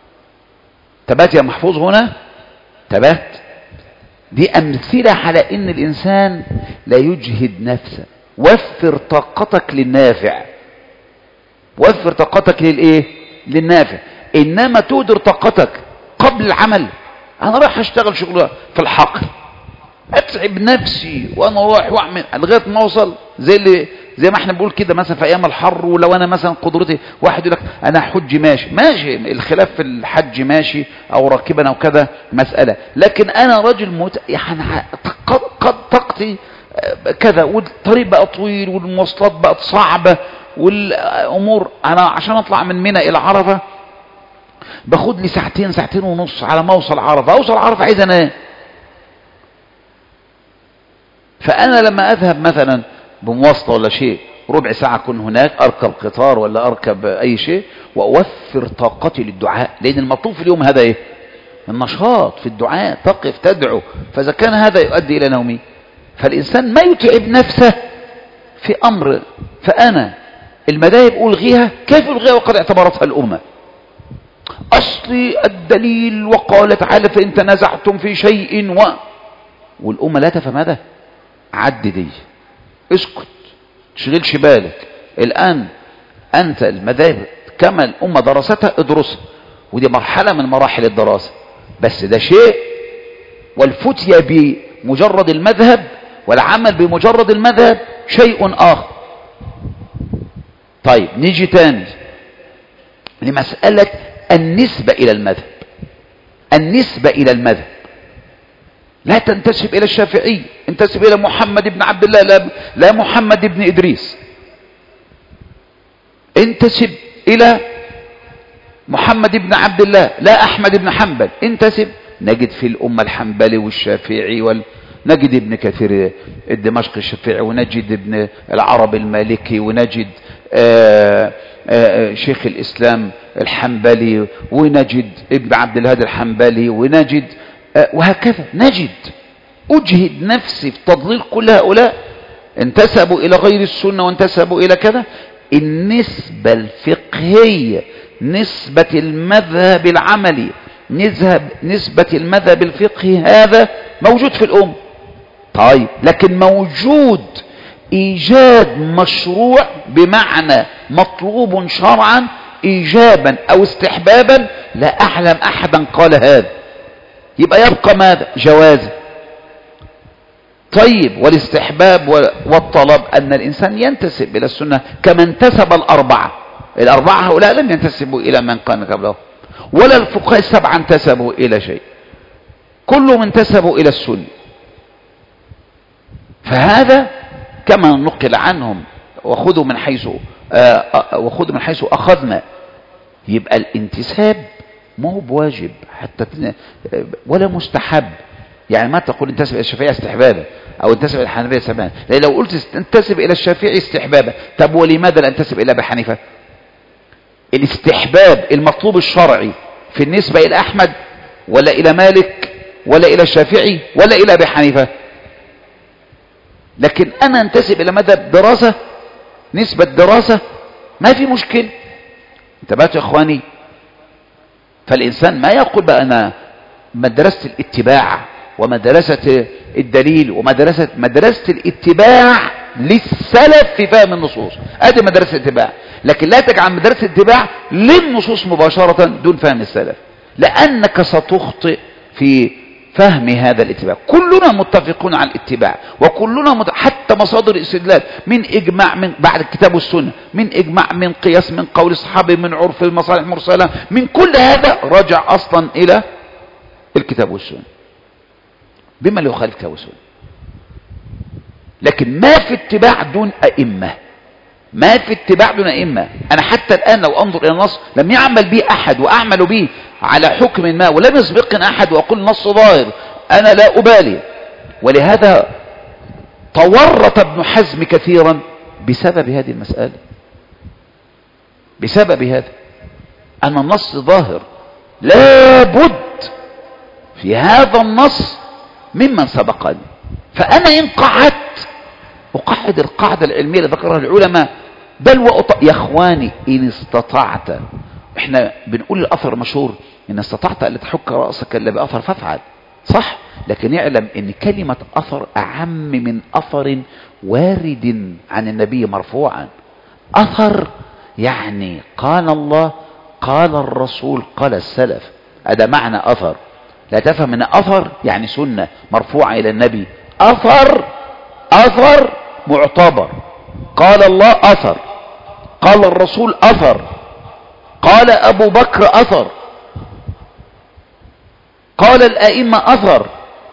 S1: تبات يا محفوظ هنا؟ تبات. دي أمثلة على أن الإنسان لا يجهد نفسه. وفر طاقتك للنافع، وفر طاقتك للإيه؟ للنافع. إنما تودر طاقتك قبل العمل. أنا رايح أشتغل شغل في الحقل، أتعب نفسي وأنا رايح وأعمل لغاية ما أوصل زي اللي زي ما احنا بنقول كده مثلا في أيام الحر. ولو أنا مثلا قدرتي واحد يقول لك أنا حج ماشي ماشي، الخلاف في الحج ماشي أو راكبا أو كذا مسألة، لكن أنا رجل مت... يعني قد طاقتي كذا، والطريق بقى طويل والمواصلات بقت صعبة والأمور. أنا عشان أطلع من منى إلى عرفة باخد لي ساعتين ساعتين ونص على ما أوصل عرفة. أوصل عرفة عايز أنام. فأنا لما أذهب مثلا بمواصلة ولا شيء ربع ساعة أكون هناك، أركب قطار ولا أركب أي شيء وأوفر طاقتي للدعاء، لأن المطلوب في اليوم هذا إيه؟ النشاط في الدعاء، تقف تدعو. فإذا كان هذا يؤدي إلى نومي، فالإنسان ما يتعب نفسه في أمر. فأنا المذاهب ألغيها، كيف ألغيها وقد اعتبرتها الأمة؟ أصلي الدليل وقال تعالى فإن تنازعتم في شيء و... والأمة لا تفهم هذا. عد دي، اسكت، تشغلش بالك. الآن أنت المذاهب كما الأمة درستها ادرسها، ودي مرحلة من مراحل الدراسة، بس ده شيء. والفتية بمجرد المذهب والعمل بمجرد المذهب شيء آخر. طيب نيجي تاني لمسألة النسبة إلى المذهب. النسبة إلى المذهب لا تنتسب إلى الشافعي، انتسب إلى محمد بن عبد الله، لا, لا محمد بن إدريس. انتسب إلى محمد بن عبد الله، لا أحمد بن حنبل. انتسب. نجد في الأمة الحنبلي والشافعي وال... نجد ابن كثير الدمشقي الشافعي، ونجد ابن العرب المالكي، ونجد آآ آآ شيخ الإسلام الحنبلي، ونجد ابن عبد الهادي الحنبلي، ونجد وهكذا. نجد أجهد نفسي في تضليل كل هؤلاء، انتسبوا إلى غير السنة وانتسبوا إلى كذا. النسبة الفقهية، نسبة المذهب العملي، نسبة المذهب الفقهي، هذا موجود في الأمة. طيب لكن موجود إيجاد مشروع بمعنى مطلوب شرعا، إيجابا أو استحبابا لا أعلم أحدا قال هذا، يبقى يبقى ماذا؟ جواز. طيب والاستحباب والطلب أن الإنسان ينتسب إلى السنة كما انتسب الأربعة. الأربعة هؤلاء لم ينتسبوا إلى من كان قبله، ولا الفقهاء السبعة انتسبوا إلى شيء، كلهم انتسبوا إلى السنة. فهذا كما نقل عنهم وخذوا من حيث آه وخذوا من حيث أخذنا. يبقى الانتساب ما هو بواجب حتى ولا مستحب. يعني ما تقول انتسب إلى الشافعية استحبابا أو انتسب إلى الحنفية استحبابا، لأن لو قلت انتسب إلى الشافعي استحبابا، طب ولماذا لا انتسب إلى أبي حنيفة؟ الاستحباب المطلوب الشرعي في النسبة إلى أحمد ولا إلى مالك ولا إلى الشافعي ولا إلى أبي حنيفة؟ لكن أنا انتسب إلى مذهب دراسة، نسبة دراسة، ما في مشكلة. انتبهت يا إخواني؟ فالإنسان ما يقول بقى أنا مدرسة الاتباع ومدرسة الدليل ومدرسة مدرسة الاتباع للسلف في فهم النصوص، ادي مدرسة الاتباع، لكن لا تجعل مدرسة الاتباع للنصوص مباشرة دون فهم السلف، لأنك ستخطئ في فهم هذا الاتباع. كلنا متفقون على الاتباع، وكلنا مت... حتى مصادر الاستدلال من إجماع من بعد الكتاب والسنة، من إجماع، من قياس، من قول الصحابة، من عرف المصالح المرسلة، من كل هذا رجع أصلا إلى الكتاب والسنة بما لا يخالف الكتاب والسنة. لكن ما في اتباع دون أئمة، ما في اتباع دون أئمة. أنا حتى الآن لو أنظر إلى النص لم يعمل به أحد وأعمل به على حكم ما ولم يسبقني أحد وأقول نص ظاهر، أنا لا أبالي. ولهذا تورط ابن حزم كثيرا بسبب هذه المسألة، بسبب هذا أن النص ظاهر، لا بد في هذا النص ممن سبقني. فأنا إن قعدت أقعد القاعدة العلمية اللي ذكرها العلماء، بل وأط... يا إخواني إن استطعت، إحنا بنقول الأثر مشهور إن استطعت أن تحك رأسك إلا بأثر فافعل، صح؟ لكن يعلم إن كلمة أثر أعم من أثر وارد عن النبي مرفوعا. أثر يعني قال الله، قال الرسول، قال السلف، هذا معنى أثر. لا تفهم ان اثر يعني سنة مرفوعة الى النبي. اثر اثر معتبر، قال الله اثر، قال الرسول اثر، قال ابو بكر اثر، قال الائمة اثر.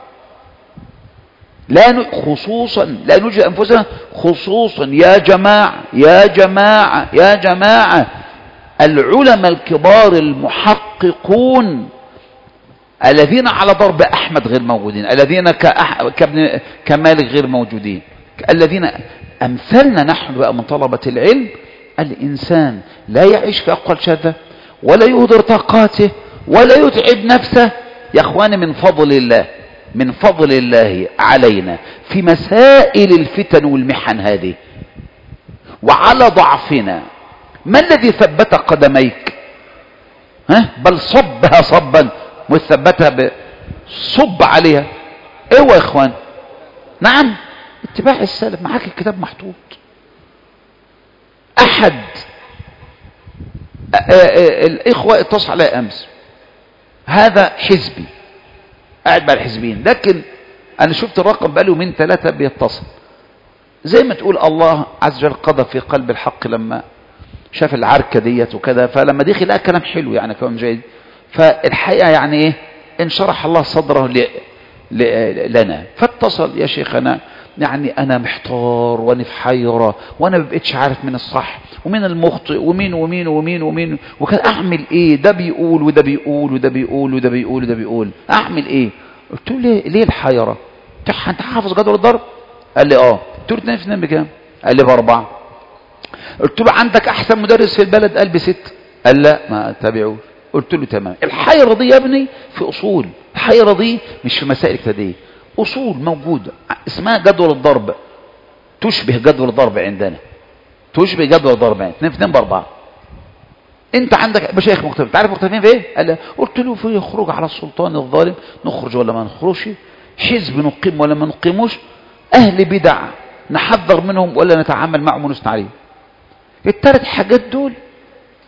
S1: لا ن... خصوصا لا نجد انفسنا خصوصا يا جماعة يا جماعة يا جماعة العلماء الكبار المحققون الذين على ضرب أحمد غير موجودين، الذين كأح... كابن... كمالك غير موجودين، الذين أمثلنا نحن بقى من طلبة العلم. الإنسان لا يعيش في أقوال شاذة ولا يهدر طاقاته ولا يتعب نفسه. يا أخواني من فضل الله، من فضل الله علينا في مسائل الفتن والمحن هذه وعلى ضعفنا، ما الذي ثبت قدميك؟ ها؟ بل صبها صبا مثبتها صب عليها. ايوه يا اخوان، نعم اتباع السلف. معاك الكتاب محطوط. احد الاخوة اتصل علي امس، هذا حزبي قاعد مع الحزبين، لكن انا شفت الرقم بقاله يومين ثلاثة بيتصل، زي ما تقول الله عز وجل قضى في قلب الحق لما شاف العركة ديت وكذا، فلما دخل لقى كلام حلو يعني كلام جيد، فالحقيقة يعني ايه انشرح الله صدره ل... ل... لنا. فاتصل يا شيخنا يعني انا محتار وانا في حيرة وانا ما بقتش عارف من الصح ومين المخطئ ومين ومين ومين ومين وكان اعمل ايه، ده بيقول وده بيقول وده بيقول وده بيقول وده بيقول، اعمل ايه؟ قلت له ليه ليه الحيرة؟ انت حافظ جدول الضرب؟ قال لي اه. قلت له اتنين في اتنين بكام؟ قال لي باربعة. قلت له عندك احسن مدرس في البلد؟ قال بست. قال لا ما تابعوش. قلت له تمام. الحيرة دي يا ابني في اصول، الحيرة دي مش في مسائل اجتهادية، اصول موجودة اسمها جدول الضرب، تشبه جدول الضرب عندنا، تشبه جدول الضرب عندنا اتنين في اتنين باربعة. انت عندك مشايخ مختلفين، تعرف مختلفين في ايه؟ قال لا. قلت له في خروج على السلطان الظالم، نخرج ولا ما نخرجش؟ حزب نقيم ولا ما نقيموش؟ اهل بدع نحذر منهم ولا نتعامل معهم ونثني عليهم؟ الثلاث حاجات دول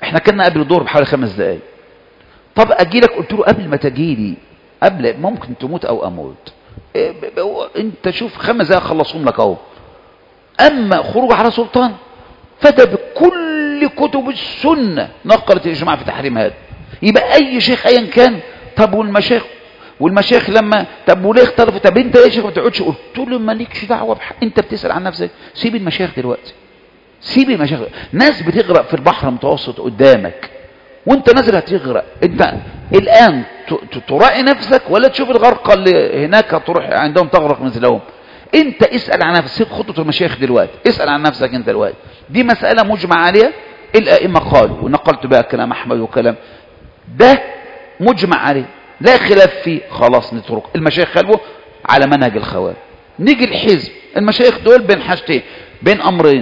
S1: احنا كنا قبل الظهر بحوالي خمس دقايق. طب اجي لك، قلت له قبل ما تجيلي، قبل ممكن تموت او اموت، إيه انت شوف خمس دقايق خلصهم لك اهو. اما خروج على سلطان فده بكل كتب السنه نقلت الاجماع في تحريم هذا. يبقى اي شيخ ايا كان. طب والمشايخ والمشايخ لما طب وليه اختلفوا؟ طب انت يا شيخ ما تقعدش. قلت له مالكش دعوه بح... انت بتسال عن نفسك. سيب المشايخ دلوقتي، سيب المشايخ. ناس بتغرق في البحر المتوسط قدامك وانت نازل هتغرق. انت الان تراعي نفسك ولا تشوف الغرقى اللي هناك تروح عندهم تغرق مثلهم؟ انت اسال عن نفسك. سيب خطوه المشايخ دلوقتي، اسال عن نفسك انت دلوقتي. دي مساله مجمع عليها، الائمه قالوا ونقلت بقى كلام احمد وكلام ده مجمع عليه لا خلاف فيه. خلاص نترك المشايخ خلوه على منهج الخوارج. نيجي الحزب، المشايخ دول بين حاجتين، بين امرين: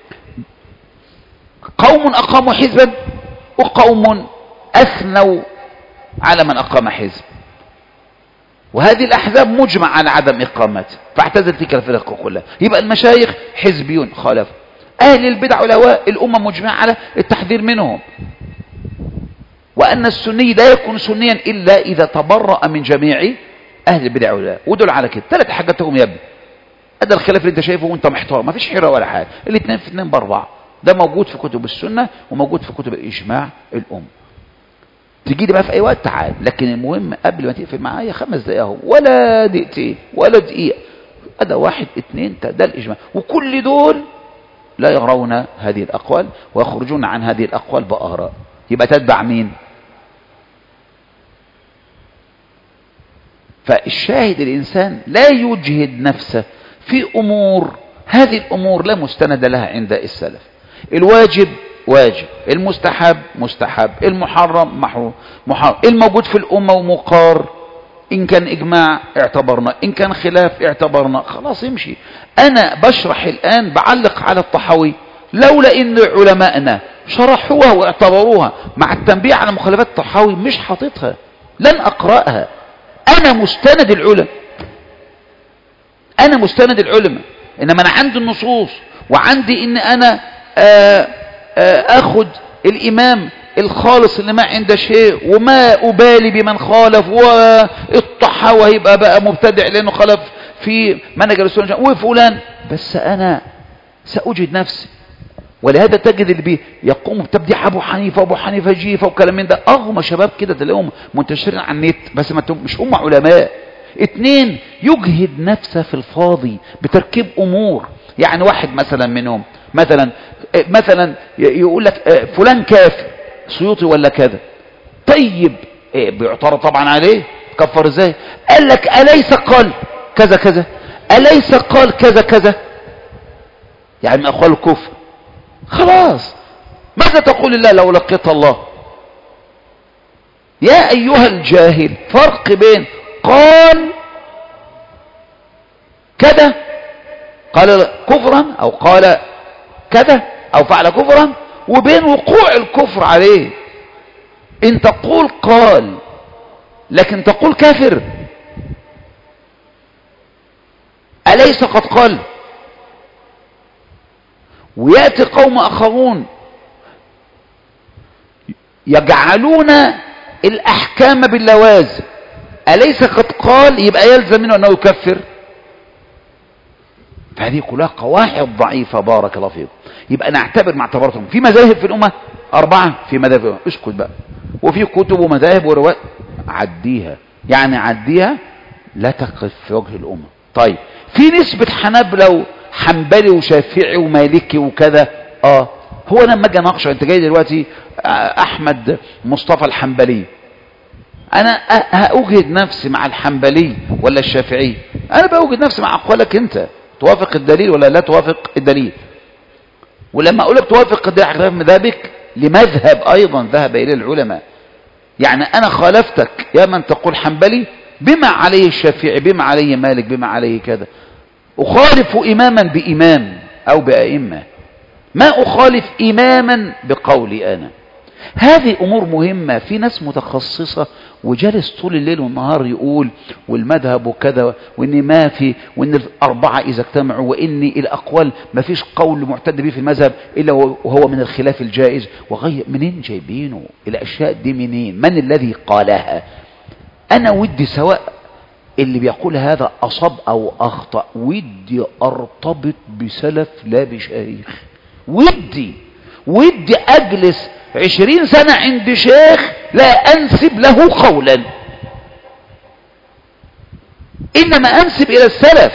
S1: قوم اقاموا حزبا وقوم اثنوا على من اقام حزب. وهذه الاحزاب مجمع على عدم اقامته، فاعتزل تلك الفرق كلها. يبقى المشايخ حزبيون خالفوا. اهل البدع والهواء الامه مجمعه على التحذير منهم، وأن السني لا يكون سنيا إلا إذا تبرأ من جميع أهل البدع والهواء. ودول على كده ثلاث حاجاتهم يا ابني. هذا الخلاف اللي انت شايفه وانت محتار، ما فيش حيرة ولا حاجة. الاثنين في اثنين باربعة. ده موجود في كتب السنة وموجود في كتب الإجماع الأم. تجي لي بقى في أي وقت تعال، لكن المهم قبل ما تقفل معايا خمس دقايق اهو، ولا دقيقتين ولا دقيقة. هذا واحد اثنين ده الإجماع. وكل دول لا يرون هذه الأقوال ويخرجون عن هذه الأقوال بآراء. يبقى تتبع مين؟ فالشاهد الإنسان لا يجهد نفسه في أمور، هذه الأمور لا مستند لها عند السلف. الواجب واجب، المستحب مستحب، المحرم محرم محرم، الموجود في الأمة ومقار، إن كان إجماع اعتبرنا، إن كان خلاف اعتبرنا، خلاص يمشي. أنا بشرح الآن بعلق على الطحاوي لولا إن علماءنا شرحوها واعتبروها مع التنبيه على مخالفات الطحاوي مش حاططها، لن أقرأها. أنا مستند العلماء، أنا مستند العلماء، إنما أنا عندي النصوص وعندي إن أنا آآ آآ أخذ الإمام الخالص اللي ما عنده شيء وما أبالي بمن خالف، والطحاوي هيبقى بقى مبتدع لأنه خالف في منهج السنة وفلان، بس أنا سأجد نفسي. ولهذا تجد اللي بي يقوم بتبديع ابو حنيفه وابو حنيفه جيفه وكلام من ده، اغمى شباب كده تلاقيهم منتشرين على النت، بس ما مش هم علماء. اتنين يجهد نفسه في الفاضي بتركيب امور. يعني واحد مثلا منهم مثلا مثلا يقول لك فلان كافر سيوطي ولا كذا، طيب بيعترض طبعا عليه، كفر ازاي؟ قال لك اليس قال كذا كذا، اليس قال كذا كذا، يعني من اقوال الكفر. خلاص ماذا تقول الله لو لقيت الله؟ يا أيها الجاهل، فرق بين قال كذا قال كفرا أو قال كذا أو فعل كفرا وبين وقوع الكفر عليه. إن تقول قال لكن تقول كافر، أليس قد قال؟ ويأتي قوم آخرون يجعلون الأحكام باللوازم، أليس قد قال؟ يبقى يلزم منه أنه يكفر. فهذه كلها قواعد ضعيفة. بارك الله فيكم. يبقى نعتبر مع اعتباراتهم في مذاهب في الأمة أربعة، في مذاهب في الأمة. اسكت بقى. وفي كتب ومذاهب وروايات عديها، يعني عديها لا تقف في وجه الأمة. طيب في نسبة حنابلة حنبلي وشافعي ومالكي وكذا. اه هو انا لما اجي اناقشه، انت جاي دلوقتي احمد مصطفى الحنبلي، انا هاوجد نفسي مع الحنبلي ولا الشافعي؟ انا بوجد نفسي مع اقوالك انت، توافق الدليل ولا لا توافق الدليل. ولما اقول لك توافق الدليل على خلاف مذهبك لمذهب ايضا ذهب اليه العلماء، يعني انا خالفتك يا من تقول حنبلي بما عليه الشافعي، بما عليه مالك، بما عليه كذا. أخالف إماما بإمام أو بأئمة، ما أخالف إماما بقولي أنا. هذه أمور مهمة. في ناس متخصصة وجالس طول الليل والنهار يقول والمذهب وكذا، وإن ما في، وإن الأربعة إذا اجتمعوا، وإن الأقوال ما فيش قول معتد به في المذهب إلا وهو من الخلاف الجائز وغير. منين جايبينه الأشياء دي؟ منين؟ من الذي قالها؟ أنا ودي سواء اللي بيقول هذا أصاب أو أخطأ، ودي أرتبط بسلف لا بشيخ. ودي ودي أجلس عشرين سنة عند شيخ لا أنسب له قولا، إنما أنسب إلى السلف.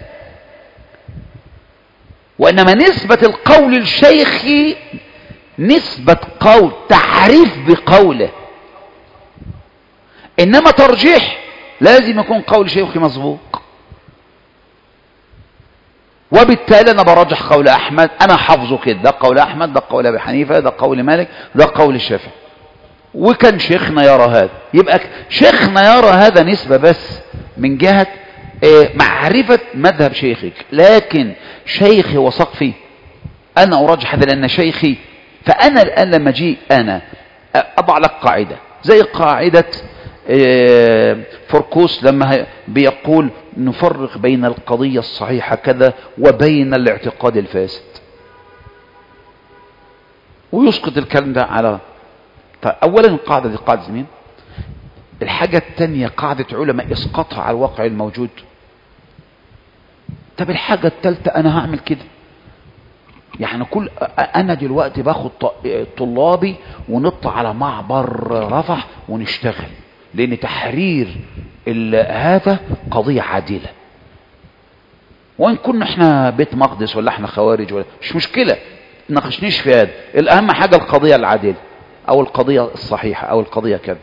S1: وإنما نسبة القول الشيخي نسبة قول تحريف بقوله، إنما ترجيح لازم يكون قول شيخي مسبوق. وبالتالي أنا برجح قول أحمد، أنا حافظه كده، ده قول أحمد، ده قول أبي حنيفة، ده قول مالك، ده قول الشافعي. وكان شيخنا يرى هذا، يبقى شيخنا يرى هذا نسبة بس من جهة معرفة مذهب شيخك. لكن شيخي وسقفي أنا أرجح هذا لأن شيخي. فأنا الآن لما أجي أنا أضع لك قاعدة زي قاعدة فركوس لما بيقول نفرق بين القضية الصحيحة كذا وبين الاعتقاد الفاسد، ويسقط الكلام ده على. أولا القاعدة دي قاعدة مين؟ الحاجة الثانية قاعدة علماء اسقطها على الواقع الموجود. طب الحاجة الثالثة أنا هعمل كده، يعني كل أنا دلوقتي باخد طلابي ونطلع على معبر رفح ونشتغل، لأن تحرير هذا قضية عادلة. وإن كنا احنا بيت مقدس ولا احنا خوارج ولا مش مشكلة، ناقشنيش في هذا. الأهم حاجة القضية العادلة أو القضية الصحيحة أو القضية كذا.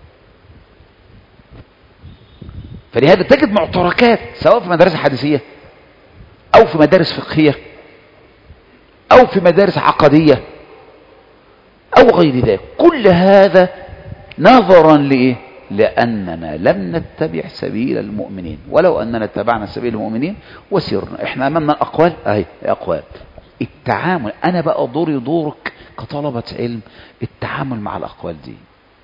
S1: فلهذا تجد معتركات سواء في مدارس حديثية أو في مدارس فقهية أو في مدارس عقدية أو غير ذلك. كل هذا نظرا لإيه؟ لأننا لم نتبع سبيل المؤمنين، ولو أننا اتبعنا سبيل المؤمنين وسيرنا. احنا أمامنا الأقوال أهي أقوال. التعامل، أنا بقى دوري دورك كطلبة علم التعامل مع الأقوال دي.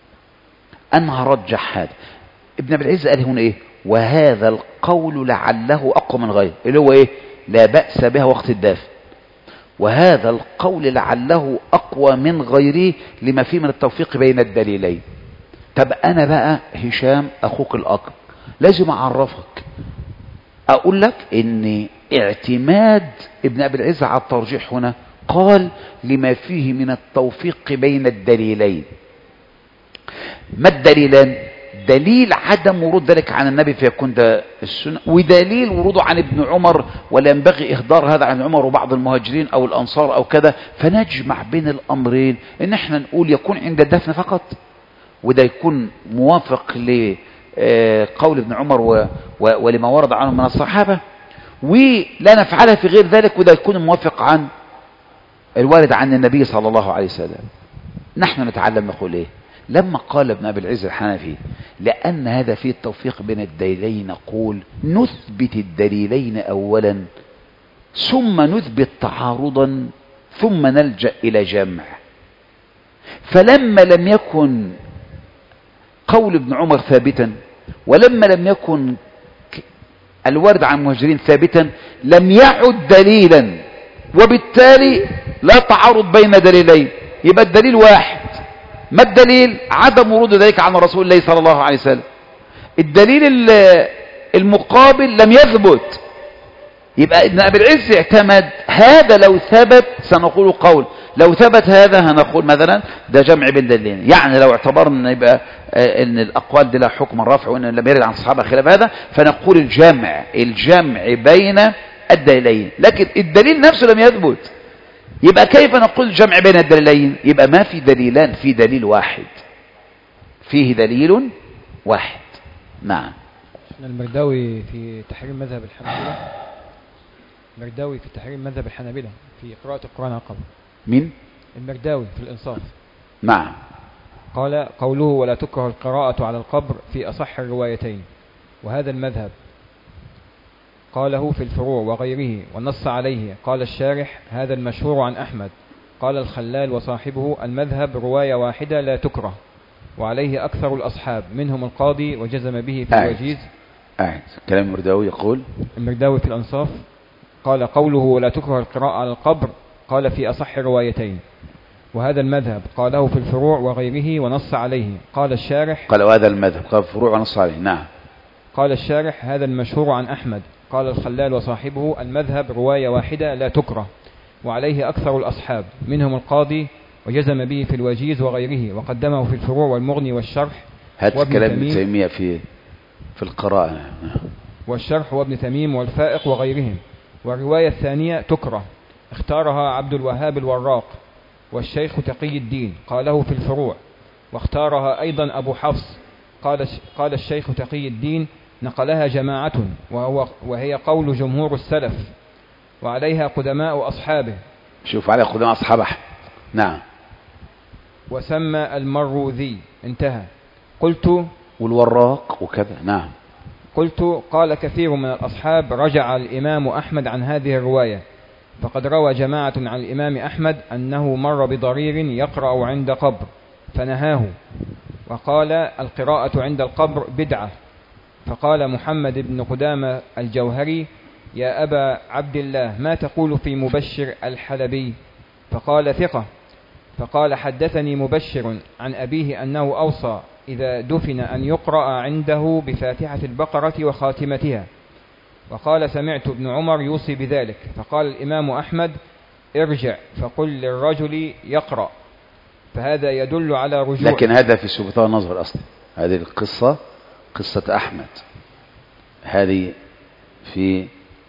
S1: أنا هرجح هذا. ابن أبي العز قال هنا إيه؟ وهذا القول لعله أقوى من غيره، اللي هو إيه؟ لا بأس بها وقت الدافع. وهذا القول لعله أقوى من غيره لما فيه من التوفيق بين الدليلين. طب أنا بقى هشام أخوك الأكبر لازم أعرفك، أقول لك إن اعتماد ابن أبي العز على الترجيح هنا قال لما فيه من التوفيق بين الدليلين. ما الدليلان؟ دليل عدم ورود ذلك عن النبي فيكون ده السنة، ودليل وروده عن ابن عمر ولا ينبغي إهدار هذا عن عمر وبعض المهاجرين أو الأنصار أو كذا. فنجمع بين الأمرين، إن احنا نقول يكون عند الدفن فقط، وده يكون موافق لقول ابن عمر ولما ورد عنه من الصحابة، ولا نفعلها في غير ذلك، وده يكون موافق عن الوارد عن النبي صلى الله عليه وسلم. نحن نتعلم نقول ايه؟ لما قال ابن أبي العز الحنفي لأن هذا فيه التوفيق بين الدليلين، نقول نثبت الدليلين أولا ثم نثبت تعارضا ثم نلجأ إلى جمع. فلما لم يكن قول ابن عمر ثابتا ولما لم يكن الورد عن المهاجرين ثابتا لم يعد دليلا، وبالتالي لا تعارض بين دليلين، يبقى الدليل واحد. ما الدليل؟ عدم ورود ذلك عن رسول الله صلى الله عليه وسلم. الدليل المقابل لم يثبت، يبقى ابن أبي العز اعتمد هذا. لو ثبت سنقول قول، لو ثبت هذا هنقول مثلا ده جمع بين دليلين. يعني لو اعتبرنا يبقى ان الاقوال دي لها حكم الرفع وان لم يرد عن الصحابه خلاف هذا، فنقول الجمع الجمع بين الدليلين. لكن الدليل نفسه لم يثبت، يبقى كيف نقول الجمع بين الدليلين؟ يبقى ما في دليلان، في دليل واحد، فيه دليل واحد. نعم.
S5: المرداوي في تحريم مذهب الحنابلة، المرداوي في تحريم مذهب الحنابلة في قراءة القرآن على القبر.
S1: مين؟
S5: المرداوي في الإنصاف.
S1: نعم.
S5: قال قوله ولا تكره القراءة على القبر في أصح الروايتين، وهذا المذهب قاله في الفروع وغيره، والنص عليه قال الشارح هذا المشهور عن أحمد قال الخلال وصاحبه: المذهب رواية واحدة لا تكره، وعليه أكثر الأصحاب، منهم القاضي وجزم به في الوجيز.
S1: أعد كلام المرداوي يقول
S5: المرداوي في الأنصاف قال: قوله لا تكره القراءة على القبر قال في أصح روايتين، وهذا المذهب قاله في الفروع وغيره ونص عليه. قال الشارح
S1: قال وهذا المذهب قال في الفروع ونص عليه. نعم.
S5: قال الشارح: هذا المشهور عن أحمد. قال الخلال وصاحبه: المذهب رواية واحدة لا تكره، وعليه أكثر الأصحاب، منهم القاضي وجزم به في الوجيز وغيره، وقدمه في الفروع والمغني والشرح.
S1: هذا كلام ابن تيمية في في القراءة
S5: والشرح وابن تميم والفائق وغيرهم. والرواية الثانية تكره، اختارها عبد الوهاب الوراق والشيخ تقي الدين، قاله في الفروع. واختارها أيضا أبو حفص، قال قال الشيخ تقي الدين: نقلها جماعة، وهو وهي قول جمهور السلف، وعليها قدماء أصحابه.
S1: شوف عليها قدماء أصحابه. نعم.
S5: وسمى المروذي. انتهى. قلت
S1: والوراق وكذا. نعم.
S5: قلت: قال كثير من الأصحاب: رجع الإمام أحمد عن هذه الرواية، فقد روى جماعة عن الإمام أحمد أنه مر بضرير يقرأ عند قبر فنهاه، وقال: القراءة عند القبر بدعة. فقال محمد بن قدامة الجوهري: يا أبا عبد الله، ما تقول في مبشر الحلبي؟ فقال: ثقة. فقال: حدثني مبشر عن أبيه أنه أوصى إذا دفن أن يقرأ عنده بفاتحة البقرة وخاتمتها. وقال: سمعت ابن عمر يوصي بذلك. فقال الإمام أحمد: ارجع فقل للرجل يقرأ. فهذا يدل على رجوع.
S1: لكن هذا في سبطان النظر أصلا. هذه القصة قصة أحمد، هذه في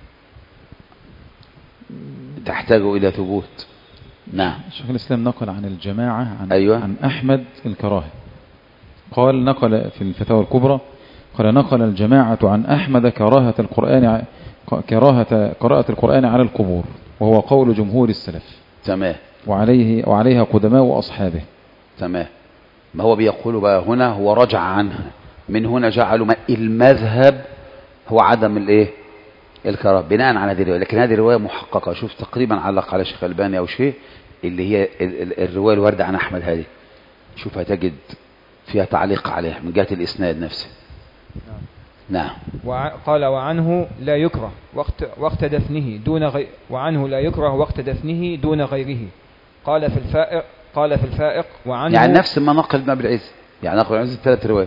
S1: تحتاج إلى ثبوت. نعم.
S2: شيخ الإسلام نقل عن الجماعة عن,
S1: أيوة.
S2: عن أحمد الكراهة. قال نقل في الفتاوى الكبرى، قال نقل الجماعة عن أحمد كراهة القرآن كراهة قراءة القرآن على القبور، وهو قول جمهور السلف.
S1: تمام.
S2: وعليه وعليها قدماء وأصحابه.
S1: تمام. ما هو بيقول بقى هنا هو رجع عنها، من هنا جعلوا المذهب هو عدم الايه الكراهة بناء على هذه الرواية. لكن هذه الرواية محققة. شوف تقريبا علق على شيخ الباني أو شيء اللي هي الرواية الواردة عن أحمد هذه، شوف هتجد فيها تعليق عليها من جهة الإسناد نفسه. نعم.
S5: قال: وعنه لا يكره وقت وقت دفنه دون غير وعنه لا يكره وقت دفنه دون غيره. قال في الفائق قال في الفائق وعنه
S1: يعني نفس ما نقل ابن أبي العز، يعني نقل ابن أبي العز ثلاث روايات: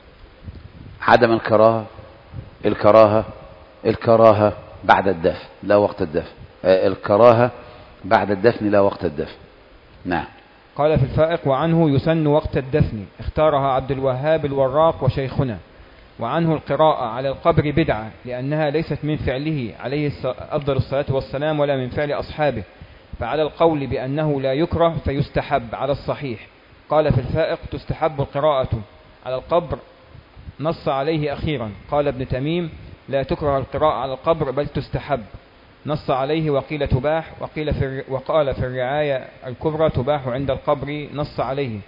S1: عدم الكراهة، الكراهة الكراهة بعد الدفن لا وقت الدفن، الكراهة بعد الدفن لا وقت الدفن. نعم.
S5: قال في الفائق: وعنه يسن وقت الدفن، اختارها عبد الوهاب الوراق وشيخنا. وعنه القراءة على القبر بدعة، لأنها ليست من فعله عليه أفضل الصلاة والسلام ولا من فعل أصحابه، فعلى القول بأنه لا يكره فيستحب على الصحيح. قال في الفائق: تستحب القراءة على القبر، نص عليه أخيرا. قال ابن تميم: لا تكره القراءة على القبر بل تستحب، نص عليه. وقيل تباح، وقيل في وقال في الرعاية الكبرى: تباح عند القبر، نص عليه.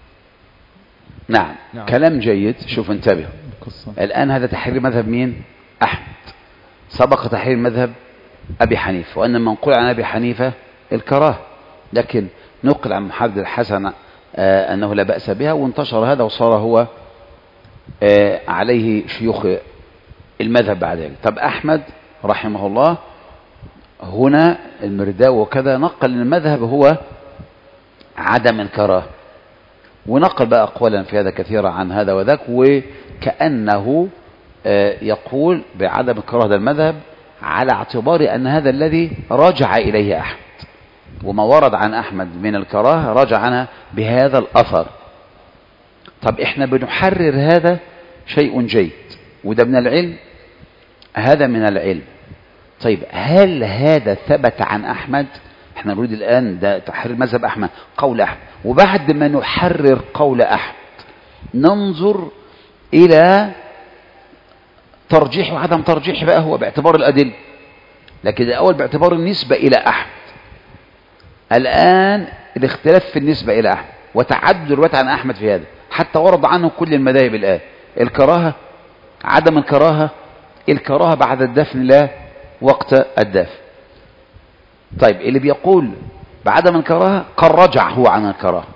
S1: نعم. نعم. كلام جيد. شوف انتبه الآن، هذا تحرير مذهب مين؟ أحمد. سبق تحرير مذهب أبي حنيفة، وأن المنقول عن أبي حنيفة الكراهة، لكن نقل عن محمد الحسن آه أنه لا بأس بها، وانتشر هذا وصار هو آه عليه شيوخ المذهب بعد ذلك. طب أحمد رحمه الله هنا المرداوي وكذا نقل المذهب هو عدم الكراهة، ونقل بقى أقوالا في هذا كثيرا عن هذا وذاك، وكأنه يقول بعدم الكراهة هذا المذهب على اعتبار أن هذا الذي رجع إليه أحمد، وما ورد عن أحمد من الكراهة رجع عنها بهذا الأثر. طب إحنا بنحرر هذا شيء جيد، وده من العلم، هذا من العلم. طيب هل هذا ثبت عن أحمد؟ احنا نريد الآن ده تحرير مذهب أحمد، قول أحمد، وبعد ما نحرر قول أحمد ننظر إلى ترجيح وعدم ترجيح بقى هو باعتبار الأدلة، لكن الأول باعتبار النسبة إلى أحمد. الآن الاختلاف في النسبة إلى أحمد وتعدد الروايات عن أحمد في هذا، حتى ورد عنه كل المذاهب الآن: الكراهة، عدم الكراهة، الكراهة بعد الدفن لا وقت الدفن. طيب اللي بيقول بعدم الكراهة قد رجع هو عن الكراهة.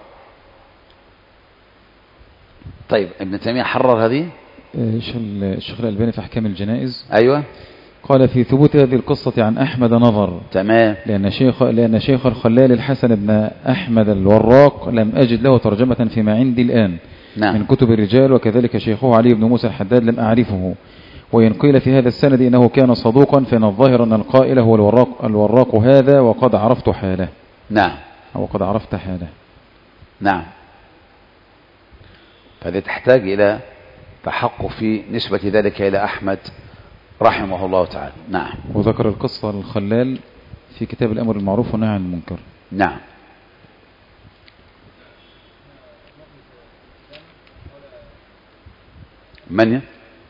S1: طيب ابن تيمية حرر هذه.
S2: الشيخ الألباني في أحكام الجنائز
S1: أيوة
S2: قال في ثبوت هذه القصة عن أحمد نظر.
S1: تمام.
S2: لأن شيخ لأن شيخ الخلال الحسن بن أحمد الوراق لم أجد له ترجمة فيما عندي الآن
S1: نعم.
S2: من كتب الرجال، وكذلك شيخه علي بن موسى الحداد لم أعرفه. وإن قيل في هذا السند إنه كان صدوقا فإن الظاهر أن القائل هو الوراق, الوراق هذا وقد عرفت حاله.
S1: نعم.
S2: أو قد عرفت حاله.
S1: نعم. فهذه تحتاج إلى تحقق في نسبة ذلك إلى أحمد رحمه الله تعالى. نعم.
S2: وذكر القصة الخلال في كتاب الأمر المعروف والنهي عن المنكر.
S1: نعم. من؟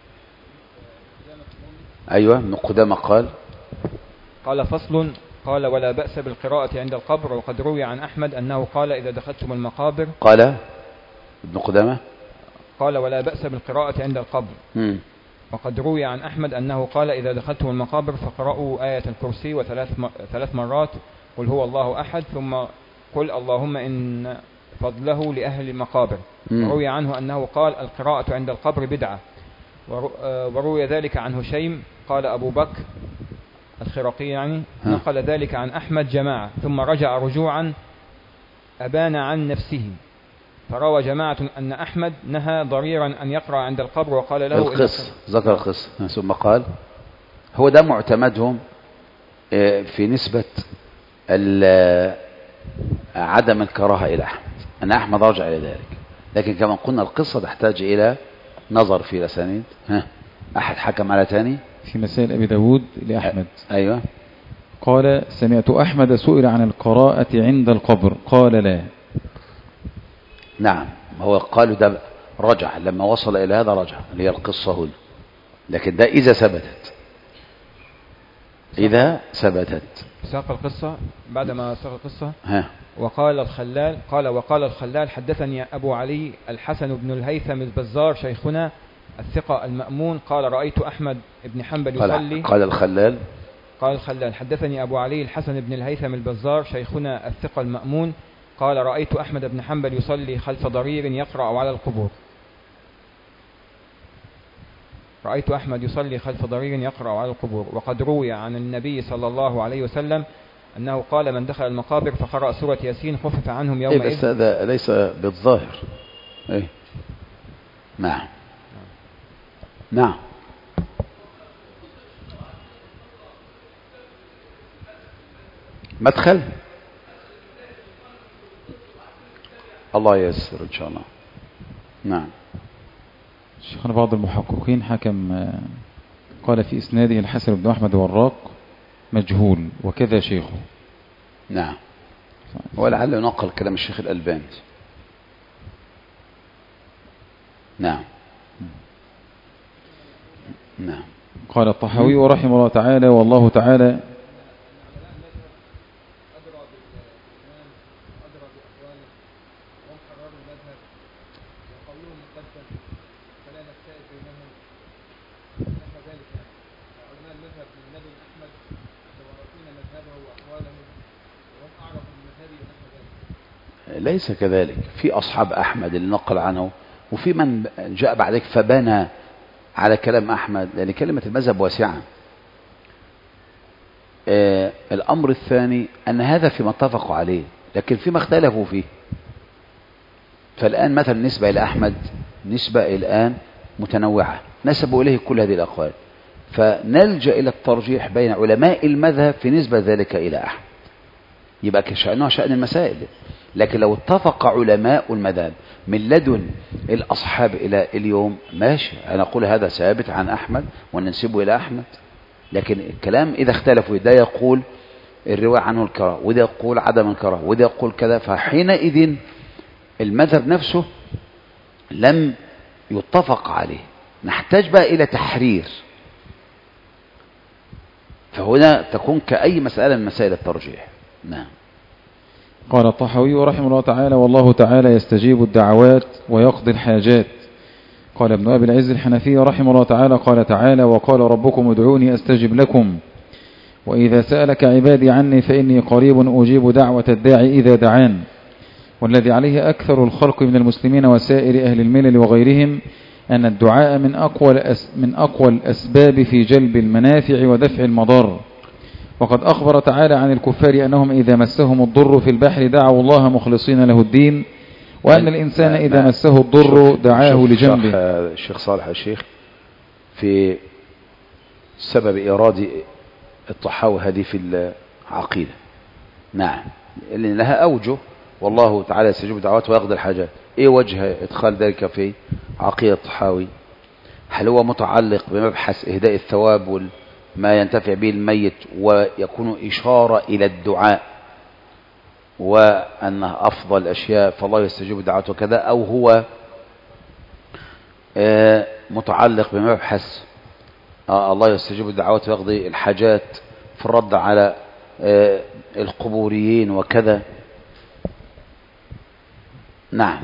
S1: أيوة ابن قدامة قال
S5: قال فصل. قال ولا بأس بالقراءة عند القبر. وقد روي عن أحمد أنه قال إذا دخلتم المقابر.
S1: قال ابن قدامة
S5: قال ولا بأس بالقراءة عند القبر. م. وقد روي عن أحمد أنه قال إذا دخلتم المقابر فقرأوا آية الكرسي وثلاث ثلاث مرات قل هو الله أحد ثم قل اللهم إن فضله لأهل المقابر. وروي عنه أنه قال القراءة عند القبر بدعة. وروي ذلك عن هشيم قال أبو بكر الخرقي يعني نقل ذلك عن أحمد جماعة ثم رجع رجوعا أبان عن نفسه، فروى جماعة أن أحمد نهى ضريرا أن يقرأ عند القبر وقال له
S1: القص ذكر القص ثم قال هو ده معتمدهم في نسبة عدم الكراهة إلى أحمد أن أحمد رجع إلى ذلك. لكن كما قلنا القصة تحتاج إلى نظر في الأسانيد. ها أحد حكم على تاني
S2: في مسائل أبي داود لأحمد.
S1: أيوة.
S2: قال سمعت أحمد سئل عن القراءة عند القبر قال لا.
S1: نعم هو قالوا ده رجع لما وصل إلى هذا رجع اللي هي القصة هنا. لكن ده إذا ثبتت إذا ثبتت
S5: ساق القصة بعدما ساق القصة.
S1: ها.
S5: وقال الخلال قال وقال الخلال حدثني أبو علي الحسن بن الهيثم البزار شيخنا الثقة المأمون قال رأيت أحمد بن حنبل يصلي.
S1: قال الخلال
S5: قال الخلال حدثني أبو علي الحسن بن الهيثم البزار شيخنا الثقة المأمون قال رأيت أحمد بن حنبل يصلي خلف ضرير يقرأ على القبور. رأيت أحمد يصلي خلف ضرير يقرأ على القبور. وقد روي عن النبي صلى الله عليه وسلم أنه قال من دخل المقابر فقرأ سورة ياسين خفف عنهم يومئذ.
S1: إيه بس هذا ليس بالظاهر. إيه نعم نعم. مدخل الله ييسر إن شاء الله. نعم.
S2: شيخنا بعض المحققين حكم قال في إسناده الحسن بن أحمد الوراق مجهول وكذا شيخه.
S1: نعم. ولعل ينقل كلام الشيخ الألباني. نعم نعم.
S2: قال الطحاوي رحمه الله تعالى والله تعالى
S1: ليس كذلك. في أصحاب أحمد اللي نقل عنه وفي من جاء بعدك فبنى على كلام أحمد لأن كلمة المذهب واسعة. آه الأمر الثاني أن هذا فيما اتفقوا عليه لكن فيما اختلفوا فيه. فالآن مثلا نسبة إلى أحمد نسبة الآن متنوعة نسبوا إليه كل هذه الأقوال فنلجأ إلى الترجيح بين علماء المذهب في نسبة ذلك إلى أحمد يبقى كشأنه شأن المسائل. لكن لو اتفق علماء المذهب من لدن الأصحاب إلى اليوم ماشي أنا أقول هذا ثابت عن أحمد وننسبه إلى أحمد. لكن الكلام إذا اختلفوا ده يقول الرواية عنه الكراهة وده يقول عدم الكراهة وده يقول كذا فحينئذ المذهب نفسه لم يتفق عليه نحتاج بقى إلى تحرير. فهنا تكون كأي مسألة من مسائل الترجيح. نعم.
S2: قال الطحاوي رحمه الله تعالى والله تعالى يستجيب الدعوات ويقضي الحاجات. قال ابن أبي العز الحنفي رحمه الله تعالى قال تعالى وقال ربكم ادعوني أستجب لكم. وإذا سألك عبادي عني فإني قريب أجيب دعوة الداعي إذا دعان. والذي عليه أكثر الخلق من المسلمين وسائر أهل الملل وغيرهم أن الدعاء من أقوى من أقوى الأسباب في جلب المنافع ودفع المضار. وقد أخبر تعالى عن الكفار أنهم إذا مسهم الضر في البحر دعوا الله مخلصين له الدين، وأن الإنسان إذا مسه الضر دعاه لجنبه.
S1: الشيخ صالح الشيخ في سبب إيراد الطحاوي هذه في العقيدة، نعم، لأن لها أوجه، والله تعالى يستجيب دعوات ويقضي الحاجات. إيه وجه إدخال ذلك في عقيدة الطحاوي؟ هل هو متعلق بمبحث إهداء الثواب وما ينتفع به الميت ويكون إشارة إلى الدعاء وأنه أفضل الأشياء فالله يستجيب دعوات وكذا، أو هو متعلق بمبحث الله يستجيب الدعوات ويقضي الحاجات في الرد على القبوريين وكذا؟ نعم.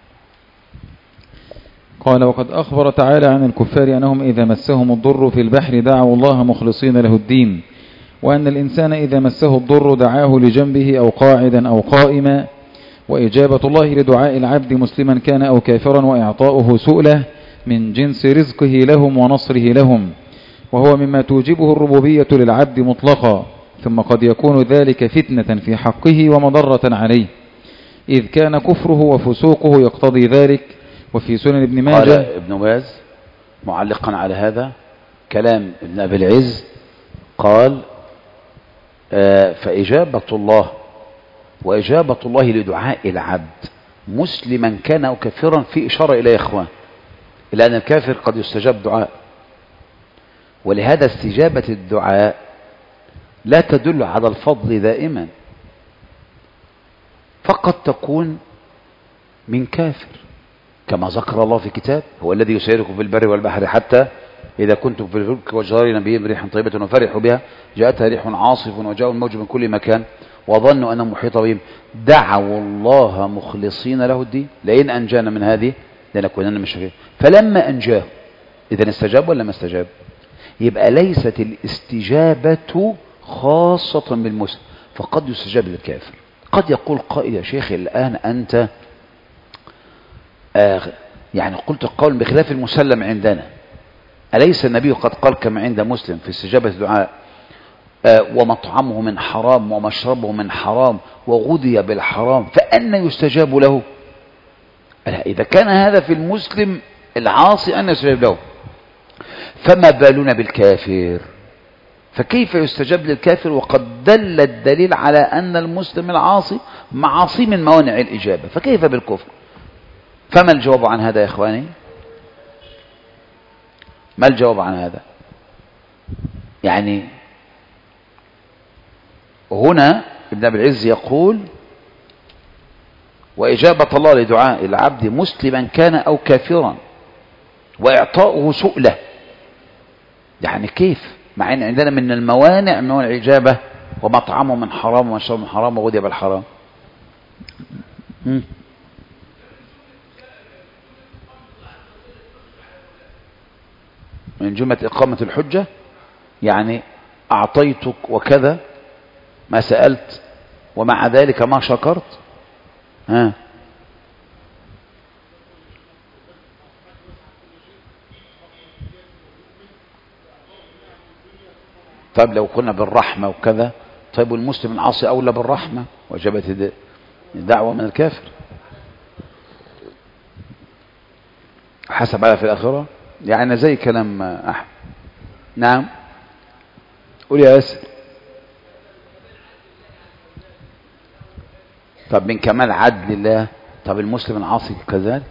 S2: قال: وقد أخبر تعالى عن الكفار أنهم إذا مسهم الضر في البحر دعوا الله مخلصين له الدين، وأن الإنسان إذا مسه الضر دعاه لجنبه أو قاعدا أو قائما. وإجابة الله لدعاء العبد مسلما كان أو كافرا وإعطاؤه سؤله من جنس رزقه لهم ونصره لهم، وهو مما توجبه الربوبية للعبد مطلقا، ثم قد يكون ذلك فتنة في حقه ومضرة عليه، إذ كان كفره وفسوقه يقتضي ذلك. وفي سنن ابن ماجه
S1: قال ابن باز معلقا على هذا كلام ابن أبي العز، قال: آه فإجابة الله وإجابة الله لدعاء العبد مسلما كان أو كافرا في إشارة إلى إخوان، إلى أن الكافر قد يستجاب دعاء، ولهذا استجابة الدعاء لا تدل على الفضل دائما، فقد تكون من كافر، كما ذكر الله في كتاب: هو الذي يسيركم في البر والبحر حتى إذا كنتم في الفلك وجارين بهم ريح طيبة وفرحوا بها جاءتها ريح عاصف وجاءوا الموج من كل مكان وظنوا أنهم محيط بهم دعوا الله مخلصين له الدين لئن أنجانا من هذه لنكونن من الشاكرين. فلما أنجاه إذن استجاب ولا ما استجاب؟ يبقى ليست الاستجابة خاصة بالمسلم، فقد يستجاب للكافر. قد يقول قائل: يا شيخ الآن أنت آه يعني قلت القول بخلاف المسلم عندنا، أليس النبي قد قال كما عند مسلم في استجابة الدعاء: آه ومطعمه من حرام ومشربه من حرام وغذي بالحرام فأنا يستجاب له؟ ألا إذا كان هذا في المسلم العاصي أن يستجاب له، فما بالنا بالكافر؟ فكيف يستجاب للكافر وقد دل الدليل على أن المسلم العاصي معاصي من موانع الإجابة، فكيف بالكفر؟ فما الجواب عن هذا يا إخواني؟ ما الجواب عن هذا؟ يعني هنا ابن أبي العز يقول: وإجابة الله لدعاء العبد مسلما كان أو كافرا وإعطاؤه سؤله. يعني كيف؟ مع أن عندنا من الموانع من موانع الإجابة ومطعمه من حرام ومشربه من حرام وغذي بالحرام. من جملة إقامة الحجة، يعني أعطيتك وكذا ما سألت ومع ذلك ما شكرت. ها طيب لو قلنا بالرحمة وكذا، طيب والمسلم العاصي أولى بالرحمة وجبت الدعوة من الكافر حسب على في الآخرة، يعني زي كلام أحمد. نعم قول يا ياسر. طب من كمال عدل الله، طب المسلم العاصي كذلك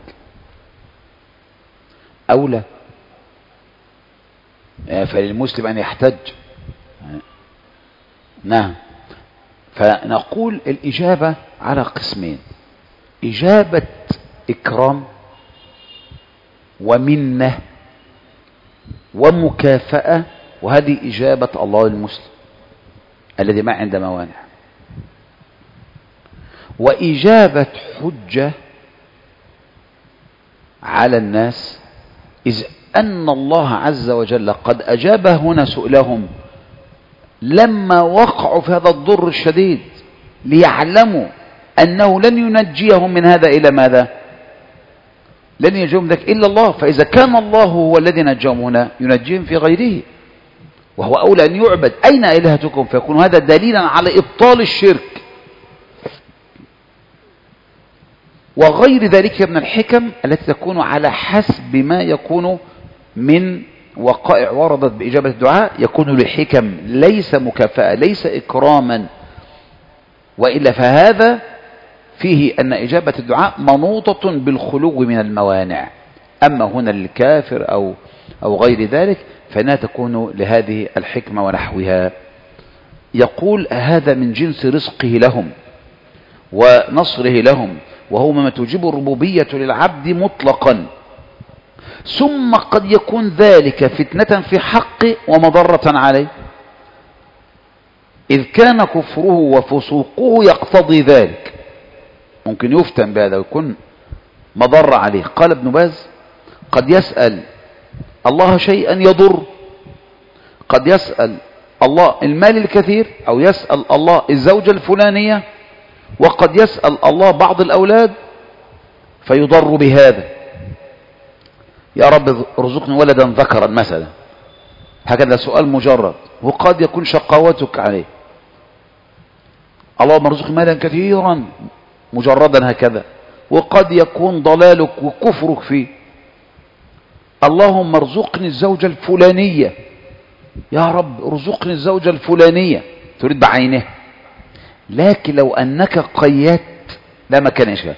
S1: أولى، فللمسلم أن يحتج. نعم. فنقول الإجابة على قسمين: إجابة إكرام ومنة ومكافأة، وهذه إجابة الله للمسلم الذي ما عنده موانع، وإجابة حجة على الناس، إذ أن الله عز وجل قد أجاب هنا سؤلهم لما وقعوا في هذا الضر الشديد ليعلموا أنه لن ينجيهم من هذا إلى ماذا؟ لن ينجيهم ذلك إلا الله. فإذا كان الله هو الذي نجاهم هنا ينجيهم في غيره، وهو أولى أن يعبد. أين إلهتكم؟ فيكون هذا دليلا على إبطال الشرك وغير ذلك من الحكم التي تكون على حسب ما يكون من وقائع وردت بإجابة الدعاء، يكون لحكم ليس مكافأة ليس إكراما، وإلا فهذا فيه أن إجابة الدعاء منوطة بالخلو من الموانع. أما هنا للكافر أو, أو غير ذلك فإنها تكون لهذه الحكمة ونحوها. يقول هذا من جنس رزقه لهم ونصره لهم، وهو ما تجيب الربوبية للعبد مطلقا، ثم قد يكون ذلك فتنة في حقه ومضرة عليه، إذ كان كفره وفسوقه يقتضي ذلك. ممكن يفتن بهذا ويكون مضر عليه. قال ابن باز قد يسأل الله شيئا يضر، قد يسأل الله المال الكثير، أو يسأل الله الزوجة الفلانية، وقد يسأل الله بعض الأولاد فيضر بهذا. يا رب ارزقني ولدا ذكرا مثلا، هكذا سؤال مجرد، وقد يكون شقاوتك عليه. اللهم ارزقني مالا كثيرا مجردا هكذا، وقد يكون ضلالك وكفرك فيه. اللهم ارزقني الزوجة الفلانية، يا رب ارزقني الزوجة الفلانية، تريد بعينه. لكن لو أنك قيدت لا مكان إشكال.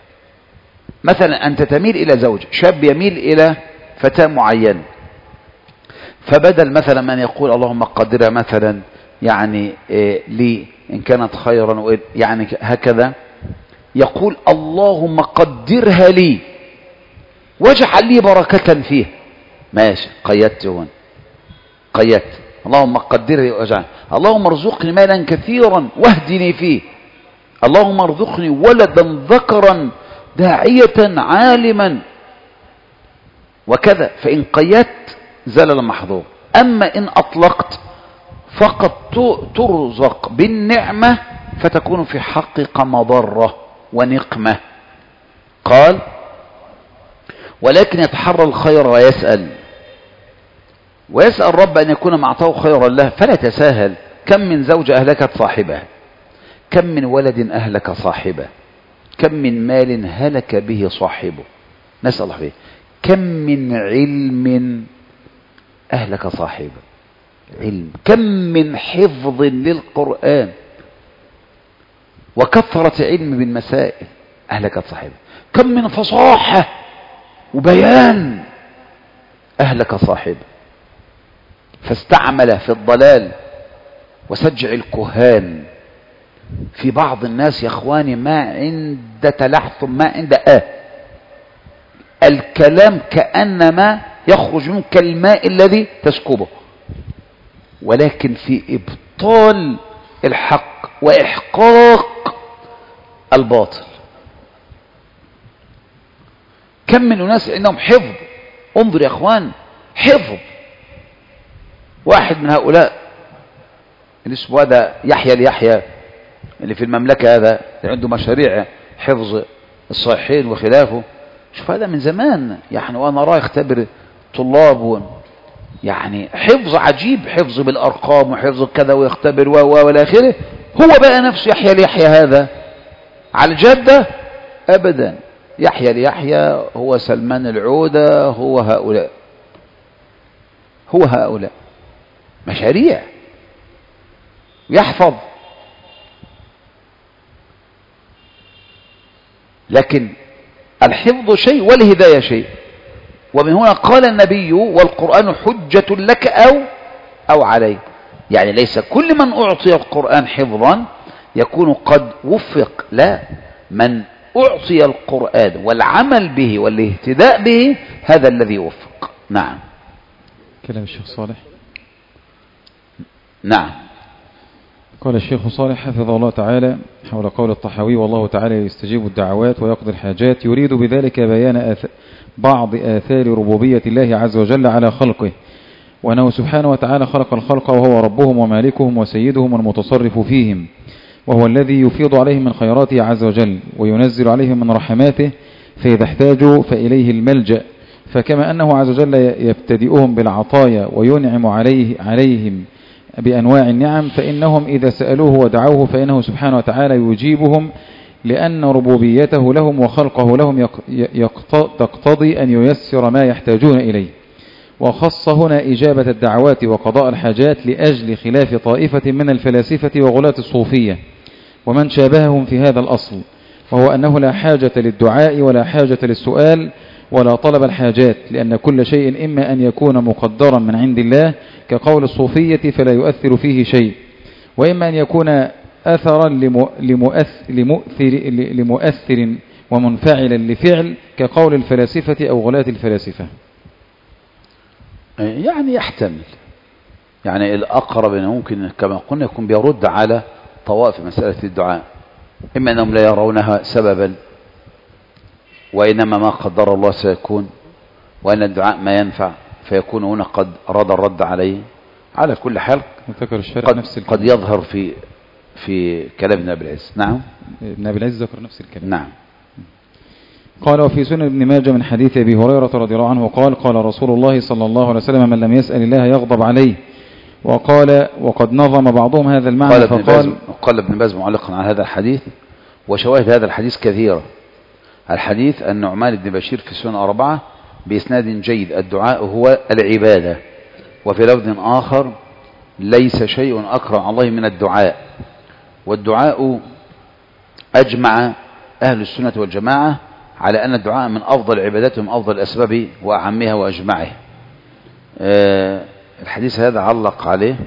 S1: مثلا أنت تميل إلى زوج، شاب يميل إلى فتاة معينة، فبدل مثلا من يقول اللهم قدرها مثلا يعني إيه لي إن كانت خيرا يعني هكذا، يقول اللهم قدرها لي واجعل لي بركة فيه. ماشي، قيدت هون، قيدت اللهم قدرها لي واجعل. اللهم ارزقني مالا كثيرا واهدني فيه. اللهم ارزقني ولدا ذكرا داعية عالما وكذا. فإن قيدت زلل محظور. أما إن أطلقت فقد ترزق بالنعمة فتكون في حقك مضرة ونقمة. قال ولكن يتحرى الخير ويسأل ويسأل رب أن يكون معطاه خيرا له، فلا تساهل. كم من زوجة أهلكت صاحبها، كم من ولد أهلك صاحبه، كم من مال هلك به صاحبه، نسأل الله فيه. كم من علم أهلك صاحبه، علم. كم من حفظ للقرآن وكثرة علم بالمسائل أهلكت صاحبه. كم من فصاحة وبيان أهلك صاحبه، فاستعمل في الضلال وسجع الكهان. في بعض الناس يا اخواني ما عند تلحثم ما عند آه الكلام كأنما يخرج منه كالماء الذي تسكبه، ولكن في إبطال الحق وإحقاق الباطل. كم من الناس عندهم حفظ، انظر يا اخوان، حفظ. واحد من هؤلاء اللي اسمه هذا يحيى ليحيى اللي في المملكة، هذا عنده مشاريع حفظ الصحيحين وخلافه. شوف هذا من زمان يعني، وانا راه يختبر طلاب يعني حفظ عجيب، حفظ بالارقام وحفظ كذا ويختبر و و والى اخره. هو بقى نفسه يحيى ليحيى هذا على الجادة ابدا. يحيى ليحيى هو سلمان العودة، هو هؤلاء هو هؤلاء مشاريع يحفظ. لكن الحفظ شيء والهداية شيء. ومن هنا قال النبي والقرآن حجة لك أو أو عليك. يعني ليس كل من أعطي القرآن حفظا يكون قد وفق، لا، من أعطي القرآن والعمل به والاهتداء به هذا الذي يوفق. نعم.
S2: كلام الشيخ صالح.
S1: نعم.
S2: قال الشيخ صالح حفظه الله تعالى حول قول الطحاوي والله تعالى يستجيب الدعوات ويقضي الحاجات، يريد بذلك بيان آث... بعض آثار ربوبية الله عز وجل على خلقه وأنه سبحانه وتعالى خلق الخلق وهو ربهم ومالكهم وسيدهم والمتصرف فيهم، وهو الذي يفيض عليهم من خيراته عز وجل وينزل عليهم من رحماته، فإذا احتاجوا فإليه الملجأ. فكما أنه عز وجل يبتدئهم بالعطايا وينعم عليه عليهم بأنواع النعم، فإنهم إذا سألوه ودعوه فإنه سبحانه وتعالى يجيبهم، لأن ربوبيته لهم وخلقه لهم تقتضي أن ييسر ما يحتاجون إليه. وخص هنا إجابة الدعوات وقضاء الحاجات لأجل خلاف طائفة من الفلاسفة وغلاة الصوفية ومن شابههم في هذا الأصل، وهو أنه لا حاجة للدعاء ولا حاجة للسؤال ولا طلب الحاجات، لأن كل شيء إما أن يكون مقدرا من عند الله كقول الصوفية فلا يؤثر فيه شيء، وإما أن يكون أثرا لمؤثر, لمؤثر, لمؤثر ومنفعلا لفعل كقول الفلاسفة أو غلاة الفلاسفة.
S1: يعني يحتمل، يعني الأقرب أنه ممكن كما قلنا يكون بيرد على طوائف مسألة الدعاء، إما أنهم لا يرونها سببا وإنما ما قدر الله سيكون، وأن الدعاء ما ينفع فيكون هنا قد رد الرد عليه. على كل حال قد, قد يظهر في في كلام ابن أبي العز. نعم،
S2: ابن أبي العز ذكر نفس الكلام.
S1: نعم.
S2: قال وفي سنن ابن ماجه من حديث أبي هريرة رضي الله عنه قال قال رسول الله صلى الله عليه وسلم من لم يسأل الله يغضب عليه. وقال وقد نظم بعضهم هذا المعنى
S1: قال
S2: فقال
S1: قال ابن باز معلقا على هذا الحديث وشواهد هذا الحديث كثيرة. الحديث النعمان بن بشير في السنن أربعة بإسناد جيد الدعاء هو العبادة، وفي لفظ آخر ليس شيء أكرم على الله من الدعاء. والدعاء أجمع أهل السنة والجماعة على أن الدعاء من أفضل العبادات ومن أفضل الأسباب وأعمها وأجمعها. أه الحديث هذا علق عليه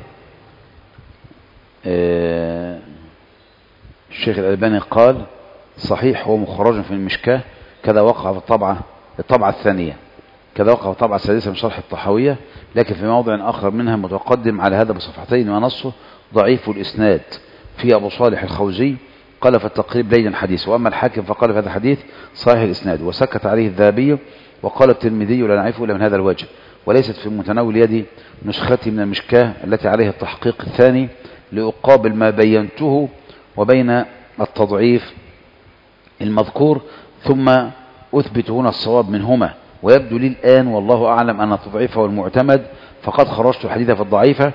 S1: أه الشيخ الألباني قال صحيح هو مخرج في المشكاة، كذا وقع في الطبعة الطبعة الثانية، كذا وقع في الطبعة السادسة من شرح الطحاوية، لكن في موضع آخر منها متقدم على هذا بصفحتين ونصه ضعيف الإسناد في أبو صالح الخوزي قال في التقريب لين حديث، وأما الحاكم فقال في هذا الحديث صحيح الإسناد، وسكت عليه الذهبي وقال الترمذي لا نعرفه إلا من هذا الوجه، وليست في متناول يدي نسختي من المشكاة التي عليها التحقيق الثاني لأقابل ما بينته وبين التضعيف المذكور، ثم أثبت هنا الصواب منهما. ويبدو لي الآن والله أعلم أن التضعيف هو المعتمد، فقد خرجت الحديث في الضعيفة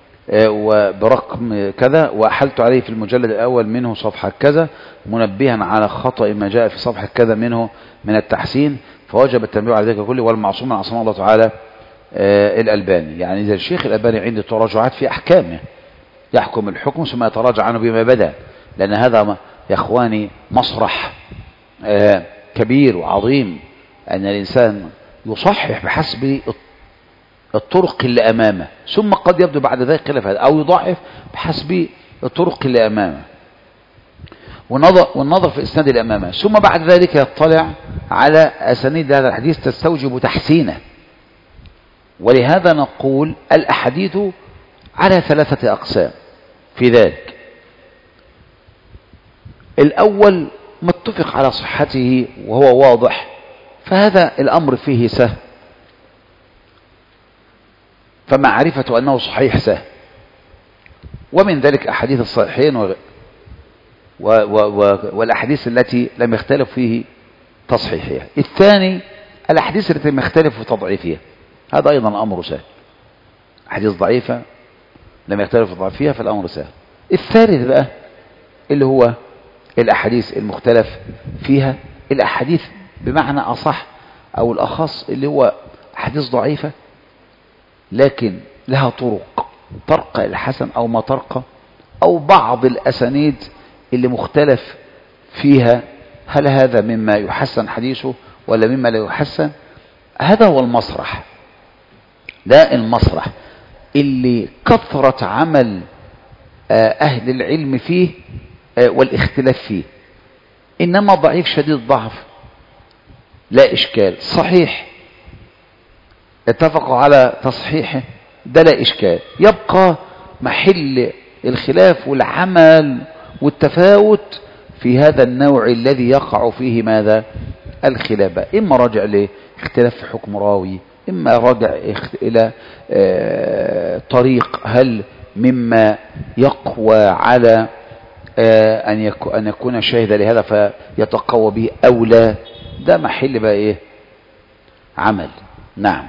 S1: وبرقم كذا وأحلت عليه في المجلد الأول منه صفحة كذا منبها على خطأ ما جاء في صفحة كذا منه من التحسين، فوجب التنبيه على ذلك كله. والمعصوم عصمه الله تعالى الألباني، يعني إذا الشيخ الألباني عنده تراجعات في أحكامه يحكم الحكم ثم يتراجع عنه بما بدأ، لأن هذا يا إخواني مسرح كبير وعظيم، أن الإنسان يصحح بحسب الطرق اللي أمامه، ثم قد يبدو بعد ذلك خلاف هذا أو يضعف بحسب الطرق اللي أمامه، والنظر, والنظر في إسناد اللي أمامه، ثم بعد ذلك يطلع على أسانيد هذا الحديث تستوجب تحسينه. ولهذا نقول الأحاديث على ثلاثة أقسام في ذلك. الأول متفق على صحته وهو واضح، فهذا الأمر فيه سهل، فمعرفة أنه صحيح سهل، ومن ذلك أحاديث الصحيحين و... و... و... والأحاديث التي لم يختلف فيه تصحيحها. الثاني الأحاديث التي لم يختلف في تضعيفها، هذا أيضا أمر سهل، أحاديث ضعيفة لم يختلف في تضعيفها فالأمر سهل. الثالث بقى اللي هو الأحاديث المختلف فيها، الأحاديث بمعنى أصح أو الأخص اللي هو أحاديث ضعيفة لكن لها طرق ترقى الحسن أو ما ترقى، أو بعض الأسانيد اللي مختلف فيها هل هذا مما يحسن حديثه ولا مما لا يحسن. هذا هو المسرح، ده المسرح اللي كثرة عمل أهل العلم فيه والاختلاف فيه. إنما ضعيف شديد الضعف لا إشكال، صحيح اتفقوا على تصحيحه ده لا إشكال، يبقى محل الخلاف والعمل والتفاوت في هذا النوع الذي يقع فيه ماذا الخلاف، إما راجع لاختلاف في حكم راوي، إما رجع إلى طريق هل مما يقوى على أن يكون شاهدا لهذا فيتقوى به أو لا، ده محل بقى إيه عمل. نعم.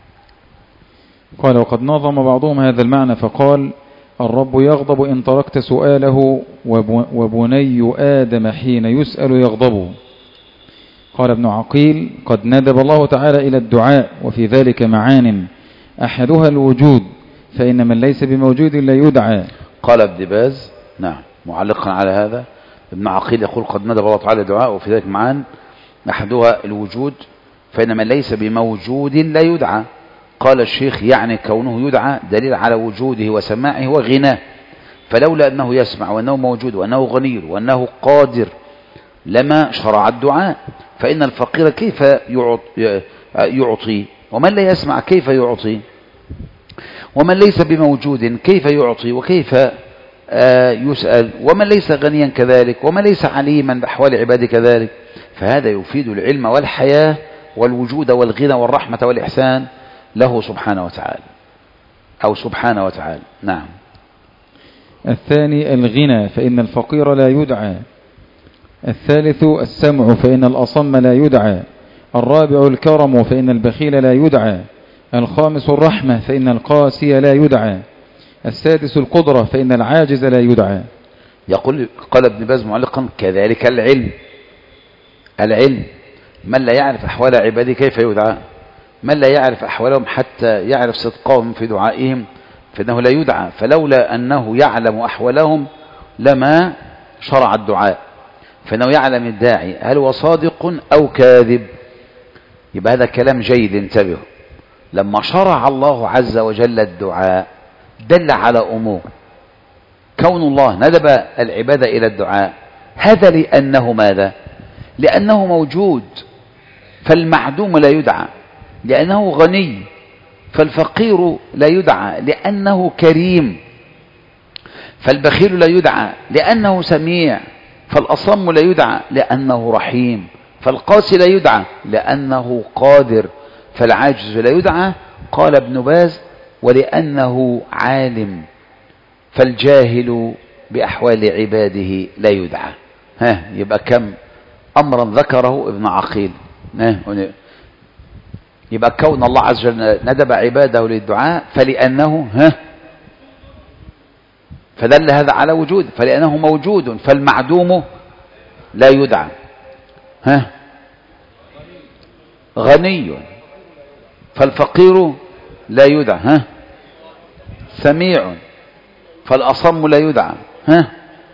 S2: قال وقد نظم بعضهم هذا المعنى فقال الرب يغضب إن تركت سؤاله وبني آدم حين يسأل يغضب. قال ابن عقيل قد ندب الله تعالى إلى الدعاء وفي ذلك معان أحدها الوجود فإن من ليس بموجود لا يدعى.
S1: قال ابن باز نعم معلقا على هذا ابن عقيل يقول قد ندب الله تعالى الدعاء وفي ذلك معان أحدها الوجود فإن من ليس بموجود لا يدعى. قال الشيخ يعني كونه يدعى دليل على وجوده وسماعه وغناه، فلولا أنه يسمع وأنه موجود وأنه غني وأنه قادر لما شرع الدعاء، فإن الفقير كيف يعطي ومن لا يسمع كيف يعطي ومن ليس بموجود كيف يعطي وكيف يسأل ومن ليس غنيا كذلك ومن ليس عليما بأحوال عباده كذلك، فهذا يفيد العلم والحياة والوجود والغنى والرحمة والإحسان له سبحانه وتعالى أو سبحانه وتعالى. نعم.
S2: الثاني الغنى فإن الفقير لا يدعى. الثالث السمع فإن الأصم لا يدعى. الرابع الكرم فإن البخيل لا يدعى. الخامس الرحمة فإن القاسي لا يدعى. السادس القدرة فإن العاجز لا يدعى.
S1: يقول قال ابن باز معلقا كذلك العلم العلم من لا يعرف أحوال عباده كيف يدعى، من لا يعرف أحوالهم حتى يعرف صدقهم في دعائهم فإنه لا يدعى، فلولا أنه يعلم أحوالهم لما شرع الدعاء، فإنه يعلم الداعي هل هو صادق أو كاذب. يبقى هذا كلام جيد انتبه. لما شرع الله عز وجل الدعاء دل على أمور، كون الله ندب العبادة إلى الدعاء هذا لأنه ماذا؟ لأنه موجود فالمعدوم لا يدعى، لأنه غني فالفقير لا يدعى، لأنه كريم فالبخيل لا يدعى، لأنه سميع فالأصم لا يدعى، لأنه رحيم فالقاسي لا يدعى، لأنه قادر فالعاجز لا يدعى. قال ابن باز ولأنه عالم فالجاهل بأحوال عباده لا يدعى. ها يبقى كم أمرا ذكره ابن عقيل. يبقى كون الله عز وجل ندب عباده للدعاء فلأنه ها فدل هذا على وجود، فلأنه موجود فالمعدوم لا يدعى. ها غني فالفقير لا يدعى. ها سميع فالأصم لا يدعى. ها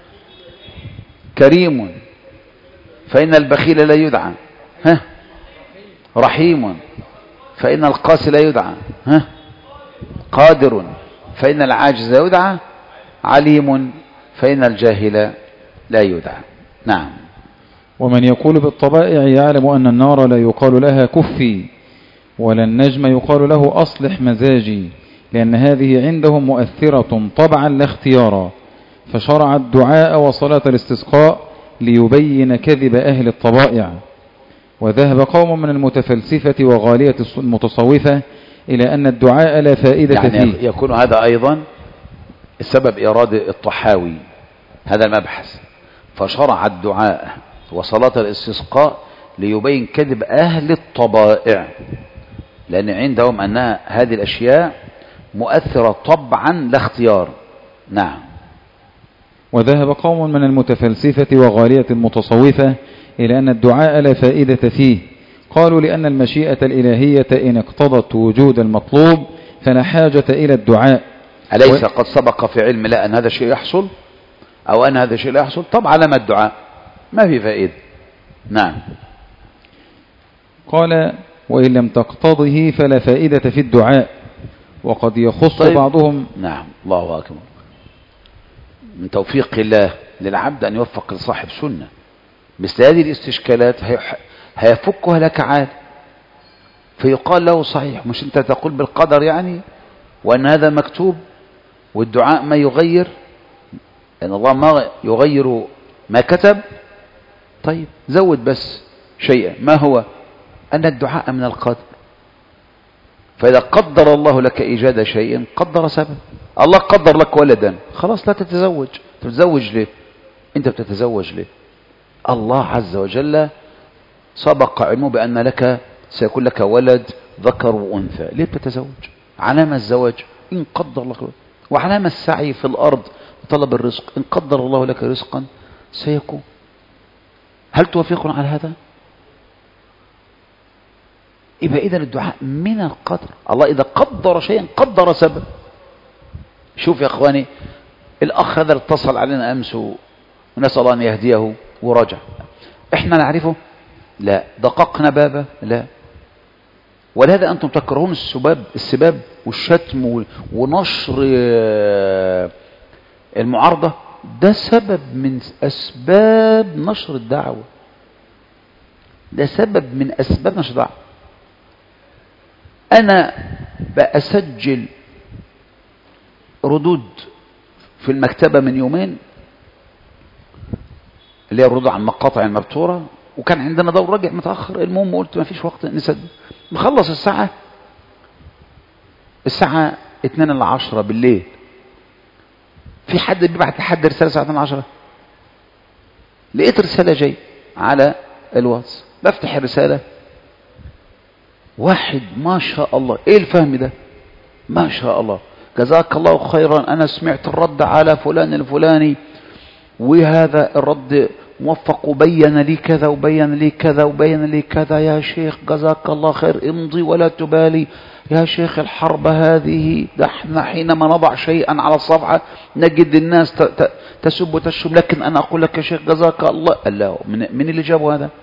S1: كريم فإن البخيل لا يدعى. ها رحيم فإن القاسي لا يدعى. ها قادر فإن العاجز لا يدعى. عليم فإن الجاهل لا يدعى. نعم.
S2: ومن يقول بالطبائع يعلم أن النار لا يقال لها كفي ولا النجم يقال له أصلح مزاجي، لأن هذه عندهم مؤثرة طبعا لا اختيارا، فشرع الدعاء وصلاة الاستسقاء ليبين كذب أهل الطبائع. وذهب قوم من المتفلسفة وغالية المتصوفة إلى أن الدعاء لا فائدة
S1: يعني
S2: فيه.
S1: يكون هذا أيضا السبب إرادة الطحاوي هذا المبحث، فشرع الدعاء وصلاة الاستسقاء ليبين كذب أهل الطبائع، لأن عندهم أن هذه الأشياء مؤثرة طبعا لا اختيار. نعم.
S2: وذهب قوم من المتفلسفة وغالية المتصوفة إلى أن الدعاء لا فائدة فيه، قالوا لأن المشيئة الإلهية إن اقتضت وجود المطلوب فلا حاجة إلى الدعاء.
S1: أليس و... قد سبق في علم لا أن هذا الشيء يحصل أو أن هذا الشيء لا يحصل؟ طبعا لما الدعاء ما في فائدة. نعم.
S2: قال وإن لم تقتضه فلا فائدة في الدعاء، وقد يخص طيب. بعضهم.
S1: نعم. الله أكبر. من توفيق الله للعبد أن يوفق لصاحب سنة مثل هذه الاستشكالات هيفكها لك عاد، فيقال له صحيح مش أنت تقول بالقدر يعني وأن هذا مكتوب والدعاء ما يغير أن الله ما يغير ما كتب. طيب زود بس شيئا، ما هو؟ أن الدعاء من القدر فإذا قدر الله لك إيجاد شيء قدر سبب. الله قدر لك ولدا، خلاص لا تتزوج. تتزوج ليه؟ أنت بتتزوج ليه؟ الله عز وجل سبق علمه بأن لك سيكون لك ولد ذكر وأنثى، ليه بتتزوج؟ علامة الزواج إن قدر الله، وعلامة السعي في الأرض طلب الرزق، إن قدر الله لك رزقا سيكون. هل توافقون على هذا؟ يبقى إذن الدعاء من القدر. الله إذا قدر شيئا قدر سبب. شوف يا أخواني، الأخ هذا اتصل علينا أمس ونسأل الله أن يهديه ورجع. إحنا نعرفه؟ لا. دققنا بابه؟ لا. ولهذا أنتم تكرهون السباب السباب والشتم ونشر المعارضة. ده سبب من أسباب نشر الدعوة، ده سبب من أسباب نشر الدعوة. أنا بأسجل ردود في المكتبة من يومين اللي هي الردود عن مقاطع المبتورة، وكان عندنا دور رجع متأخر. المهم قلت ما فيش وقت نسجل، نخلص الساعة الساعة اتنين إلى عشرة بالليل. في حد بيبعت لحد رسالة الساعة اتنين عشرة؟ لقيت رسالة جاي على الواتس، بفتح الرسالة، واحد ما شاء الله، ايه الفهم ده؟ ما شاء الله، جزاك الله خيرا، انا سمعت الرد على فلان الفلاني، وهذا الرد موفق وبين لي كذا وبين لي كذا وبين لي كذا، يا شيخ جزاك الله خير، امضي ولا تبالي يا شيخ. الحرب هذه نحن حينما نضع شيئا على الصفحة نجد الناس تسب وتشتم، لكن انا اقول لك يا شيخ جزاك الله. الله من, من اللي جابوا هذا؟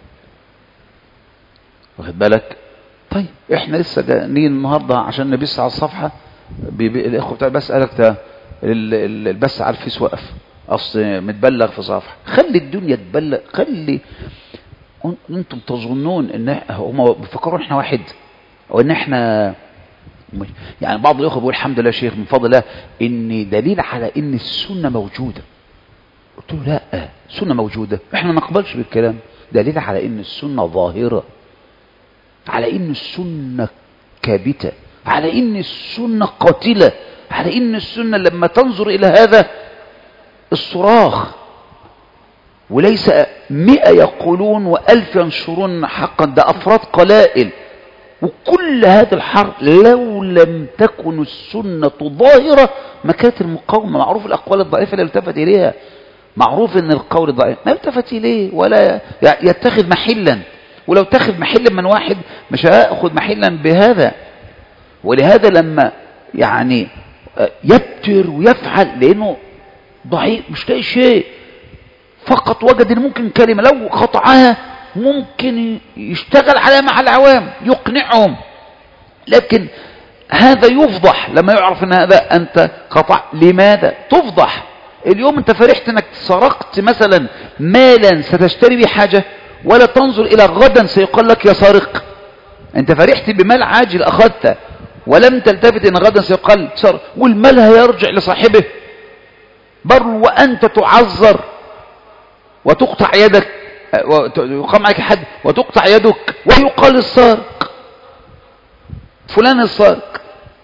S1: واخد بالك؟ طيب احنا لسه جايين النهارده عشان نبث على الصفحه، الاخوه بتاع بس قالك البث على الفيس وقف، اصل متبلغ في صفحه. خلي الدنيا تبلغ، خلي. انتم تظنون ان هم بيفكروا احنا واحد، او ان احنا يعني بعض الاخوه بيقول الحمد لله يا شيخ من فضل الله ان دليل على ان السنه موجوده. قلت له لا، السنه موجوده، احنا ما نقبلش بالكلام. دليل على ان السنه ظاهره، على ان السنة كابتة، على ان السنة قاتلة، على ان السنة لما تنظر الى هذا الصراخ، وليس مئة يقولون والف ينشرون حقا، ده افراد قلائل. وكل هذا الحرب لو لم تكن السنة ظاهرة ما كانت المقاومة. معروف الاقوال الضعيفة لا يلتفت اليها، معروف ان القول الضعيف ما يلتفت اليه ولا يتخذ محلا، ولو تاخذ محلا من واحد مش هاخذ محلا بهذا. ولهذا لما يعني يبتر ويفعل لانه ضعيف مش لاقي شيء، فقط وجد ان ممكن كلمه لو قطعها ممكن يشتغل عليها مع العوام يقنعهم، لكن هذا يفضح لما يعرف ان هذا انت قطع. لماذا تفضح؟ اليوم انت فرحت انك سرقت مثلا مالا ستشتري به حاجه، ولا تنظر إلى غدا سيقال لك يا سارق. أنت فرحت بمال عاجل أخذته، ولم تلتفت إن غدا سيقال سارق، والمال هيرجع لصاحبه. بل وأنت تعذر وتقطع يدك، ويقام معك حد وتقطع يدك ويقال السارق، فلان السارق.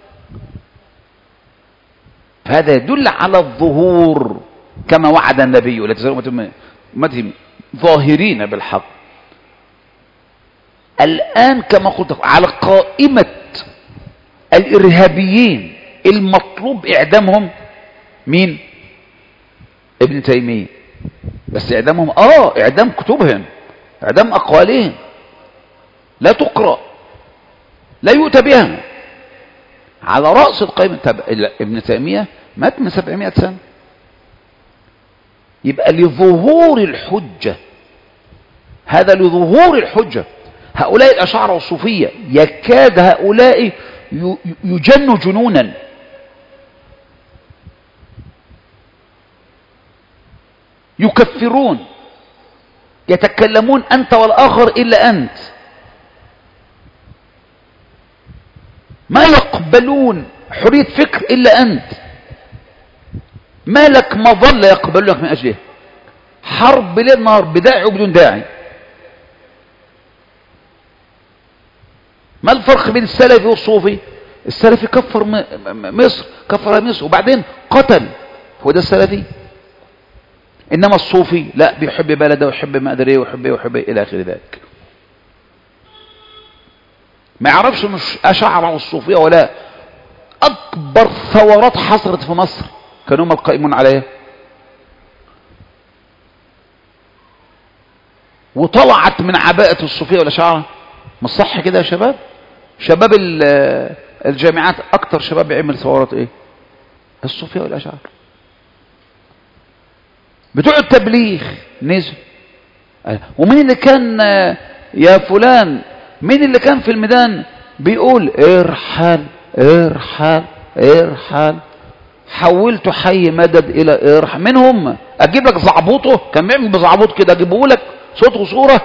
S1: هذا يدل على الظهور كما وعد النبي لا تزالوا أمتي ظاهرين بالحق. الآن كما قلت على قائمة الإرهابيين المطلوب إعدامهم مين؟ ابن تيمية. بس إعدامهم آه إعدام كتبهم، إعدام أقوالهم، لا تقرأ، لا يؤتى بها. على رأس القائمة ابن تيمية مات من سبعمائة سنة. يبقى لظهور الحجة، هذا لظهور الحجة. هؤلاء الأشاعرة والصوفية يكاد هؤلاء يجنوا جنونا. يكفرون، يتكلمون أنت والآخر إلا أنت، ما يقبلون حرية فكر إلا أنت، ما لك مظل يقبل لك من أجله. حرب ليل نهار بداعي وبدون داعي. ما الفرق بين السلفي والصوفي؟ السلفي كفر مصر، كفر مصر وبعدين قتل، هو ده السلفي. انما الصوفي لا، بيحب بلده ويحب ما ادري ايه ويحب ايه ويحب ايه الى اخر ذلك. ما يعرفش مش اشاعره والصوفيه ولا. اكبر ثورات حصلت في مصر كانوا هم القائمون عليها، وطلعت من عباءة الصوفيه والاشاعره. مش صح كده يا شباب؟ شباب الجامعات اكتر شباب بيعمل ثورات ايه؟ الصوفيه والاشاعره. بتوع التبليغ نزل. ومين اللي كان يا فلان، مين اللي كان في الميدان بيقول ارحل ارحل ارحل؟ حولت حي مدد الى ارحل. من هم؟ اجيب لك زعبوطه، كان بيعمل بزعبوط كده، اجيبه لك صوت وصوره.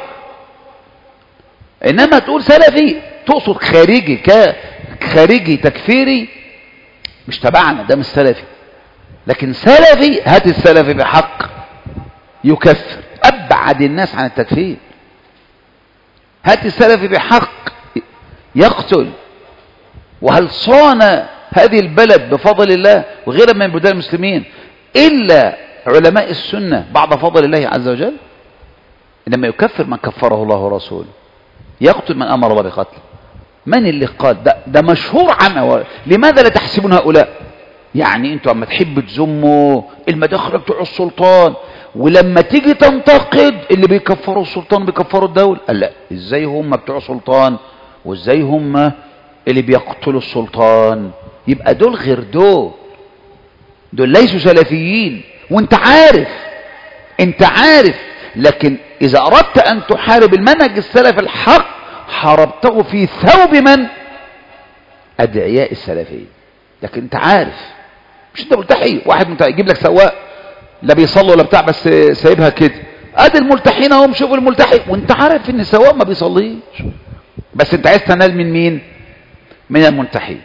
S1: انما تقول سلفي تقصد خارجي، ك خارجي تكفيري، مش تبعنا، ده مش سلفي. لكن سلفي، هات السلفي بحق يكفر، ابعد الناس عن التكفير. هات السلفي بحق يقتل. وهل صان هذه البلد بفضل الله وغيرها من بلدان المسلمين الا علماء السنه بعد فضل الله عز وجل؟ انما يكفر من كفره الله ورسوله، يقتل من امر الله بقتله. من اللي قال ده؟ ده مشهور عنه. لماذا لا تحسبون هؤلاء؟ يعني انتوا اما تحبوا تزموا المداخله بتوع السلطان، ولما تيجي تنتقد اللي بيكفروا السلطان بيكفروا الدوله، قال لا، ازاي هم بتوع سلطان وازاي هم اللي بيقتلوا السلطان؟ يبقى دول غير دول، دول ليسوا سلفيين. وانت عارف، انت عارف. لكن اذا اردت ان تحارب المنهج السلفي الحق حاربته في ثوب من؟ ادعياء السلفيين. لكن انت عارف، مش انت ملتحي. واحد ملتحي يجيب لك سواق لا بيصلي ولا بتاع، بس سايبها كده. ادي الملتحين اهم، شوفوا الملتحي، وانت عارف ان السواق ما بيصليش، بس انت عايز تنال من مين؟ من الملتحين.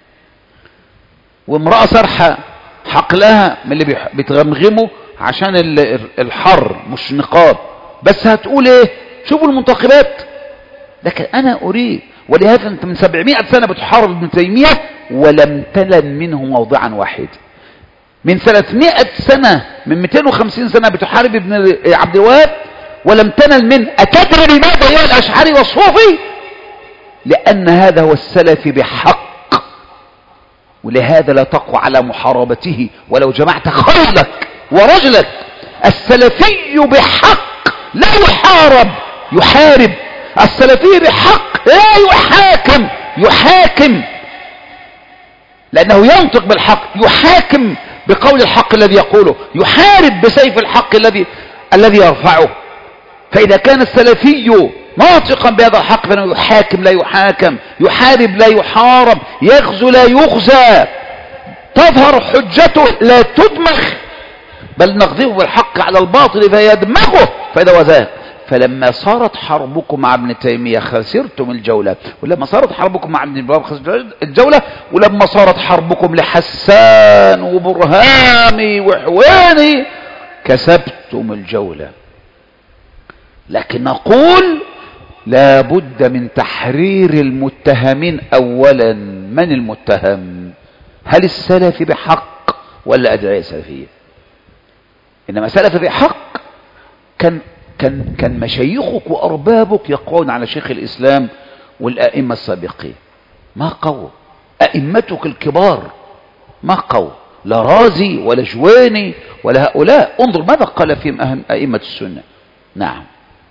S1: وامرأة سرحة حقلها من اللي بتغمغمه عشان الحر، مش نقاب، بس هتقول ايه؟ شوفوا المنتخبات. لكن انا اريد، ولهذا انت من سبعمائة سنة بتحارب ابن تيمية ولم تلن منه موضعا واحد. من ثلاثمائة سنة، من مئتين وخمسين سنة بتحارب ابن عبد الوهاب ولم تنل من. أتدري لماذا هو الأشعري والصوفي؟ لأن هذا هو السلفي بحق، ولهذا لا تقوى على محاربته ولو جمعت خيلك ورجلك. السلفي بحق لا يحارب، يحارب. السلفي بحق لا يحاكم، يحاكم، لأنه ينطق بالحق، يحاكم بقول الحق الذي يقوله، يحارب بسيف الحق الذي الذي يرفعه. فإذا كان السلفي ناطقا بهذا الحق فإنه يحاكم لا يحاكم، يحارب لا يحارب، يغزو لا يغزى، تظهر حجته لا تدمغ، بل نقذفه بالحق على الباطل فيدمغه فإذا وذاك. فلما صارت حربكم مع ابن تيمية خسرتم الجولة، ولما صارت حربكم مع ابن الوهاب خسرتم الجولة، ولما صارت حربكم لحسان وبرهامي وحواني كسبتم الجولة. لكن نقول لا بد من تحرير المتهمين أولا. من المتهم؟ هل السلفي بحق ولا أدعياء السلفية؟ إنما سلفي بحق كان كان كان مشايخك وأربابك يقعون على شيخ الإسلام والأئمة السابقين، ما قووا. أئمتك الكبار ما قووا، لا رازي ولا جواني ولا هؤلاء. انظر ماذا قال فيهم أئمة السنة. نعم.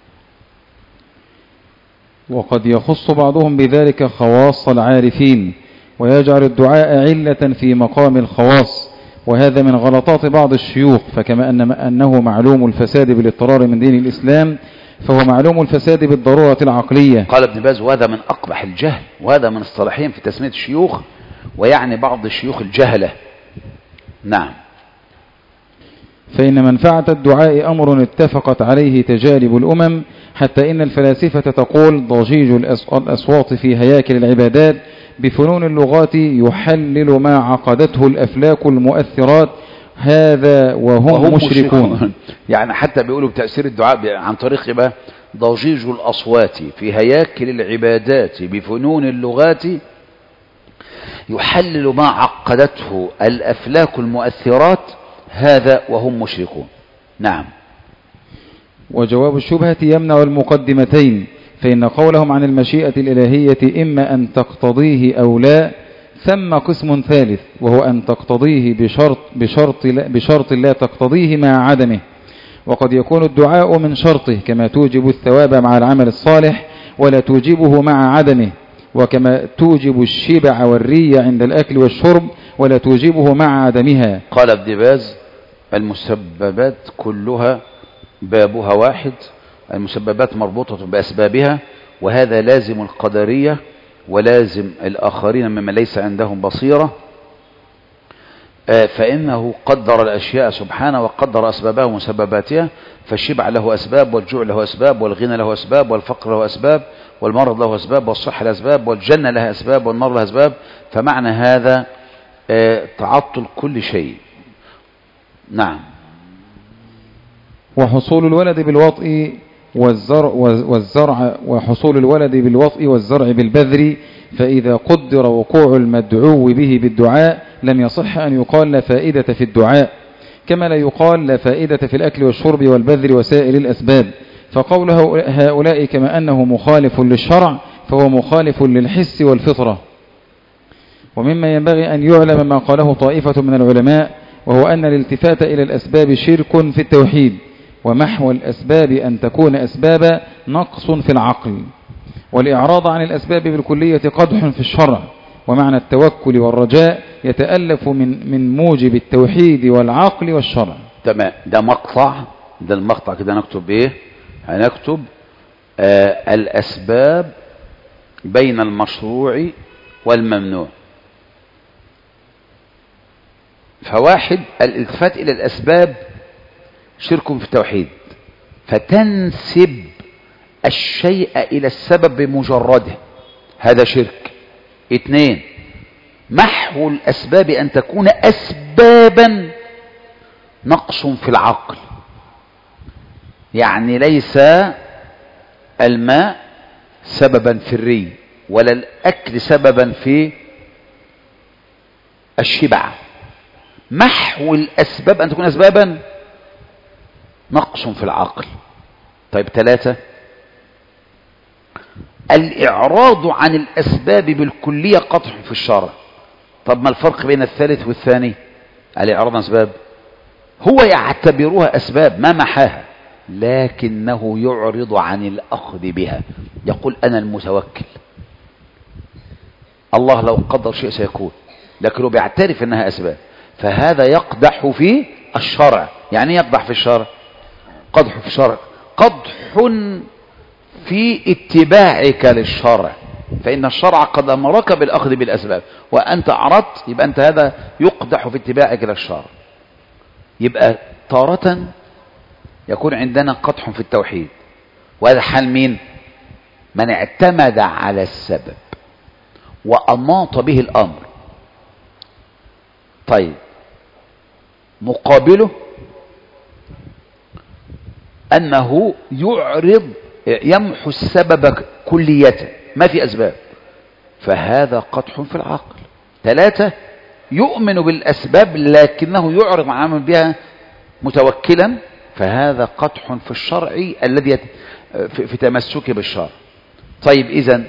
S2: وقد يخص بعضهم بذلك خواص العارفين ويجعل الدعاء علة في مقام الخواص، وهذا من غلطات بعض الشيوخ. فكما أن أنه معلوم الفساد بالاضطرار من دين الإسلام، فهو معلوم الفساد بالضرورة العقلية.
S1: قال ابن باز: وهذا من أقبح الجهل، وهذا من الصالحين في تسمية الشيوخ، ويعني بعض الشيوخ الجهلة. نعم.
S2: فإن منفعة الدعاء أمر اتفقت عليه تجارب الأمم، حتى إن الفلاسفة تقول: ضجيج الأصوات في هياكل العبادات بفنون اللغات يحلل ما عقدته الأفلاك المؤثرات، هذا وهم, وهم مشركون.
S1: يعني حتى بيقولوا بتأثير الدعاء عن طريق بقى ضجيج الأصوات في هياكل العبادات بفنون اللغات يحلل ما عقدته الأفلاك المؤثرات، هذا وهم مشركون. نعم.
S2: وجواب الشبهة يمنع المقدمتين، فإن قولهم عن المشيئة الإلهية إما أن تقتضيه أو لا، ثم قسم ثالث وهو أن تقتضيه بشرط, بشرط, لا, بشرط لا تقتضيه مع عدمه. وقد يكون الدعاء من شرطه كما توجب الثواب مع العمل الصالح ولا توجبه مع عدمه، وكما توجب الشبع والري عند الأكل والشرب ولا توجبه مع عدمها.
S1: قال ابن باز: المسببات كلها بابها واحد، المسببات مربوطة بأسبابها، وهذا لازم القدرية ولازم الآخرين ممن ليس عندهم بصيرة، فإنه قدر الأشياء سبحانه وقدر أسبابها ومسبباتها، فالشبع له أسباب، والجوع له أسباب، والغنى له أسباب، والفقر له أسباب، والمرض له أسباب، والصحة له أسباب، والجنة لها أسباب، والنار لها أسباب. فمعنى هذا تعطل كل شيء. نعم.
S2: وحصول الولد بالوطء والزرع, والزرع وحصول الولد بالوطء والزرع بالبذر، فإذا قدر وقوع المدعو به بالدعاء لم يصح أن يقال لا فائدة في الدعاء، كما لا يقال لا فائدة في الأكل والشرب والبذر وسائر الأسباب. فقول هؤلاء كما أنه مخالف للشرع فهو مخالف للحس والفطرة. ومما ينبغي أن يعلم ما قاله طائفة من العلماء، وهو أن الالتفات إلى الأسباب شرك في التوحيد، ومحو الأسباب أن تكون أسباب نقص في العقل، والإعراض عن الأسباب بالكلية قدح في الشرع. ومعنى التوكل والرجاء يتألف من من موجب التوحيد والعقل والشرع.
S1: تمام. ده مقطع، ده المقطع كده نكتب ايه؟ هنكتب آه الأسباب بين المشروع والممنوع. فواحد، الالتفات إلى الأسباب شرك في التوحيد، فتنسب الشيء إلى السبب بمجرده، هذا شرك. اثنين، محو الأسباب أن تكون أسبابا، نقص في العقل. يعني ليس الماء سببا في الري، ولا الأكل سببا في الشبع. محو الأسباب أن تكون أسبابا، نقص في العقل. طيب ثلاثة، الإعراض عن الأسباب بالكلية قطع في الشرع. طب ما الفرق بين الثالث والثاني؟ الإعراض عن الأسباب هو يعتبرها أسباب ما محاها، لكنه يعرض عن الأخذ بها، يقول أنا المتوكل، الله لو قدر شيء سيكون، لكنه بيعترف أنها أسباب. فهذا يقدح في الشرع. يعني يقدح في الشرع؟ قدح في الشرع قدح في اتباعك للشرع، فإن الشرع قد أمرك بالأخذ بالأسباب، وأنت أعرضت، يبقى أنت هذا يقدح في اتباعك للشرع. يبقى تارة يكون عندنا قدح في التوحيد، وهذا حال مين؟ من اعتمد على السبب وأناط به الأمر. طيب، مقابله أنه يعرض يمحو السبب كليته، ما في أسباب، فهذا قدح في العقل. ثلاثة، يؤمن بالأسباب لكنه يعرض عن العمل بها متوكلا، فهذا قدح في الشرع الذي في تمسك بالشرع. طيب، إذن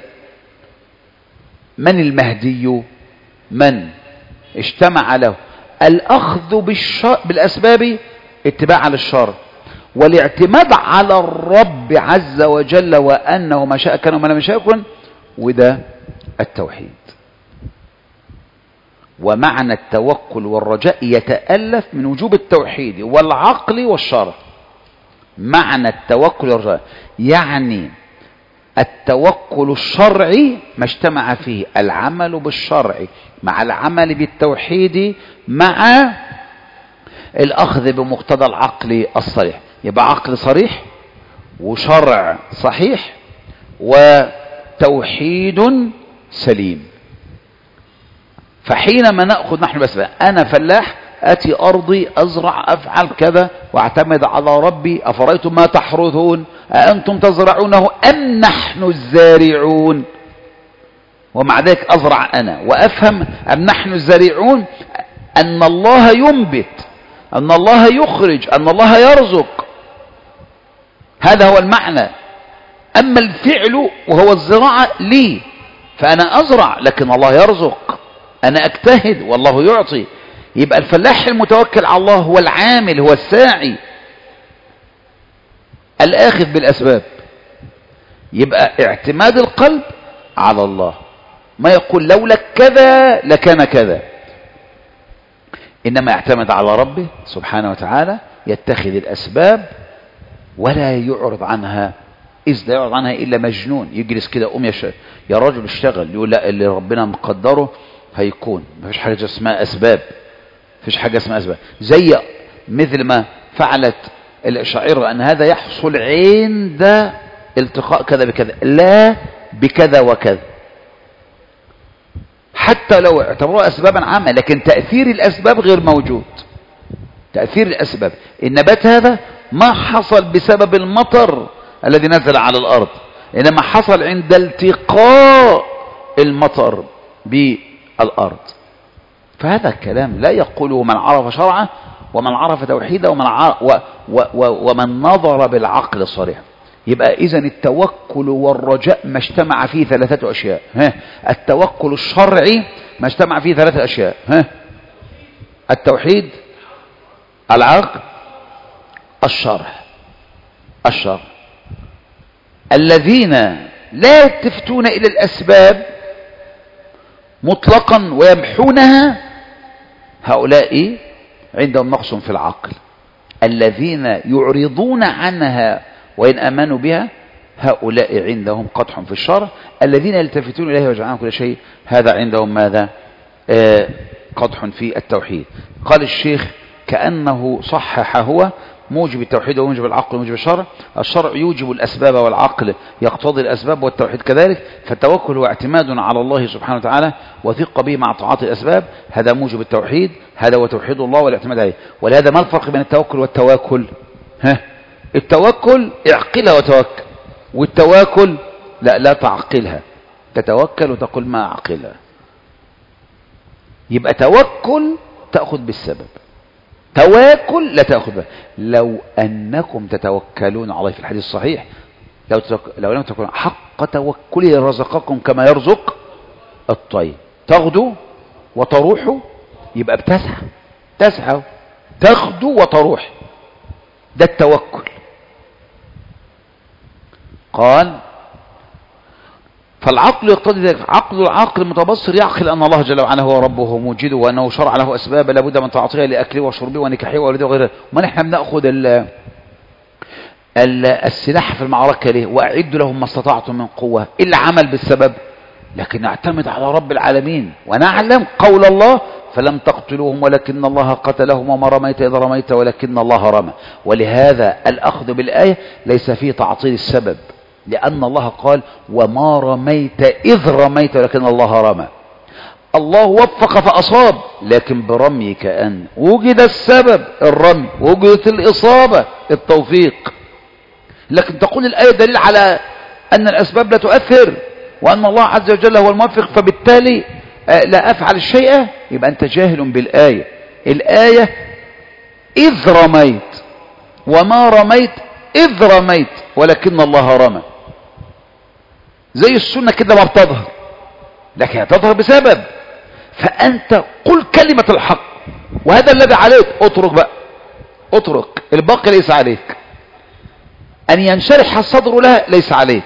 S1: من المهدي؟ من اجتمع له الأخذ بالأسباب اتباعا للشرع، والاعتماد على الرب عز وجل وأنه ما شاء كان وما لم يشاء يكن، وده التوحيد. ومعنى التوكل والرجاء يتألف من وجوب التوحيد والعقل والشرع. معنى التوكل والرجاء يعني التوكل الشرعي ما اجتمع فيه العمل بالشرع مع العمل بالتوحيد مع الأخذ بمقتضى العقل الصريح. يبقى عقل صريح وشرع صحيح وتوحيد سليم. فحينما نأخذ نحن بس، أنا فلاح أتي أرضي أزرع أفعل كذا وأعتمد على ربي. أفرأيتم ما تحرثون أأنتم تزرعونه أم نحن الزارعون؟ ومع ذلك أزرع أنا وأفهم أم نحن الزارعون أن الله ينبت، أن الله يخرج، أن الله يرزق. هذا هو المعنى. أما الفعل وهو الزراعة لي، فأنا أزرع لكن الله يرزق، أنا أجتهد والله يعطي. يبقى الفلاح المتوكل على الله هو العامل، هو الساعي الآخذ بالأسباب. يبقى اعتماد القلب على الله، ما يقول لولا كذا لكان كذا، إنما يعتمد على ربه سبحانه وتعالى، يتخذ الأسباب ولا يعرض عنها، إذ لا يعرض عنها إلا مجنون. يجلس كده قوم يا, يا راجل اشتغل، يقول لا اللي ربنا مقدره هيكون. مفيش حاجة اسمها أسباب، مفيش حاجة اسمها أسباب. زي مثل ما فعلت الأشاعرة أن هذا يحصل عند التقاء كذا بكذا، لا بكذا وكذا، حتى لو اعتبروها أسبابا عامة، لكن تأثير الأسباب غير موجود. تأثير الأسباب، النبات هذا ما حصل بسبب المطر الذي نزل على الأرض، إنما حصل عند التقاء المطر بالأرض. فهذا الكلام لا يقوله من عرف شرعه ومن عرف توحيده ومن, عرف و و و ومن نظر بالعقل الصريح. يبقى إذن التوكل والرجاء ما اجتمع فيه ثلاثة أشياء. ها التوكل الشرعي ما اجتمع فيه ثلاثة أشياء. ها التوحيد، العقل، الشرع. الشرع الذين لا يلتفتون إلى الأسباب مطلقا ويمحونها، هؤلاء عندهم نقص في العقل. الذين يعرضون عنها وإن آمنوا بها، هؤلاء عندهم قدح في الشرع. الذين يلتفتون إليه ويجعلون كل شيء، هذا عندهم ماذا؟ آه قدح في التوحيد. قال الشيخ كأنه صحح هو موجب التوحيد وموجب العقل وموجب الشرع. الشرع يوجب الأسباب والعقل يقتضي الأسباب، والتوحيد كذلك. فالتوكل هو اعتماد على الله سبحانه وتعالى وثقة به مع تعاطي الأسباب، هذا موجب التوحيد، هذا هو توحيد الله والاعتماد عليه. ولهذا ما الفرق بين التوكل والتواكل؟ ها التوكل اعقلها وتوكل، والتواكل لا لا تعقلها، تتوكل وتقول ما أعقلها. يبقى توكل تأخذ بالسبب، تواكل لا تأخذ به. لو أنكم تتوكلون على الله في الحديث الصحيح، لو, تتوك... لو لم تكونوا حق توكله رزقكم كما يرزق الطير تغدو وتروح. يبقى بتسعى، تسعى تغدو وتروح، ده التوكل. قال فالعقل يقتضي ذلك. عقل العقل المتبصر يعقل أن الله جل وعلا هو ربه وموجده، وأنه شرع له أسباب لابد من تعطيها لأكله وشربه ونكاحه وولده وغيره. وما نحن بنأخذ ال ال السلاح في المعركة ليه؟ وأعدوا لهم ما استطعتم من قوة، إلا عمل بالسبب، لكن نعتمد على رب العالمين ونعلم قول الله فلم تقتلوهم ولكن الله قتلهم وما رميت إذ رميت ولكن الله رمى. ولهذا الأخذ بالآية ليس فيه تعطيل السبب، لأن الله قال وما رميت إذ رميت ولكن الله رمى. الله وفق فأصاب، لكن برميك أن وجد السبب الرمي، وجدت الإصابة التوفيق. لكن تقول الآية دليل على أن الأسباب لا تؤثر وأن الله عز وجل هو الموفق، فبالتالي لا أفعل الشيء، يبقى أنت جاهل بالآية. الآية إذ رميت، وما رميت إذ رميت ولكن الله رمى. زي السنة كده ما بتظهر، لكن تظهر بسبب. فأنت قل كلمة الحق وهذا الذي عليك، اترك بقى، اترك الباقي ليس عليك. أن ينشرح الصدر لها ليس عليك،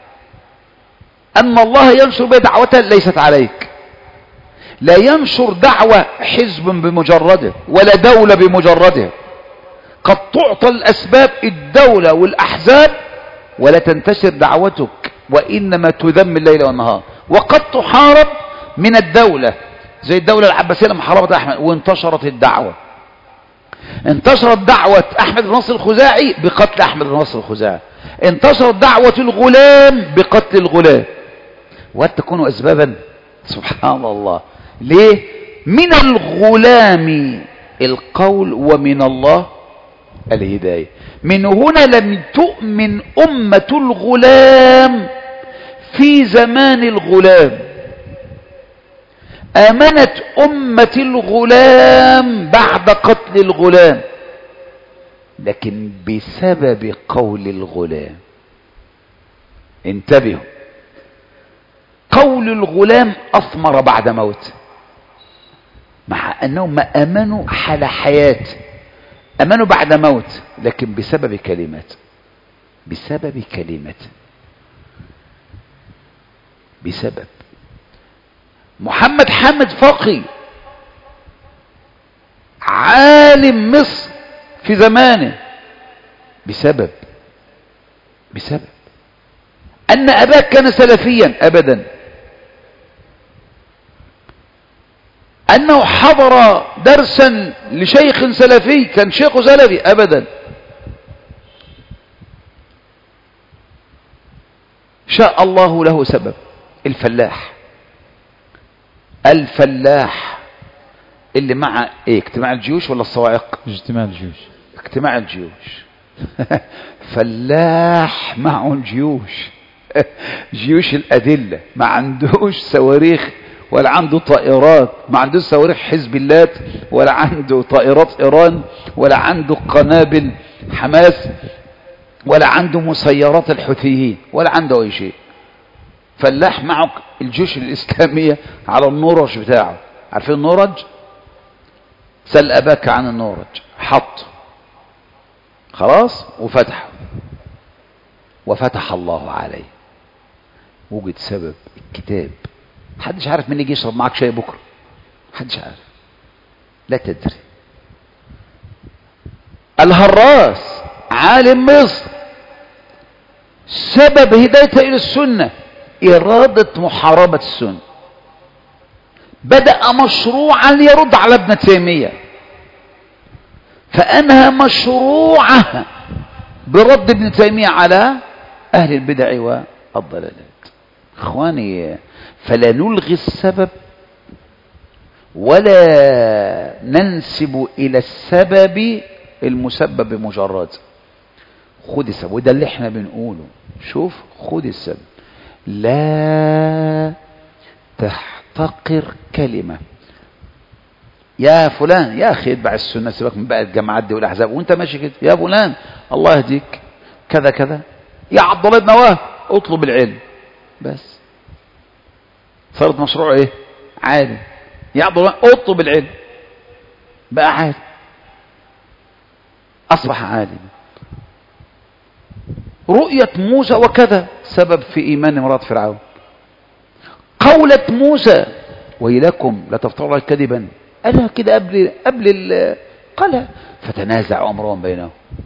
S1: أن الله ينشر بها دعوتها ليست عليك. لا ينشر دعوة حزب بمجرده ولا دولة بمجرده. قد تعطى الأسباب الدولة والأحزاب ولا تنتشر دعوتك، وإنما تذم الليل والنهار. وقد تحارب من الدولة، زي الدولة العباسية لما حاربت أحمد وانتشرت الدعوة. انتشرت دعوة أحمد بن نصر الخزاعي بقتل أحمد بن نصر الخزاعي، انتشرت دعوة الغلام بقتل الغلام. وتكون أسبابا سبحان الله. ليه؟ من الغلام القول ومن الله الهداية. من هنا لم تؤمن أمة الغلام في زمان الغلام، آمنت أمة الغلام بعد قتل الغلام، لكن بسبب قول الغلام. انتبهوا، قول الغلام أثمر بعد موته، مع أنهم ما أمنوا حال حياة، أمنوا بعد موت، لكن بسبب كلمات، بسبب كلمات، بسبب. محمد حامد فقي عالم مصر في زمانه، بسبب بسبب أن أباه كان سلفيا أبدا، أنه حضر درسا لشيخ سلفي كان شيخ سلفي أبدا. شاء الله له سبب. الفلاح الفلاح اللي مع ايه، اجتماع الجيوش ولا الصواعق؟
S2: اجتماع الجيوش.
S1: اجتماع الجيوش. فلاح معه الجيوش، جيوش الأدلة، ما عندوش صواريخ ولا عنده طائرات، ما عندوش صواريخ حزب الله ولا عنده طائرات إيران ولا عنده قنابل حماس ولا عنده مسيرات الحوثيين ولا عنده أي شيء. فلاح معه الجيوش الإسلامية على النورج بتاعه. عارفين النورج؟ سل أباك عن النورج، حط خلاص وفتح وفتح الله عليه. وجد سبب الكتاب. محدش عارف مين يجي يشرب معاك شاي بكره، محدش عارف، لا تدري. الهراس عالم مصر، سبب هدايته الى السنه اراده محاربه السنه، بدأ مشروعا يرد على ابن تيميه، فانهى مشروعه برد ابن تيميه على اهل البدع والضلالات. اخواني، فلا نلغي السبب ولا ننسب الى السبب المسبب مجرد. خد السبب، وده اللي احنا بنقوله. شوف، خد السبب، لا تحتقر كلمة. يا فلان يا اخي اتبع السنة، سيبك من بقى الجماعات دي والاحزاب وانت ماشي كده. يا فلان الله يهديك كذا كذا. يا عبد الله بن نواه اطلب العلم بس. صارت مشروع ايه؟ عالم. يا عبد الله اطلب العلم بقى عالم، اصبح عالم. رؤية موسى وكذا سبب في ايمان امرأة فرعون. قولة موسى ويلكم لا تفتروا علي كذبا، قالها كده قبل قبل قالها، فتنازع امرهم بينهم.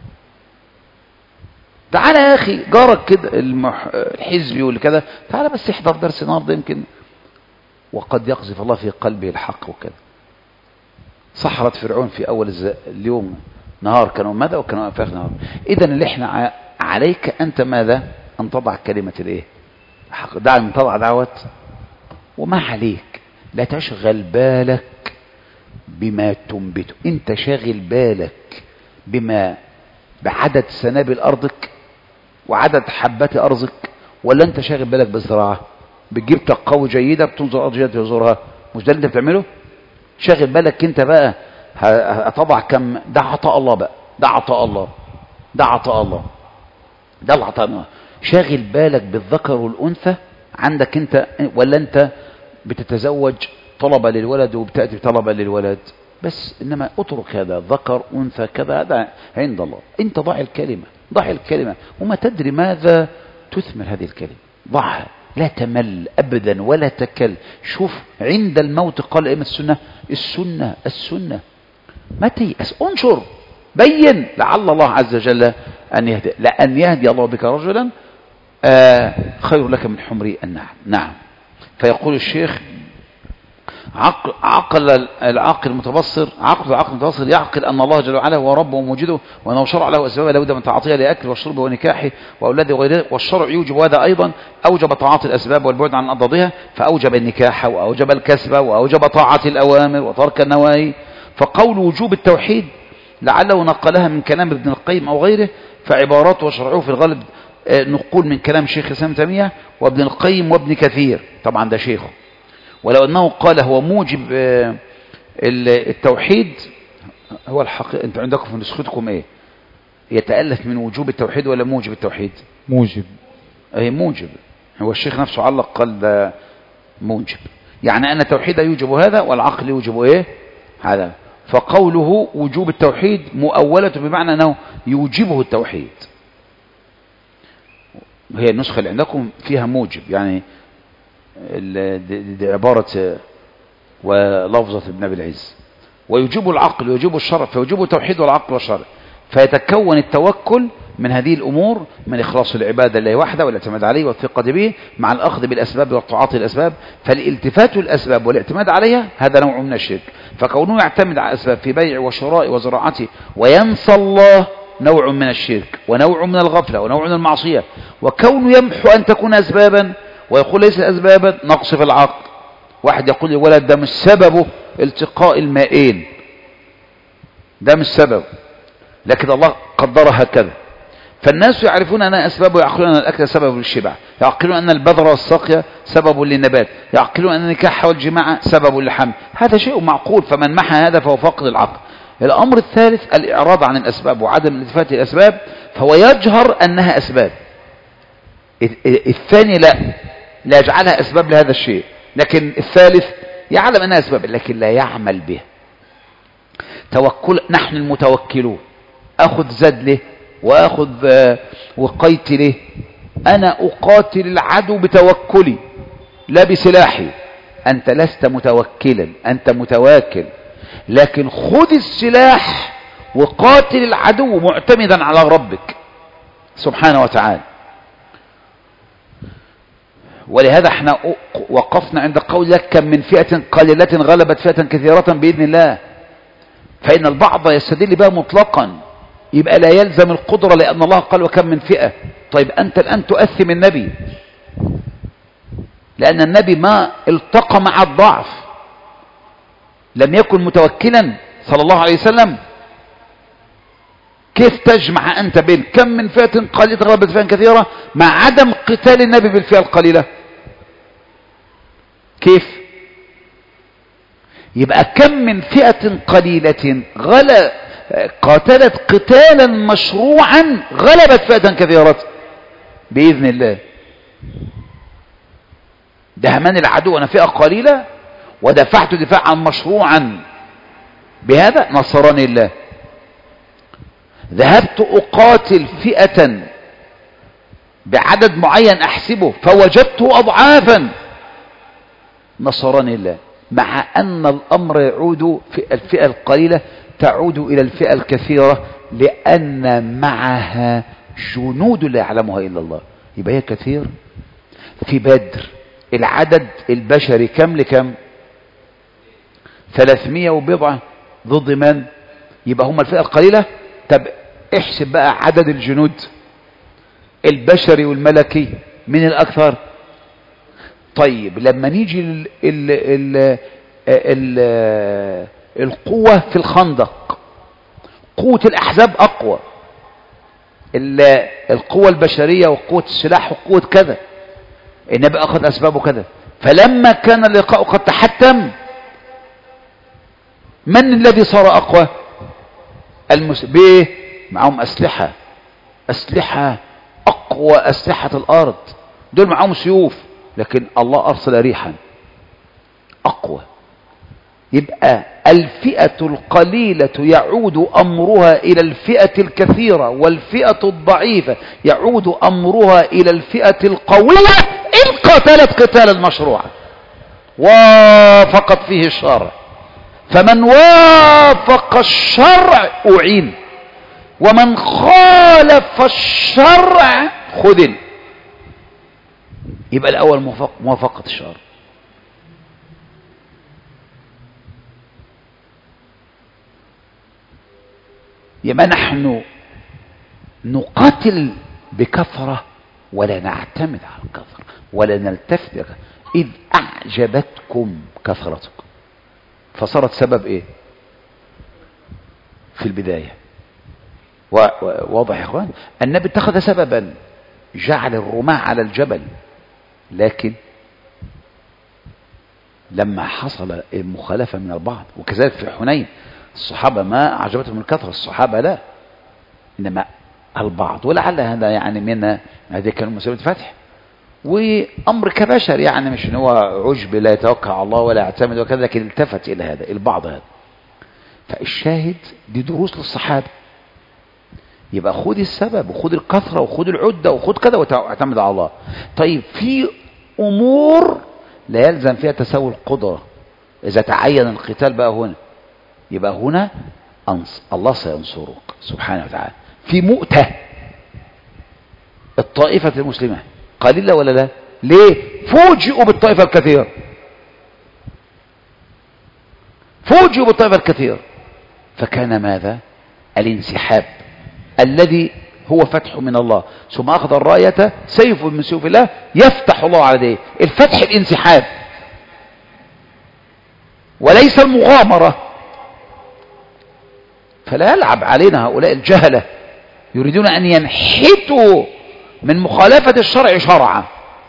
S1: تعالى يا اخي جارك كده المح... الحزبي واللي كذا، تعالى بس احضر درس النهارده يمكن وقد يقذف الله في قلبه الحق وكذا. سحرة فرعون في اول الز... اليوم نهار كانوا ماذا وكانوا في اخر نهار. اذا اللي احنا ع... عليك انت ماذا؟ ان تضع كلمة الايه؟ حق. دع من تضع دعوة، وما عليك لا تشغل بالك بما تنبته. انت شاغل بالك بما بعدد سنابل ارضك وعدد حبات ارضك، ولا انت شاغل بالك بالزراعه؟ بتجيب تقوي جيده بتنظر ارض جيده تزورها، مش ده اللي انت بتعمله؟ شاغل بالك انت بقى هتضع كم؟ ده عطاء الله بقى، ده عطاء الله، ده عطاء الله، ده العطاء الله. شاغل بالك بالذكر والانثى عندك انت، ولا انت بتتزوج طلبة للولد وبتأتي طلبة للولد بس؟ انما اترك هذا، ذكر انثى كذا، هذا عند الله. انت ضع الكلمة، ضع الكلمة وما تدري ماذا تثمر هذه الكلمة. ضعها، لا تمل ابدا ولا تكل. شوف عند الموت قال ائمة السنة السنة السنة، ما تيأس، انشر، بين، لعل الله عز وجل ان يهدي. لأن يهدي الله بك رجلا آه خير لك من حمر النعم. نعم. فيقول الشيخ عقل, عقل العاقل المتبصر، عقل العقل المتبصر يعقل أن الله جل وعلا هو ربه وموجده، وأنه شرع له أسباب لا بد من تعاطيها لأكل والشرب ونكاحه وأولاده وغيره، والشرع يوجب هذا أيضا. أوجب تعاطي الأسباب والبعد عن أضدادها، فأوجب النكاح وأوجب الكسب وأوجب طاعة الأوامر وترك النواهي. فقول وجوب التوحيد لعله نقلها من كلام ابن القيم أو غيره، فعباراته وشرعه في الغالب نقول من كلام شيخ الإسلام ابن تيمية وابن القيم وابن كثير، طبعا ده شيخه. ولو أنه قال هو موجب التوحيد، هو الحقيقة أنتم عندكم في نسختكم إيه؟ يتألف من وجوب التوحيد ولا موجب التوحيد؟
S2: موجب.
S1: أي موجب. هو الشيخ نفسه علق قال ده موجب، يعني أن التوحيد يوجب هذا والعقل يوجب إيه؟ هذا. فقوله وجوب التوحيد مؤولة بمعنى أنه يوجبه التوحيد. هي النسخة اللي عندكم فيها موجب، يعني دي عبارة ولفظة ابن أبي العز. ويجيب العقل ويجيب الشرع، فيجيب التوحيد والعقل والشرع، فيتكون التوكل من هذه الأمور، من إخلاص العبادة لله وحده والاعتماد عليه والثقة به مع الأخذ بالأسباب والتعاطي الأسباب. فالالتفات الأسباب والاعتماد عليها هذا نوع من الشرك. فكونه يعتمد على الأسباب في بيع وشراء وزراعته وينسى الله نوع من الشرك ونوع من الغفلة ونوع من المعصية. وكونه يمحو أن تكون أسبابا ويقول ليس أسبابا نقص في العقل. واحد يقول لي ولد ده مش سببه التقاء المائين، ده مش سبب، لكن الله قدرها هكذا. فالناس يعرفون أنها أسباب، ويعقلون أن الأكل سبب للشبع، يعقلون أن البذر والسقيا سبب للنبات، يعقلون أن النكاح والجماع سبب للحمل. هذا شيء معقول، فمن محى هذا فهو فاقد العقل. الأمر الثالث الإعراض عن الأسباب وعدم الالتفات الأسباب، فهو يجهر أنها أسباب. الثاني لا لا يجعلها أسباب لهذا الشيء، لكن الثالث يعلم أنها أسباب لكن لا يعمل بها. توكل، نحن المتوكلون، أخذ زاد له وأخذ وقيت له. أنا أقاتل العدو بتوكلي لا بسلاحي. أنت لست متوكلا، أنت متواكل، لكن خذ السلاح وقاتل العدو معتمدا على ربك سبحانه وتعالى. ولهذا احنا وقفنا عند قول لك كم من فئة قليلة غلبت فئة كثيرة بإذن الله. فإن البعض يستدل بها مطلقا، يبقى لا يلزم القدرة، لأن الله قال وكم من فئة. طيب أنت الآن تؤثم النبي، لأن النبي ما التقى مع الضعف، لم يكن متوكلا صلى الله عليه وسلم. كيف تجمع أنت بين كم من فئة قليلة غلبت فئة كثيرة مع عدم قتال النبي بالفئة القليلة؟ كيف؟ يبقى كم من فئة قليلة غل... قاتلت قتالا مشروعا غلبت فئة كثيرة بإذن الله. دهمان العدو أنا فئة قليلة ودفعت دفاعا مشروعا بهذا نصرني الله. ذهبت أقاتل فئة بعدد معين أحسبه فوجدته أضعافا نصرني الله. مع أن الأمر يعود في الفئة القليلة تعود إلى الفئة الكثيرة، لأن معها جنود لا يعلمها إلا الله. يبقى هي كثير. في بدر العدد البشري كم لكم؟ ثلاثمائة وبضعة ضد من؟ يبقى هم الفئة القليلة. طب احسب بقى عدد الجنود البشري والملكي من الأكثر. طيب لما نيجي ال ال ال ال القوة في الخندق، قوة الأحزاب أقوى، القوة البشرية وقوة السلاح وقوة كذا، النبي أخذ أسبابه كذا. فلما كان اللقاء قد تحتم، من الذي صار أقوى؟ المسلمين معهم أسلحة، أسلحة أقوى أسلحة الأرض، دول معهم سيوف، لكن الله أرسل ريحا أقوى. يبقى الفئة القليلة يعود أمرها إلى الفئة الكثيرة، والفئة الضعيفة يعود أمرها إلى الفئة القوية إن قاتلت قتالا مشروعا وافقت فيه الشرع. فمن وافق الشرع أعين، ومن خالف الشرع خذل. يبقى الأول موافقة الشرع. يبقى نحن نقاتل بكثرة ولا نعتمد على الكثرة ولا نلتفت، إذ أعجبتكم كثرتكم فصارت سبب إيه؟ في البداية. واضح يا اخوان؟ النبي اتخذ سببا، جعل الرماة على الجبل، لكن لما حصل المخالفة من البعض، وكذلك في حنين الصحابة ما أعجبتهم الكثرة، الصحابة لا، إنما البعض، ولعل هذا يعني من هذه كانوا مسلمة فتح، وأمر كبشر يعني، مش إن هو عجب لا يتوكل على الله ولا يعتمد وكذا، لكن التفت إلى هذا البعض هذا. فالشاهد دي دروس للصحابة، يبقى خد السبب وخد الكثرة وخد العدة وخد كذا واعتمد على الله. طيب في أمور لا يلزم فيها تساوي القدرة، إذا تعين القتال بقى هنا، يبقى هنا أنص الله سينصرك سبحانه وتعالى. في مؤتة الطائفة المسلمة قليلة ولا لا؟ ليه؟ فوجئوا بالطائفة الكثيرة، فوجئوا بالطائفة الكثيرة، فكان ماذا؟ الانسحاب الذي هو فتح من الله، ثم أخذ الراية سيف من سيوف الله يفتح الله عليه. الفتح الانسحاب وليس المغامرة. فلا يلعب علينا هؤلاء الجهلة يريدون أن ينحتوا من مخالفة الشرع شرعا.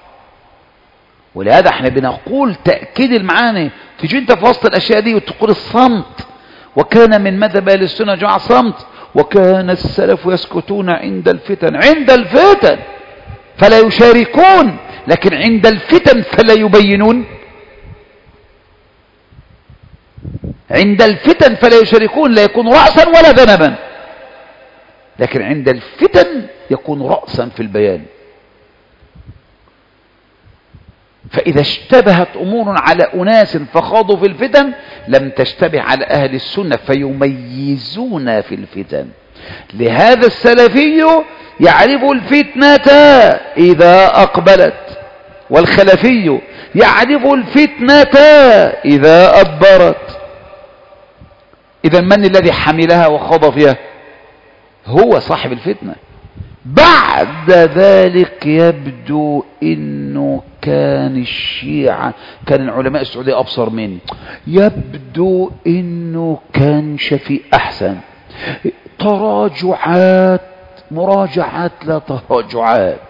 S1: ولهذا احنا بنقول تأكيد المعاني، تجي انت في وسط الأشياء دي وتقول الصمت، وكان من مذهب أهل السنة جماعة صمت، وكان السلف يسكتون عند الفتن. عند الفتن فلا يشاركون، لكن عند الفتن فلا يبينون. عند الفتن فلا يشاركون، لا يكون رأسا ولا ذنبا، لكن عند الفتن يكون رأسا في البيان. فإذا اشتبهت أمور على أناس فخاضوا في الفتن لم تشتبه على أهل السنة فيميزون في الفتن. لهذا السلفي يعرف الفتنة إذا أقبلت، والخلفي يعرف الفتنة إذا أدبرت. إذا من الذي حملها وخاض فيها؟ هو صاحب الفتنة. بعد ذلك يبدو انه كان الشيعة، كان العلماء السعودية ابصر منه، يبدو انه كان شفيء احسن، تراجعات مراجعات لا تراجعات.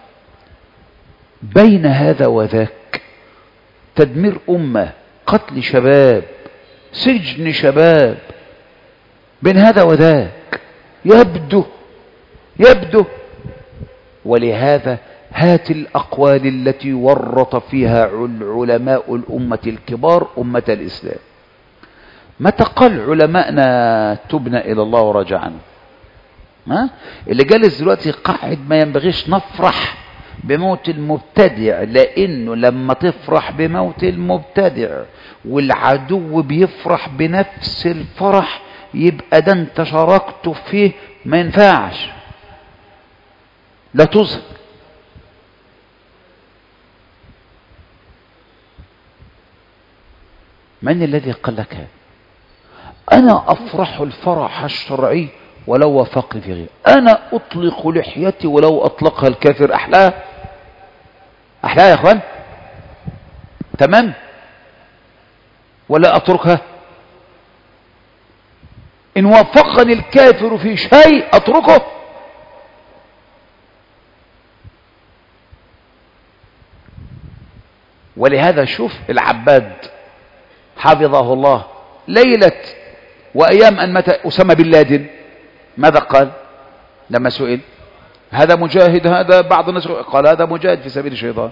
S1: بين هذا وذاك تدمير امة، قتل شباب، سجن شباب، بين هذا وذاك يبدو يبدو ولهذا هات الأقوال التي ورط فيها علماء الأمة الكبار أمة الإسلام. متى قال علماءنا تبنا إلى الله ورجعنا؟ ها؟ اللي جالس دلوقتي قاعد ما ينبغيش نفرح بموت المبتدع، لأنه لما تفرح بموت المبتدع والعدو بيفرح بنفس الفرح يبقى ده انت شاركت فيه، ما ينفعش، لا تظهر. من الذي قال لك هذا؟ أنا أفرح الفرح الشرعي ولو وافقني في غيره، أنا أطلق لحيتي ولو أطلقها الكافر. أحلاها أحلاها يا أخوان، تمام؟ ولا أتركها؟ إن وافقني الكافر في شيء أتركه. ولهذا شوف العباد حفظه الله ليلة وأيام أن مات أسامة بن لادن، ماذا قال لما سئل؟ هذا مجاهد، هذا بعض الناس قال هذا مجاهد في سبيل الشيطان،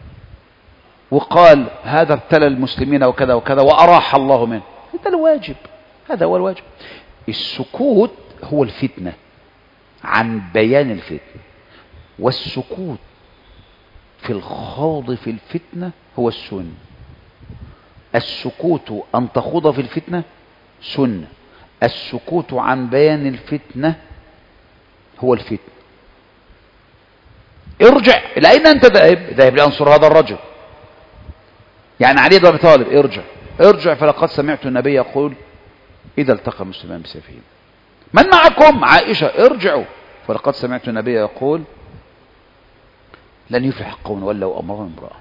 S1: وقال هذا ابتلى المسلمين وكذا وكذا وأراح الله منه. هذا الواجب، هذا هو الواجب. السكوت هو الفتنة عن بيان الفتنة، والسكوت في الخوض في الفتنة هو السنة. السكوت أن تخوض في الفتنة سنة، السكوت عن بيان الفتنة هو الفتنة. ارجع إلى أين أنت ذاهب؟ ذاهب لأنصر هذا الرجل، يعني علي بن أبي طالب، ارجع ارجع فلقد سمعت النبي يقول إذا التقى المسلمان بسيفهم. من معكم؟ عائشة. ارجعوا فلقد سمعت النبي يقول لن يفلح قوم ولوا أمرهم امرأة.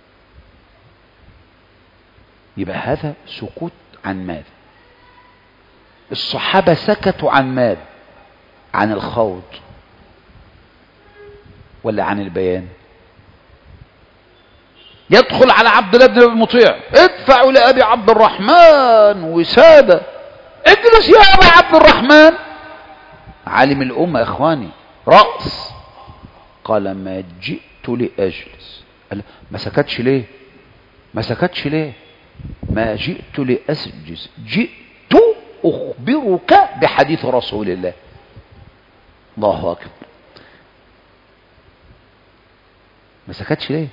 S1: يبقى هذا سكوت عن ماذا؟ الصحابة سكتوا عن ماذا؟ عن الخوض ولا عن البيان؟ يدخل على عبد الله بن ابي المطيع: ادفعوا لأبي عبد الرحمن وسادة. اجلس يا أبا عبد الرحمن، عالم الأمة يا إخواني، رأس. قال: ما جئت لأجلس. قال: ما سكتش ليه؟ ما سكتش ليه؟ ما جئت لأسجز، جئت أخبرك بحديث رسول الله. الله أكبر. ما سكتش ليه؟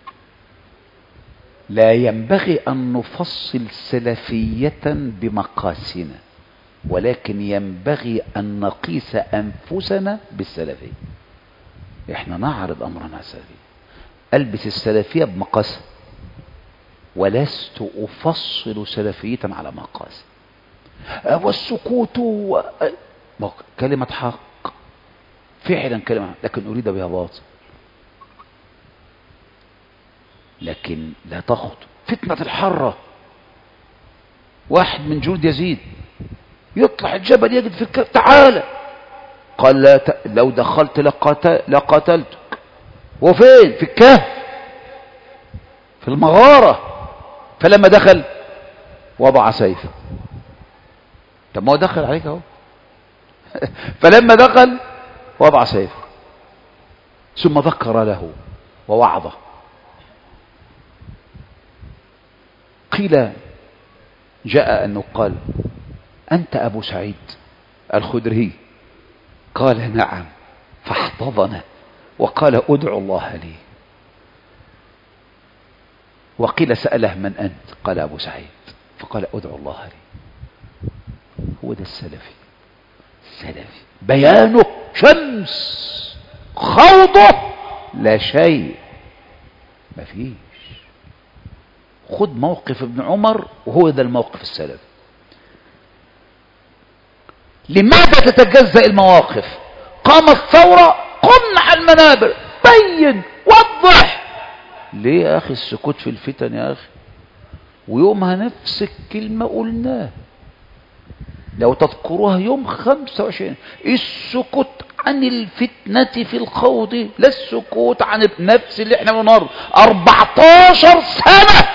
S1: لا ينبغي أن نفصل سلفية بمقاسنا، ولكن ينبغي أن نقيس أنفسنا بالسلفية. إحنا نعرض أمرنا السلفية، ألبس السلفية بمقاسها، ولست أفصل سلفية على مقاس. والسكوت و... كلمة حق فعلا كلمة، لكن أريد بها باطل. لكن لا تخط فتنة الحرة. واحد من جنود يزيد يطلع الجبل يجد في الكهف: تعالى. قال: لا ت... لو دخلت لقتل... لقتلتك. وفين؟ في الكهف، في المغارة. فلما دخل وضع سيفه. طب ما هو دخل عليك اهو. فلما دخل وضع سيفه، ثم ذكر له ووعظه. قيل جاء أنه قال: أنت أبو سعيد الخدري؟ قال: نعم. فاحتضن وقال: أدعو الله لي. وقيل سأله: من أنت؟ قال: أبو سعيد. فقال: أدعو الله لي. هو ده السلفي. السلفي بيانه شمس، خوضه لا شيء، ما فيش. خد موقف ابن عمر وهو ده الموقف السلفي. لماذا تتجزأ المواقف؟ قامت ثورة، قمنا على المنابر، بين وضح. ليه يا أخي السكوت في الفتن يا أخي؟ ويومها نفس الكلمة قلناه، لو تذكروها يوم خمسة وعشرين: السكوت عن الفتنة في الخوض لا السكوت عن نفس اللي احنا بنمر أربعتاشر سنة،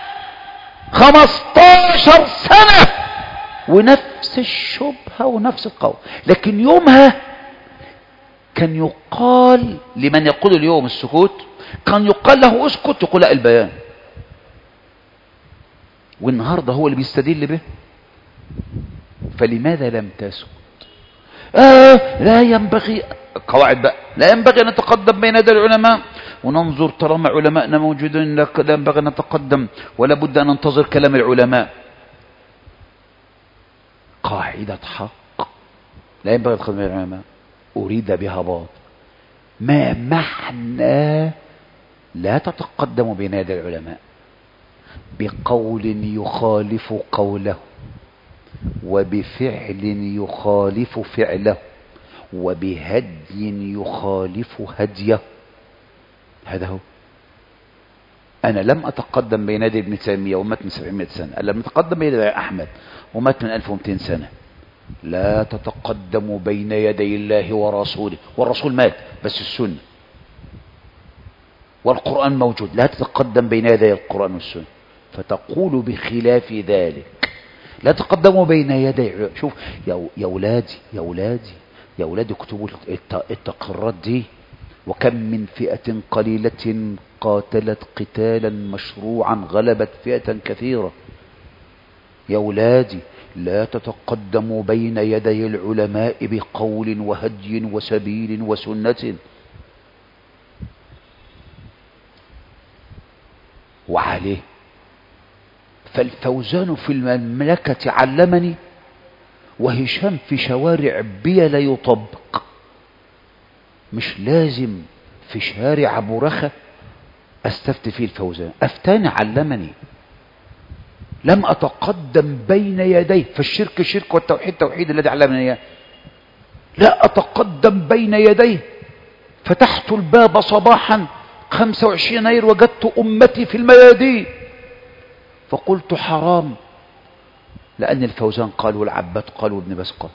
S1: خمستاشر سنة، ونفس الشبهة ونفس القول. لكن يومها كان يقال لمن يقول اليوم السكوت، كان يقال له اسكت، يقول لا البيان. والنهاردة هو اللي بيستدل به. فلماذا لم تسكت؟ آه لا ينبغي، قواعد بقى، لا ينبغي أن نتقدم بين يدي العلماء وننظر طالما علماءنا موجودين، لا ينبغي أن نتقدم ولا بد أن ننتظر كلام العلماء. قاعدة حق لا ينبغي أن نتقدم بين العلماء، أريد بها باطل. ما معنى لا تتقدم بين يدي العلماء؟ بقول يخالف قوله، وبفعل يخالف فعله، وبهدي يخالف هديه. هذا هو. أنا لم أتقدم بين يدي ابن تيمية ومات من سبعمائة سنة، أنا لم أتقدم بين يدي أحمد ومات من ألف ومئتين سنة. لا تتقدم بين يدي الله ورسوله، والرسول مات بس السنة والقرآن موجود، لا تتقدم بين يدي القرآن والسنة. فتقول بخلاف ذلك. لا تقدموا بين يدي. شوف يا أولادي يا أولادي يا أولادي اكتبوا التقريرات دي. وكم من فئة قليلة قاتلت قتالا مشروعا غلبت فئة كثيرة. يا أولادي لا تتقدموا بين يدي العلماء بقول وهدي وسبيل وسنة. وعليه فالفوزان في المملكة علمني، وهشام في شوارع بيا لا يطبق. مش لازم في شارع أبو رخة أستفتي فيه الفوزان، أفتاني علمني. لم أتقدم بين يديه، فالشرك شرك والتوحيد توحيد الذي علمني إياه. لا أتقدم بين يديه. فتحت الباب صباحا خمسة وعشرين يناير وجدت أمتي في الميادين، فقلت حرام لأن الفوزان قال والعباد قال وابن باز قال.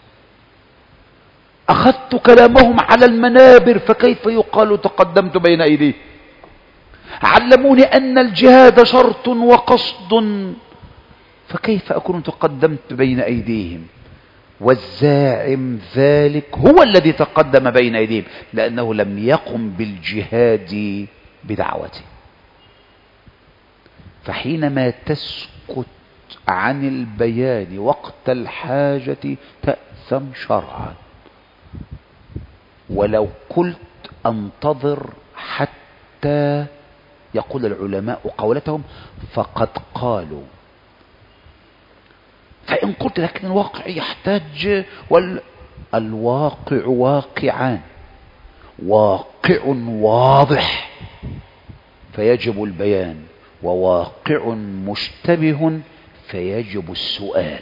S1: أخذت كلامهم على المنابر فكيف يقال تقدمت بين أيديه. علموني أن الجهاد شرط وقصد فكيف أكون تقدمت بين أيديهم. والزاعم ذلك هو الذي تقدم بين أيديهم لأنه لم يقم بالجهاد بدعوته. فحينما تسكت عن البيان وقت الحاجة تأثم شرعا. ولو قلت انتظر حتى يقول العلماء قولتهم فقد قالوا، فإن قلت لكن الواقع يحتاج والواقع واقعان، واقع واضح فيجب البيان، وواقع مشتبه فيجب السؤال.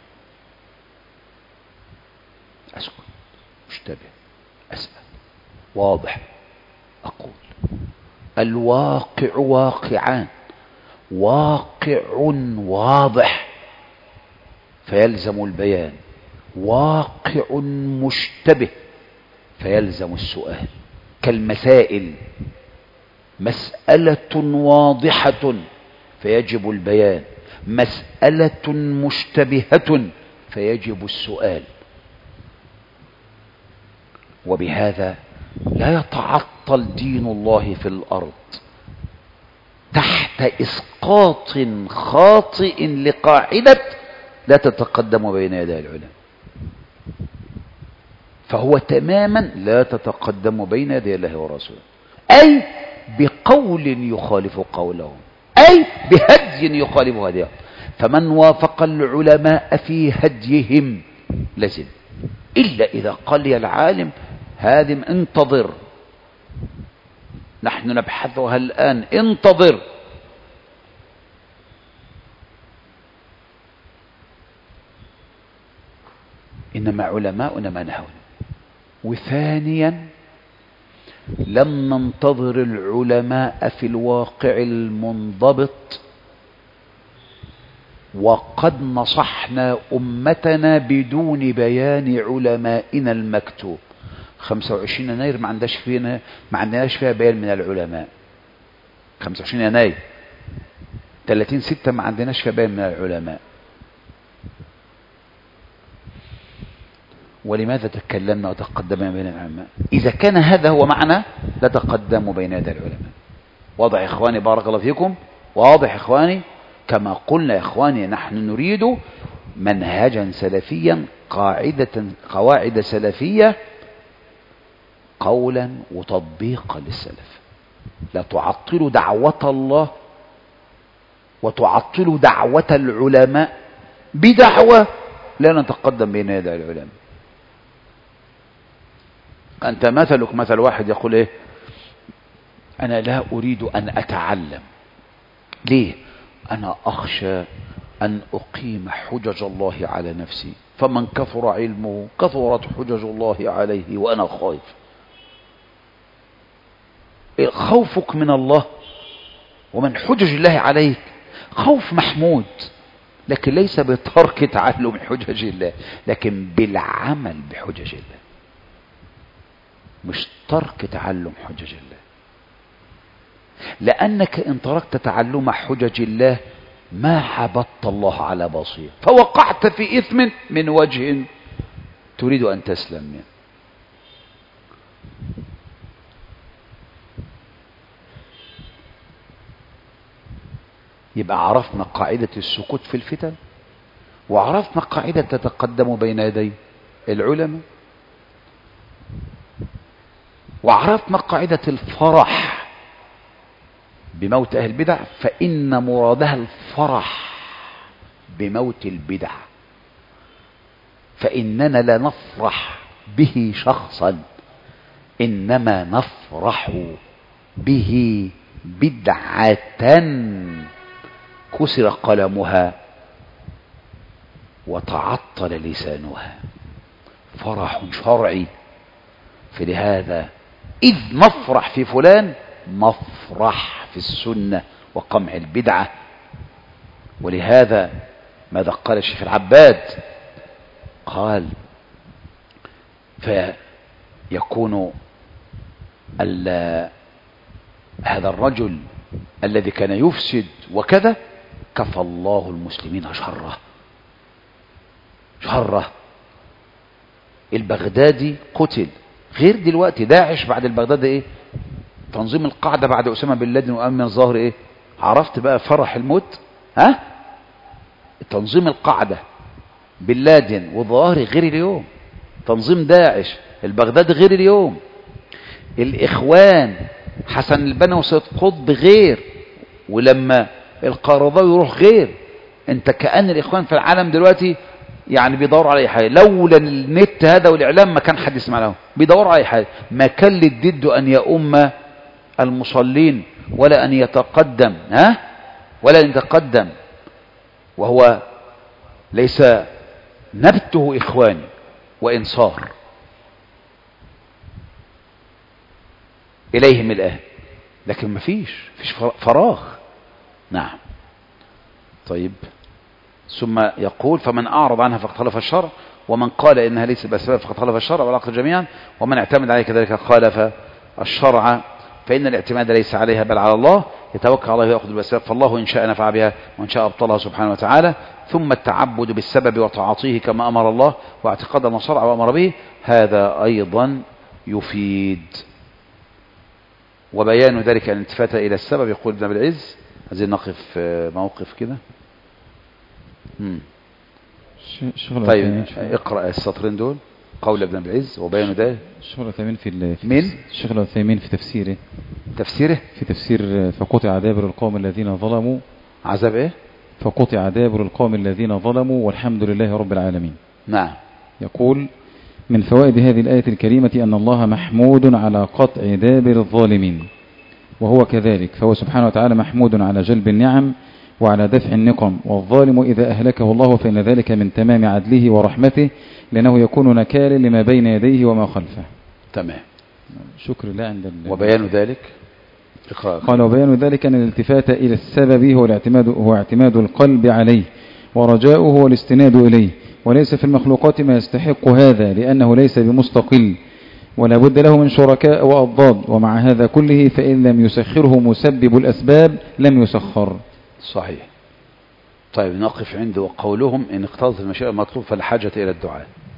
S1: أسكت، مشتبه أسأل، واضح أقول. الواقع واقعان، واقع واضح فيلزم البيان، واقع مشتبه فيلزم السؤال. كالمسائل، مسألة واضحة فيجب البيان، مسألة مشتبهة فيجب السؤال. وبهذا لا يتعطل دين الله في الأرض تحت إسقاط خاطئ لقاعدة لا تتقدم بين يدي العلماء، فهو تماما لا تتقدم بين يدي الله ورسوله، أي بقول يخالف قولهم، أي بهدي يخالف هديهم. فمن وافق العلماء في هديهم لزم، إلا إذا قال لي العالم هادم انتظر، نحن نبحثها الآن انتظر. إنما علماؤنا ما نهون. وثانيا لم ننتظر العلماء في الواقع المنضبط، وقد نصحنا أمتنا بدون بيان علمائنا المكتوب. خمسة وعشرين يناير ما عندناش فينا ما عندناش فيها بيان من العلماء. خمسة وعشرين يناير ثلاثين ستة ما عندناش فيها بيان من العلماء. ولماذا تكلمنا وتقدمنا بين العلماء؟ إذا كان هذا هو معنى لتقدموا بين يدي العلماء. واضح يا إخواني؟ بارك الله فيكم. واضح يا إخواني؟ كما قلنا يا إخواني نحن نريد منهجا سلفيا، قاعدة قواعد سلفية قولا وتطبيقا للسلف. لا تعطلوا دعوة الله وتعطلوا دعوة العلماء بدعوة لا نتقدم بين يدي العلماء. أنت مثلك مثل واحد يقول إيه؟ أنا لا أريد أن أتعلم. ليه؟ أنا أخشى أن أقيم حجج الله على نفسي، فمن كثر علمه كثرت حجج الله عليه وأنا خايف. خوفك من الله ومن حجج الله عليك خوف محمود، لكن ليس بترك تعلم حجج الله، لكن بالعمل بحجج الله، مش ترك تعلم حجج الله. لأنك إن تركت تعلم حجج الله ما عبدت الله على بصير، فوقعت في إثم من وجه تريد أن تسلم منه. يبقى عرفنا قاعدة السكوت في الفتن، وعرفنا قاعدة تتقدم بين يدي العلماء، وعرفنا قاعدة الفرح بموت أهل البدع، فإن مرادها الفرح بموت البدع، فإننا لا نفرح به شخصا، إنما نفرح به بدعة كسر قلمها وتعطل لسانها، فرح شرعي. فلهذا إذ نفرح في فلان نفرح في السنة وقمع البدعة. ولهذا ماذا قال الشيخ العباد؟ قال فيكون هذا الرجل الذي كان يفسد وكذا كفى الله المسلمين شره شره. البغدادي قتل، غير دلوقتي داعش بعد البغدادي ايه؟ تنظيم القاعدة بعد أسامة بن لادن وأمن الظاهر ايه؟ عرفت بقى فرح الموت؟ ها؟ تنظيم القاعدة بن لادن والظاهر غير اليوم، تنظيم داعش البغدادي غير اليوم، الإخوان حسن البنا وسيد قطب غير، ولما القرضاوي يروح غير. انت كأن الإخوان في العالم دلوقتي يعني بيدوروا على اي حاجه، لولا النت هذا والاعلام ما كان حد يسمع لهم، بيدوروا على اي حاجه، ما كان للضد ان يؤم المصلين ولا ان يتقدم، ها ولا ان يتقدم، وهو ليس نبته اخواني وان صار اليهم الان، لكن ما فيش فيش فراغ. نعم. طيب ثم يقول فمن أعرض عنها فقد خالف الشرع، ومن قال إنها ليست بأسباب فقد خالف الشرع والعقل جميعا، ومن اعتمد عليه كذلك خالف الشرع، فإن الاعتماد ليس عليها بل على الله، يتوكل على الله ويأخذ بالأسباب، فالله إن شاء نفع بها وإن شاء أبطلها سبحانه وتعالى. ثم التعبد بالسبب وطاعته كما أمر الله، واعتقاد أن الشرع وأمر به، هذا أيضا يفيد. وبيان ذلك أن الالتفات إلى السبب، يقول ابن أبي العز. عايزين نقف موقف كده. طيب اقرأ السطرين دول، قول ابن أبي العز وبيان ده.
S2: الشيخ العثيمين في
S1: مين؟
S2: الشيخ العثيمين في تفسيره
S1: تفسيره
S2: في تفسير فقطع دابر القوم الذين ظلموا.
S1: عذاب ايه؟
S2: فقطع دابر القوم الذين ظلموا والحمد لله رب العالمين.
S1: نعم.
S2: يقول من فوائد هذه الآية الكريمة أن الله محمود على قطع دابر الظالمين، وهو كذلك، فهو سبحانه وتعالى محمود على جلب النعم وعلى دفع النقم، والظالم إذا أهلكه الله فإن ذلك من تمام عدله ورحمته، لأنه يكون نكالا لما بين يديه وما خلفه.
S1: تمام.
S2: شكر الله. عند
S1: وبيان ذلك
S2: قال وبيان ذلك أن الالتفات إلى السبب هو الاعتماد هو اعتماد القلب عليه، ورجاؤه هو الاستناد إليه، وليس في المخلوقات ما يستحق هذا، لأنه ليس بمستقل ولا بد له من شركاء وأضداد، ومع هذا كله فإن لم يسخره مسبب الأسباب لم يسخر.
S1: صحيح. طيب نقف عنده وقولهم إن اقتضت المشيئة المطلوب فالحاجة إلى الدعاء.